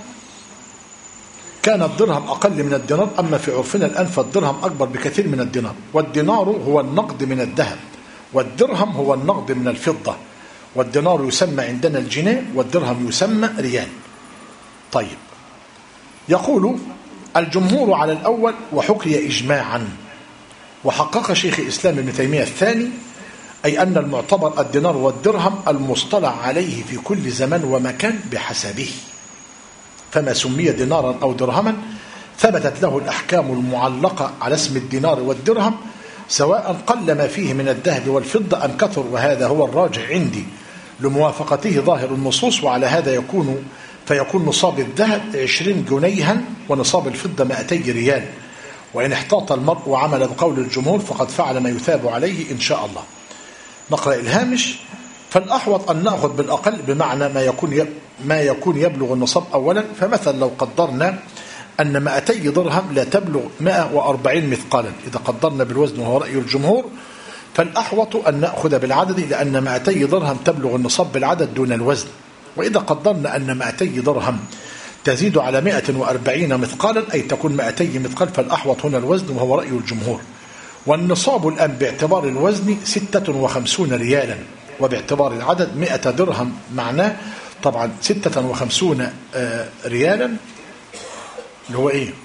كان الدرهم أقل من الدينار، أما في عرفنا الآن فالدرهم أكبر بكثير من الدينار. والدينار هو النقد من الذهب، والدرهم هو النقد من الفضة. والدينار يسمى عندنا الجنيه، والدرهم يسمى ريال. طيب يقول الجمهور على الأول وحكي إجماعا، وحقق شيخ الإسلام ابن تيمية الثاني، أي أن المعتبر الدينار والدرهم المصطلع عليه في كل زمان ومكان بحسبه، فما سمي دينارا أو درهما ثبتت له الأحكام المعلقة على اسم الدينار والدرهم سواء قل ما فيه من الذهب والفضة أم كثر، وهذا هو الراجح عندي لموافقته ظاهر النصوص. وعلى هذا فيكون نصاب الذهب 20 جنيها ونصاب الفضة 200 ريال. وإن احتاط المرء وعمل بقول الجمهور فقد فعل ما يثاب عليه إن شاء الله. نقرأ الهامش: فالأحوط أن نأخذ بالأقل بمعنى ما يكون يبلغ النصاب أولا. فمثلا لو قدرنا أن 200 درهم لا تبلغ 140 مثقالا، إذا قدرنا بالوزن وهو رأي الجمهور فالأحوط أن نأخذ بالعدد، لأن 200 درهم تبلغ النصاب بالعدد دون الوزن. وإذا قدرنا أن 200 درهم تزيد على 140 مثقالا أي تكون 200 مثقال، فالأحوط هنا الوزن وهو رأي الجمهور. والنصاب الآن باعتبار الوزن 56 ريالا، وباعتبار العدد 100 درهم، معناه طبعا 56 ريالا اللي هو ايه؟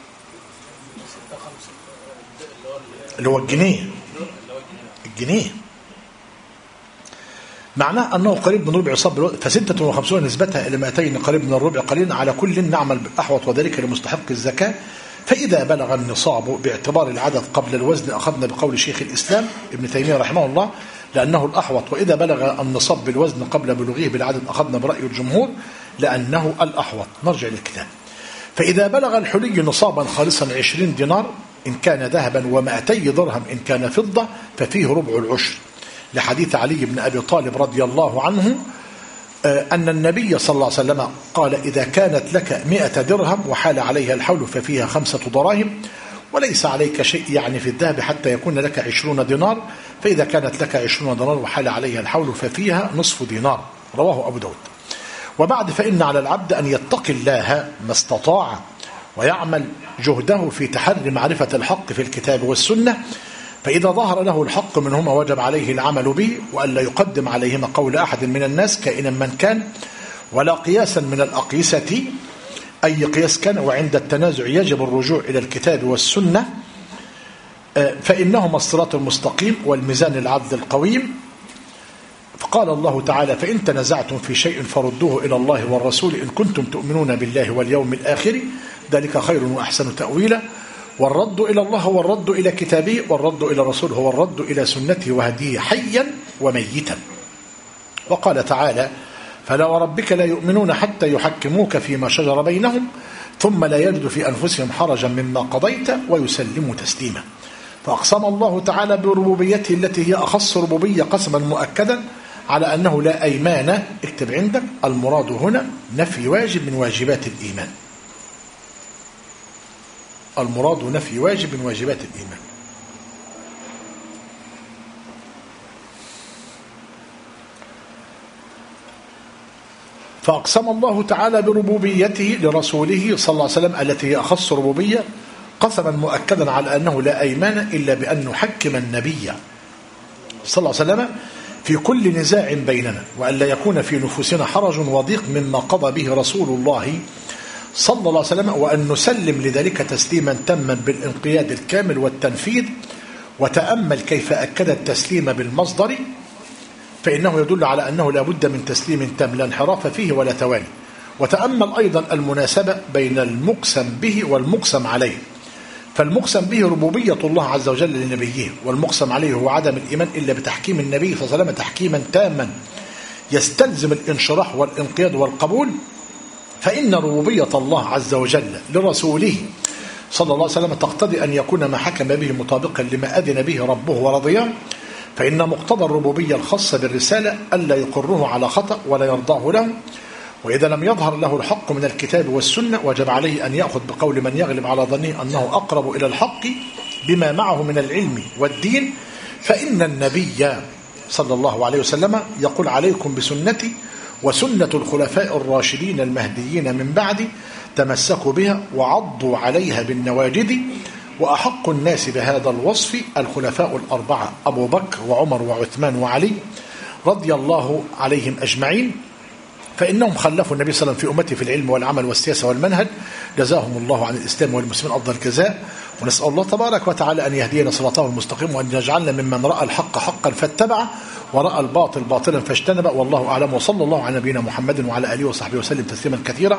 اللي هو الجنيه. معناه أنه قريب من ربع نصاب، ف56 نسبتها إلى 200 قريب من الربع قليلا. على كل نعمل بالأحوط وذلك لمستحق الزكاة. فإذا بلغ النصاب باعتبار العدد قبل الوزن أخذنا بقول شيخ الإسلام ابن تيمية رحمه الله لأنه الأحوط، وإذا بلغ النصاب بالوزن قبل بلوغه بالعدد أخذنا برأي الجمهور لأنه الأحوط. نرجع للكتاب: فإذا بلغ الحلي نصابا خالصا 20 دينار إن كان ذهبا و200 درهم إن كان فضة ففيه ربع العشر، لحديث علي بن أبي طالب رضي الله عنه أن النبي صلى الله عليه وسلم قال: إذا كانت لك 100 درهم وحال عليها الحول ففيها 5 دراهم، وليس عليك شيء يعني في الذهب حتى يكون لك 20 دينار، فإذا كانت لك 20 دينار وحال عليها الحول ففيها نصف دينار. رواه أبو داود. وبعد: فإن على العبد أن يتقي الله ما استطاع ويعمل جهده في تحري معرفة الحق في الكتاب والسنة، فإذا ظهر له الحق منهما وجب عليه العمل به، وألا يقدم عليهما قول أحد من الناس كائنا من كان، ولا قياسا من الأقيسة أي قياس كان. وعند التنازع يجب الرجوع إلى الكتاب والسنة، فإنهما الصراط المستقيم والميزان العدل القويم. فقال الله تعالى: فإن تنازعتم في شيء فردوه إلى الله والرسول إن كنتم تؤمنون بالله واليوم الآخر ذلك خير وأحسن تأويلا. والرد إلى الله هو الرد إلى كتابه، والرد إلى رسوله هو الرد إلى سنته وهديه حيا وميتا. وقال تعالى: فلا وربك لا يؤمنون حتى يحكموك فيما شجر بينهم ثم لا يجدوا في أنفسهم حرجا مما قضيت ويسلموا تسليما. فأقسم الله تعالى بربوبيته التي هي أخص ربوبية قسما مؤكدا على أنه لا أيمان. اكتب عندك: المراد هنا نفي واجب من واجبات الإيمان. المراد نفي واجب من واجبات الإيمان. فأقسم الله تعالى بربوبيته لرسوله صلى الله عليه وسلم التي هي أخص ربوبية قسما مؤكدا على أنه لا أيمان إلا بأن نحكم النبي صلى الله عليه وسلم في كل نزاع بيننا، وأن لا يكون في نفوسنا حرج وضيق مما قضى به رسول الله صلى الله عليه وسلم، وأن نسلم لذلك تسليما تاما بالانقياد الكامل والتنفيذ. وتأمل كيف أكد التسليم بالمصدر، فإنه يدل على أنه لا بد من تسليم تام لا انحراف فيه ولا توالي. وتأمل أيضا المناسبة بين المقسم به والمقسم عليه، فالمقسم به ربوبية الله عز وجل لنبيه، والمقسم عليه هو عدم الإيمان إلا بتحكيم النبي صلى الله عليه وسلم تحكيما تاما يستلزم الانشراح والانقياد والقبول. فإن ربوبية الله عز وجل لرسوله صلى الله عليه وسلم تقتضي أن يكون ما حكم به مطابقا لما أذن به ربه ورضيه، فإن مقتضى الربوبية الخاصة بالرسالة ألا يقره على خطأ ولا يرضاه له. وإذا لم يظهر له الحق من الكتاب والسنة وجب عليه أن يأخذ بقول من يغلب على ظنه أنه أقرب إلى الحق بما معه من العلم والدين. فإن النبي صلى الله عليه وسلم يقول: عليكم بسنتي وسنة الخلفاء الراشدين المهديين من بعدي، تمسكوا بها وعضوا عليها بالنواجذ. وأحق الناس بهذا الوصف الخلفاء الأربعة أبو بكر وعمر وعثمان وعلي رضي الله عليهم أجمعين، فإنهم خلفوا النبي صلى الله عليه وسلم في أمته في العلم والعمل والسياسة والمنهج، جزاهم الله عن الإسلام والمسلمين أفضل الجزاء. ونسأل الله تبارك وتعالى أن يهدينا صراطه المستقيم، وأن يجعلنا ممن رأى الحق حقا فاتبعه ورأى الباطل باطلا فاجتنبه. والله أعلم، وصلى الله على نبينا محمد وعلى آله وصحبه وسلم تسليما كثيرا.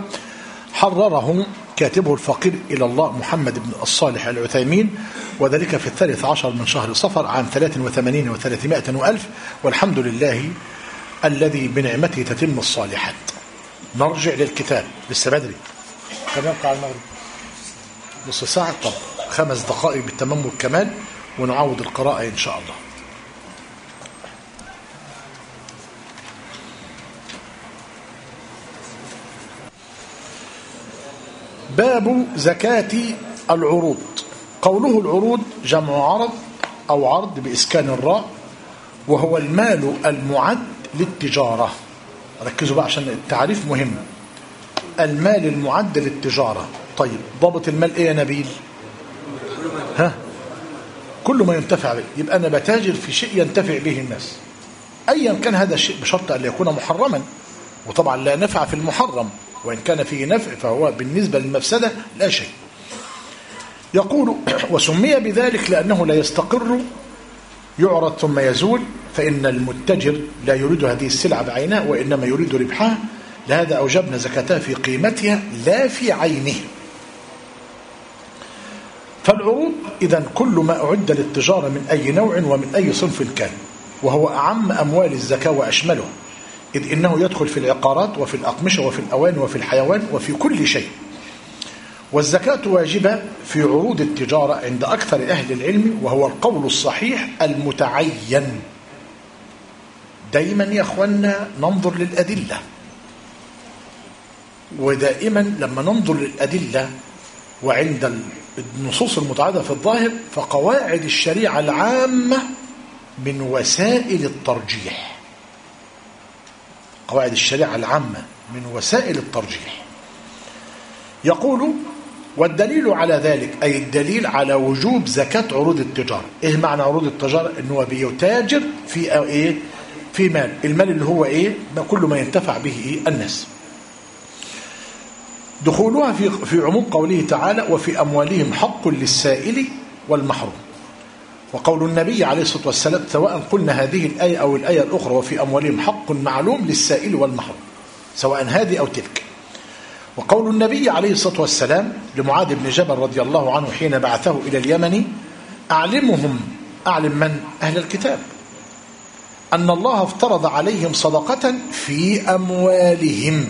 حرره كاتبه الفقير إلى الله محمد بن الصالح العثيمين، وذلك في 13 من شهر صفر عام 83 و300 وألف. والحمد لله الذي بنعمته تتم الصالحات. نرجع للكتاب، لسه بدري، كم يبقى على المغرب؟ نص ساعة. طب 5 دقائق بالتمام والكمال ونعود القراءة إن شاء الله. باب زكاة العروض. قوله العروض جمع عرض أو عرض بإسكان الراء، وهو المال المعد للتجارة. ركزوا بقى عشان التعريف مهم. المال المعد للتجارة. طيب ضابط المال ايه يا نبيل؟ كل ما ينتفع به. يبقى أنا بتاجر في شيء ينتفع به الناس أيا كان هذا الشيء، بشرط أن يكون محرما، وطبعا لا نفع في المحرم، وإن كان فيه نفع فهو بالنسبة للمفسدة لا شيء. يقول: وسمي بذلك لأنه لا يستقر، يعرض ثم يزول، فإن المتجر لا يريد هذه السلعة بعينها وإنما يريد ربحها، لهذا أوجبنا زكاتها في قيمتها لا في عينه. فالعروض إذن كل ما أعد للتجارة من أي نوع ومن أي صنف كان، وهو أعم أموال الزكاة وأشمله، إذ إنه يدخل في العقارات وفي الأقمشة وفي الأواني وفي الحيوان وفي كل شيء. والزكاة واجبة في عروض التجارة عند أكثر أهل العلم، وهو القول الصحيح المتعين. دائما يا أخوانا ننظر للأدلة، ودائما لما ننظر للأدلة وعند النصوص المتعارضة في الظاهر، فقواعد الشريعة العامة من وسائل الترجيح. قواعد الشريعة العامة من وسائل الترجيح. يقول: والدليل على ذلك، أي الدليل على وجوب زكاة عروض التجارة. إيه معنى عروض التجارة؟ إنه بيتاجر في إيه؟ في مال، المال اللي هو إيه؟ كل ما ينتفع به إيه؟ الناس. دخولها في عموم قوله تعالى: وفي أموالهم حق للسائل والمحروم. وقول النبي عليه الصلاة والسلام: سواء قلنا هذه الآية أو الآية الأخرى: وفي أموالهم حق معلوم للسائل والمحروم، سواء هذه أو تلك. وقول النبي عليه الصلاة والسلام لمعاذ بن جبل رضي الله عنه حين بعثه إلى اليمن: أعلم من؟ أهل الكتاب، أن الله افترض عليهم صدقة في أموالهم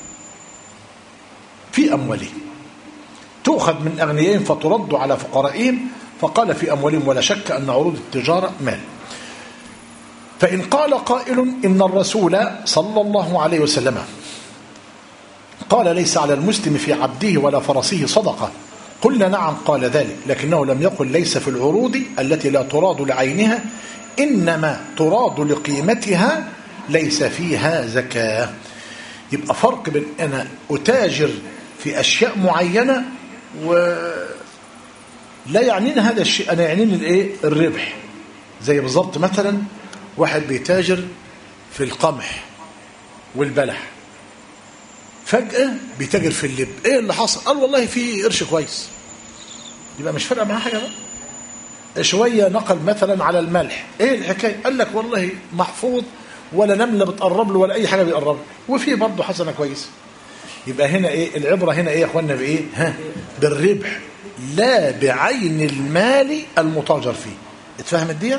تؤخذ من أغنيائهم فترد على فقرائهم، فقال في أموالهم، ولا شك أن عروض التجارة مال. فإن قال قائل إن الرسول صلى الله عليه وسلم قال ليس على المسلم في عبده ولا فرسه صدقة، قلنا نعم قال ذلك، لكنه لم يقل ليس في العروض التي لا تراد لعينها إنما تراد لقيمتها ليس فيها زكاة. يبقى فرق بين أنا أتاجر في أشياء معينة ولا يعنيني هذا الشيء، أنا يعنيني الربح. زي بالضبط مثلا واحد بيتاجر في القمح والبلح، فجأة بيتاجر في اللب. ايه اللي حصل؟ قال والله في قرش كويس، يبقى مش فارقه معاه حاجه بقى. شويه نقل مثلا على الملح، ايه الحكايه؟ قال لك والله محفوظ، ولا نمله بتقرب له ولا اي حاجه بيقرب له، وفي برضه حسنه كويسه. يبقى هنا العبره هنا يا اخوانا بالربح، لا بعين المال المتاجر فيه. اتفهمت دي؟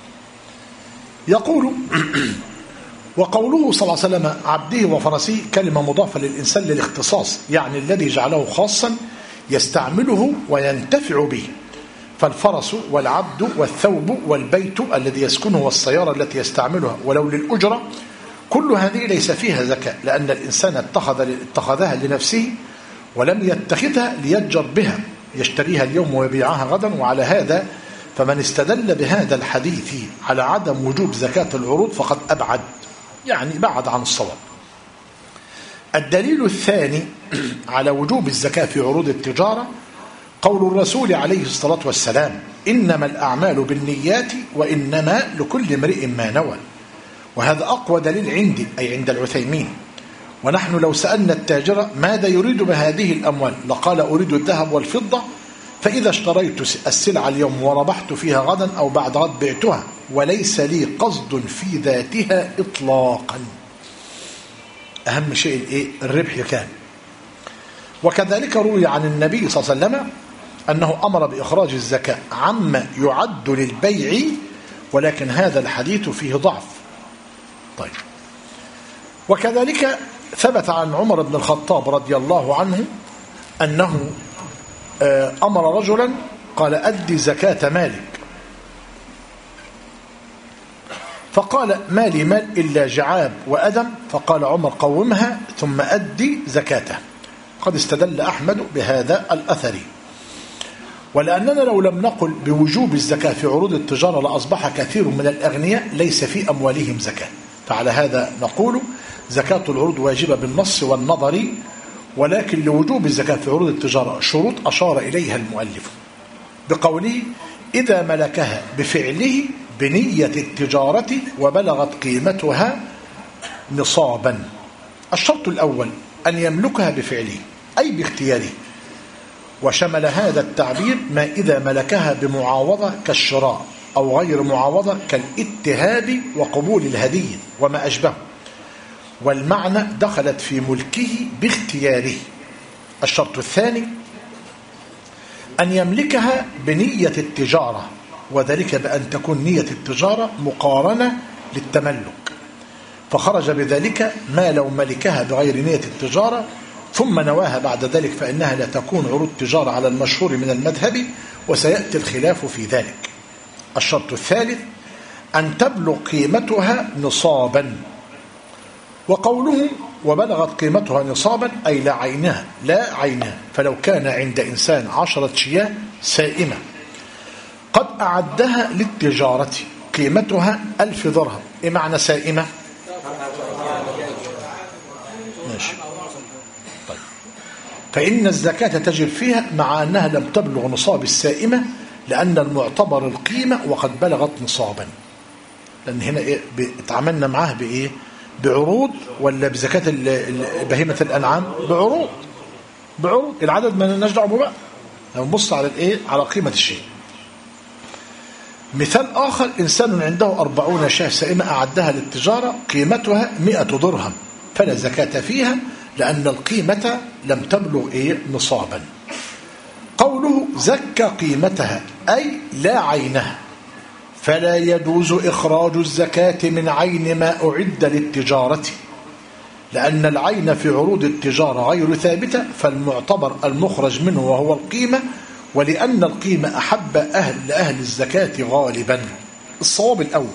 يقول وقوله صلى الله عليه وسلم عبده وفرسه كلمة مضافة للإنسان للاختصاص، يعني الذي جعله خاصا يستعمله وينتفع به. فالفرس والعبد والثوب والبيت الذي يسكنه والسيارة التي يستعملها ولو للأجرة، كل هذه ليس فيها زكاة، لأن الإنسان اتخذها لنفسه ولم يتخذها ليتجر بها، يشتريها اليوم ويبيعها غدا. وعلى هذا فمن استدل بهذا الحديث على عدم وجوب زكاة العروض فقد أبعد، يعني بعد عن الصواب. الدليل الثاني على وجوب الزكاة في عروض التجارة قول الرسول عليه الصلاة والسلام: إنما الأعمال بالنيات وإنما لكل امرئ ما نوى. وهذا أقوى دليل عندي، أي عند العثيمين. ونحن لو سألنا التاجر ماذا يريد بهذه الأموال لقال: أريد الذهب والفضة، فإذا اشتريت السلعة اليوم وربحت فيها غدا أو بعد غد بعتها، وليس لي قصد في ذاتها إطلاقا. أهم شيء الربح كان. وكذلك روي عن النبي صلى الله عليه وسلم أنه أمر بإخراج الزكاة عما يعد للبيع، ولكن هذا الحديث فيه ضعف. طيب، وكذلك ثبت عن عمر بن الخطاب رضي الله عنه أنه أمر رجلا قال: أدي زكاة مالك، فقال: ما لي مال إلا جعاب وأدم، فقال عمر: قومها ثم أدي زكاته. قد استدل أحمد بهذا الأثر. ولأننا لو لم نقل بوجوب الزكاة في عروض التجارة لأصبح كثير من الأغنياء ليس في أموالهم زكاة، فعلى هذا نقول زكاة العروض واجبة بالنص والنظر، ولكن لوجوب الزكاة في عروض التجارة شروط أشار إليها المؤلف بقوله: إذا ملكها بفعله بنية التجارة وبلغت قيمتها نصابا. الشرط الأول أن يملكها بفعله أي باختياره، وشمل هذا التعبير ما إذا ملكها بمعاوضة كالشراء، أو غير معاوضة كالاتهاب وقبول الهدية وما أشبهه، والمعنى دخلت في ملكه باختياره. الشرط الثاني أن يملكها بنية التجارة، وذلك بأن تكون نية التجارة مقارنة للتملك، فخرج بذلك ما لو ملكها بغير نية التجارة ثم نواها بعد ذلك فإنها لا تكون عروض تجارة على المشهور من المذهب، وسيأتي الخلاف في ذلك. الشرط الثالث أن تبلغ قيمتها نصابا، وقوله وبلغت قيمتها نصابا أي لا عينها، فلو كان عند إنسان 10 شياه سائمة قد أعدها للتجارة قيمتها 1000 درهم، إيه معنى سائمة؟ ماشي. طيب، فإن الزكاة تجب فيها مع أنها لم تبلغ نصاب السائمة، لأن المعتبر القيمة وقد بلغت نصابا. لأن هنا اتعاملنا معاه بإيه؟ بعروض ولا بزكاة بهيمة الأنعام؟ بعروض. العدد ما لناش دعوه بقى، نبص على على قيمة الشيء. مثال آخر: إنسان عنده 40 شاة سائمة أعدها للتجارة قيمتها 100 درهم، فلا زكاة فيها لأن القيمة لم تبلغ نصابا. قوله زكى قيمتها أي لا عينها، فلا يجوز إخراج الزكاة من عين ما أعد للتجارة، لأن العين في عروض التجارة غير ثابتة، فالمعتبر المخرج منه وهو القيمة، ولأن القيمة أحب لأهل الزكاة غالبا. الصواب الأول.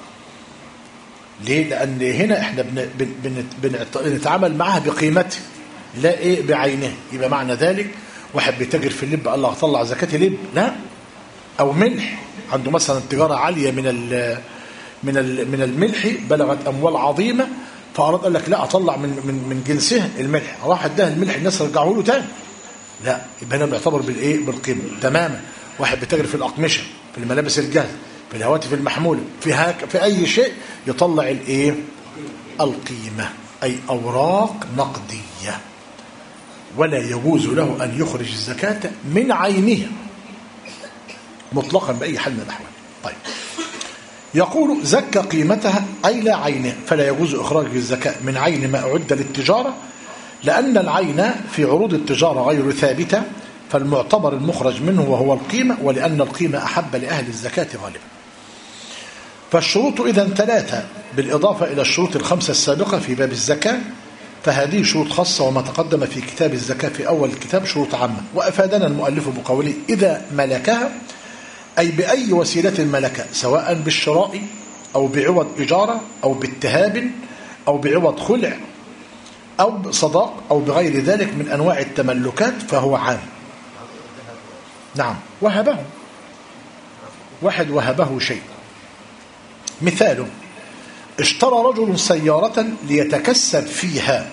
ليه؟ لأن هنا احنا بنتعامل معها بقيمته لا بعينه. يبقى معنى ذلك واحد بيتاجر في اللب قال له هطلع زكاة لب، لا. أو ملح، عنده مثلا تجارة عالية من الملح بلغت أموال عظيمة، فأراد قال لك لا أطلع من جنسه الملح، راح اداه الملح الناس رجعوا له تاني، لا. يبقى هنا بيعتبر بالقيمة تماما. واحد بيتاجر في الأقمشة، في الملابس الجاهزة، في الهواتف المحمولة، في أي شيء يطلع القيمة، أي أوراق نقدية، ولا يجوز له أن يخرج الزكاة من عينها مطلقا بأي حال من الأحوال. طيب، يقول زكى قيمتها أي لا عينها، فلا يجوز إخراج الزكاة من عين ما أعد للتجارة، لأن العين في عروض التجارة غير ثابتة، فالمعتبر المخرج منه وهو القيمة، ولأن القيمة أحب لأهل الزكاة غالبا. فالشروط إذن 3 بالإضافة إلى الشروط الخمسة السابقة في باب الزكاة، فهذه شروط خاصة، وما تقدم في كتاب الزكاة في أول الكتاب شروط عامة. وأفادنا المؤلف بقوله إذا ملكها، أي بأي وسيلة ملكها، سواء بالشراء أو بعوض إجارة أو باتهاب أو بعوض خلع أو بصداق أو بغير ذلك من أنواع التملكات، فهو عام. نعم، وهبه، واحد وهبه شيء. مثال: اشترى رجل سيارة ليتكسب فيها،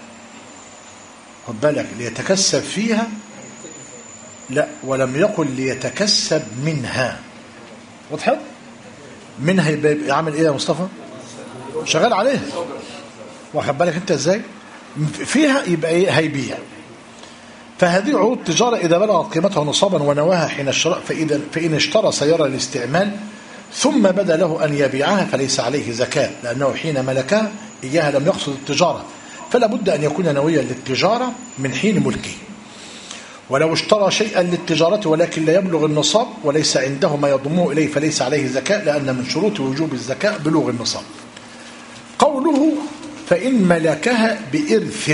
خد بالك، ليتكسب فيها، لا، ولم يقل ليتكسب منها. وضحت؟ منها يبقى عامل ايه يا مصطفى؟ شغال عليها. واخد بالك انت ازاي؟ فيها يبقى هيبيع. فهذه عروض تجارة إذا بلغت قيمتها نصابا ونواها حين الشراء، فإن اشترى سيارة للاستعمال ثم بدا له أن يبيعها فليس عليه زكاة، لأنه حين ملكها إياها لم يقصد التجارة، فلا بد أن يكون نويا للتجارة من حين ملكه. ولو اشترى شيئا للتجارة ولكن لا يبلغ النصاب وليس عنده ما يضمه إليه فليس عليه زكاة، لأن من شروط وجوب الزكاة بلوغ النصاب. قوله فإن ملكها بإرث،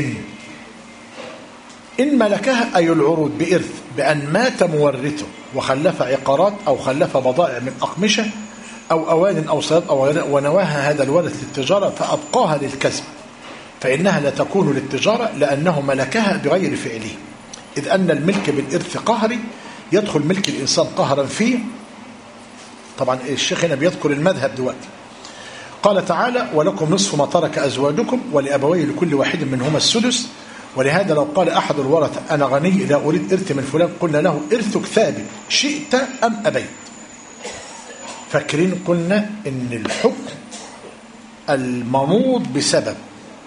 إن ملكها أي العروض بإرث، بأن مات مورثه وخلف عقارات أو خلف بضائع من أقمشة أو أوان أو صياد أو ونواها هذا الورث للتجارة فأبقاها للكسب، فإنها لا تكون للتجارة لأنه ملكها بغير فعله، إذ أن الملك بالإرث قهري، يدخل ملك الإنسان قهرا فيه. طبعا الشيخ هنا بيذكر المذهب دلوقتي. قال تعالى ولكم نصف ما ترك أزواجكم ولأبويه لكل واحد منهما السدس، ولهذا لو قال أحد الورثة أنا غني لا أريد إرث من فلان قلنا له إرثك ثابت شئت أم أبيت. فاكرين قلنا إن الحكم المنوط بسبب،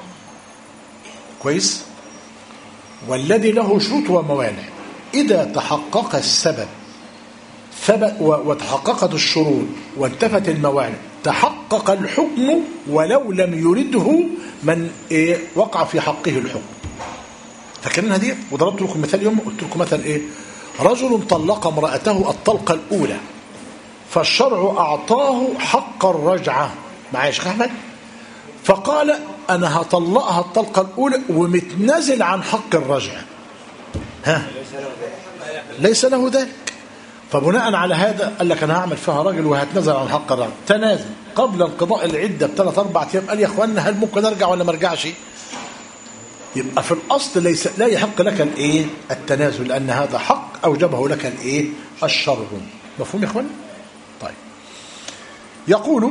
كويس، والذي له شروط وموانع. إذا تحقق السبب وتحققت الشروط وانتفت الموانع تحقق الحكم ولو لم يرده من وقع في حقه الحكم. فاكرينها دي؟ وضربت لكم مثال يوم قلت لكم مثلا رجل طلق امرأته الطلقة الأولى فالشرع أعطاه حق الرجعة، معايا يا شيخ أحمد؟ فقال أنا هطلقها الطلقة الأولى ومتنازل عن حق الرجعة، ليس له ذلك. فبناء على هذا قال لك أنا هعمل فيها راجل وهتنازل عن حق الرجعة، تنازل قبل انقضاء العدة ب3-4 أيام، قال يا أخوانا هل ممكن أرجع ولا ما أرجعش؟ يبقى في الأصل لا يحق لك التنازل، لأن هذا حق أوجبه لك الشرع. مفهوم يا أخوانا؟ طيب، يقول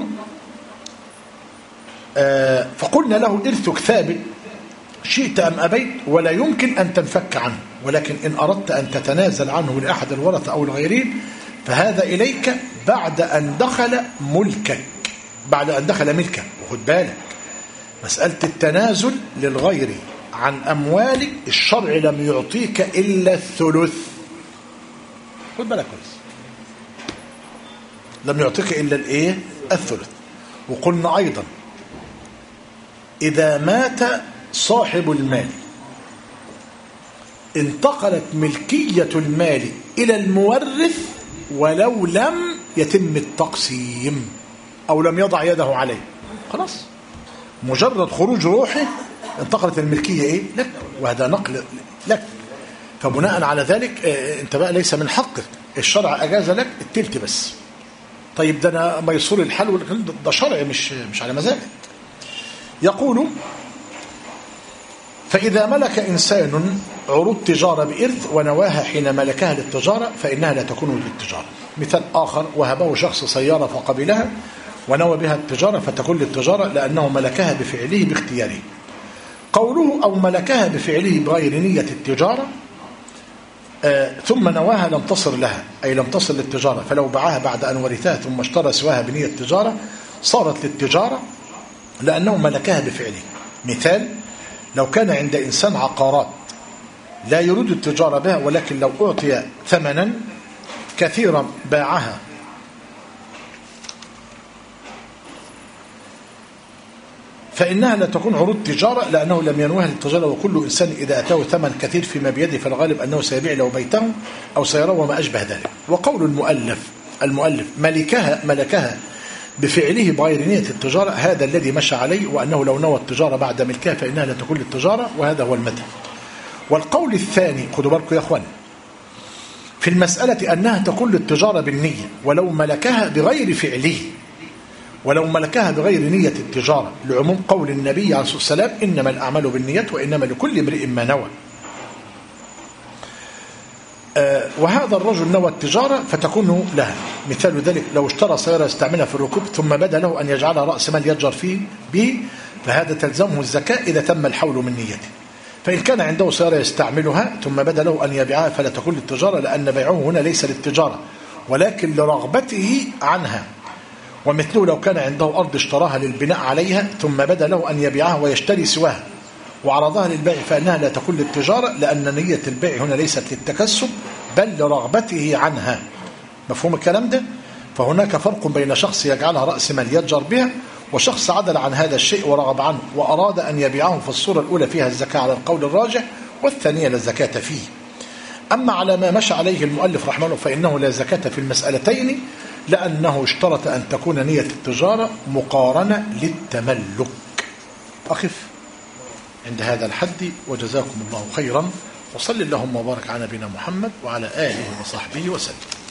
فقلنا له إرثك ثابت شئت أم أبيت ولا يمكن أن تنفك عنه، ولكن إن أردت أن تتنازل عنه لأحد الورثة أو الغيرين فهذا إليك بعد أن دخل ملكك، بعد أن دخل ملكك. وخد بالك مسألة التنازل للغير عن أموالك الشرع لم يعطيك إلا الثلث، خد بالك كويس، لم يعطيك إلا الثلث. وقلنا أيضا إذا مات صاحب المال انتقلت ملكية المال إلى المورث ولو لم يتم التقسيم أو لم يضع يده عليه، خلاص مجرد خروج روحه انتقلت الملكية إيه؟ لك، وهذا نقل لك. فبناء على ذلك انت بقى ليس من حقك، الشرع أجاز لك التلت بس. طيب ده أنا ميسور الحل، ده شرع مش على مزاجك. يقول فإذا ملك إنسان عروض تجارة بإرث ونواها حين ملكها للتجارة فإنها لا تكون للتجارة. مثال آخر: وهبه شخص سيارة فقبلها ونوى بها التجارة فتكون للتجارة لأنه ملكها بفعله باختياره. قوله أو ملكها بفعله بغير نية التجارة ثم نواها لم تصل لها، أي لم تصل للتجارة، فلو باعها بعد أن ورثها ثم اشترى سواها بنية التجارة صارت للتجارة لأنه ملكها بفعله. مثال: لو كان عند إنسان عقارات لا يريد التجارة بها ولكن لو أعطي ثمنا كثيرا باعها فإنها لا تكون عروض تجارة لأنه لم ينوها للتجارة. وكل إنسان إذا أتاه ثمن كثير فيما بيده فالغالب أنه سيبيع له بيته أو سيراه وما أشبه ذلك. وقول المؤلف ملكها بفعله بغير نية التجارة هذا الذي مشى عليه، وأنه لو نوى التجارة بعد ملكها فإنها لا تكون للتجارة، وهذا هو المذهب. والقول الثاني، خدوا بالكم يا أخوان، في المسألة أنها تكون للتجارة بالنية ولو ملكها بغير فعله، ولو ملكها بغير نية التجارة، لعموم قول النبي عليه الصلاة والسلام: إنما الأعمال بالنيات وإنما لكل امرئ ما نوى. وهذا الرجل نوى التجارة فتكون لها. مثال ذلك: لو اشترى سيارة يستعملها في الركوب ثم بدا له أن يجعلها رأس مال يتجر فيه به فهذا تلزمه الزكاة إذا تم الحول من نيته. فإن كان عنده سيارة يستعملها ثم بدا له أن يبيعها فلا تكون للتجارة، لأن بيعه هنا ليس للتجارة ولكن لرغبته عنها. ومثله لو كان عنده أرض اشتراها للبناء عليها ثم بدا له أن يبيعها ويشتري سواها وعرضها للبيع فإنها لا تكون للتجارة، لأن نية البيع هنا ليست للتكسب بل لرغبته عنها. مفهوم الكلام ده؟ فهناك فرق بين شخص يجعلها رأس مال يتجر بها وشخص عدل عن هذا الشيء ورغب عنه وأراد أن يبيعه. فالصورة الأولى فيها الزكاة على القول الراجح والثانية لا زكاة فيه. أما على ما مشى عليه المؤلف رحمه الله فإنه لا زكاة في المسألتين، لأنه اشترط أن تكون نية التجارة مقارنة للتملك. أقف عند هذا الحد وجزاكم الله خيرا، وصل اللهم وبارك على نبينا محمد وعلى آله وصحبه وسلم.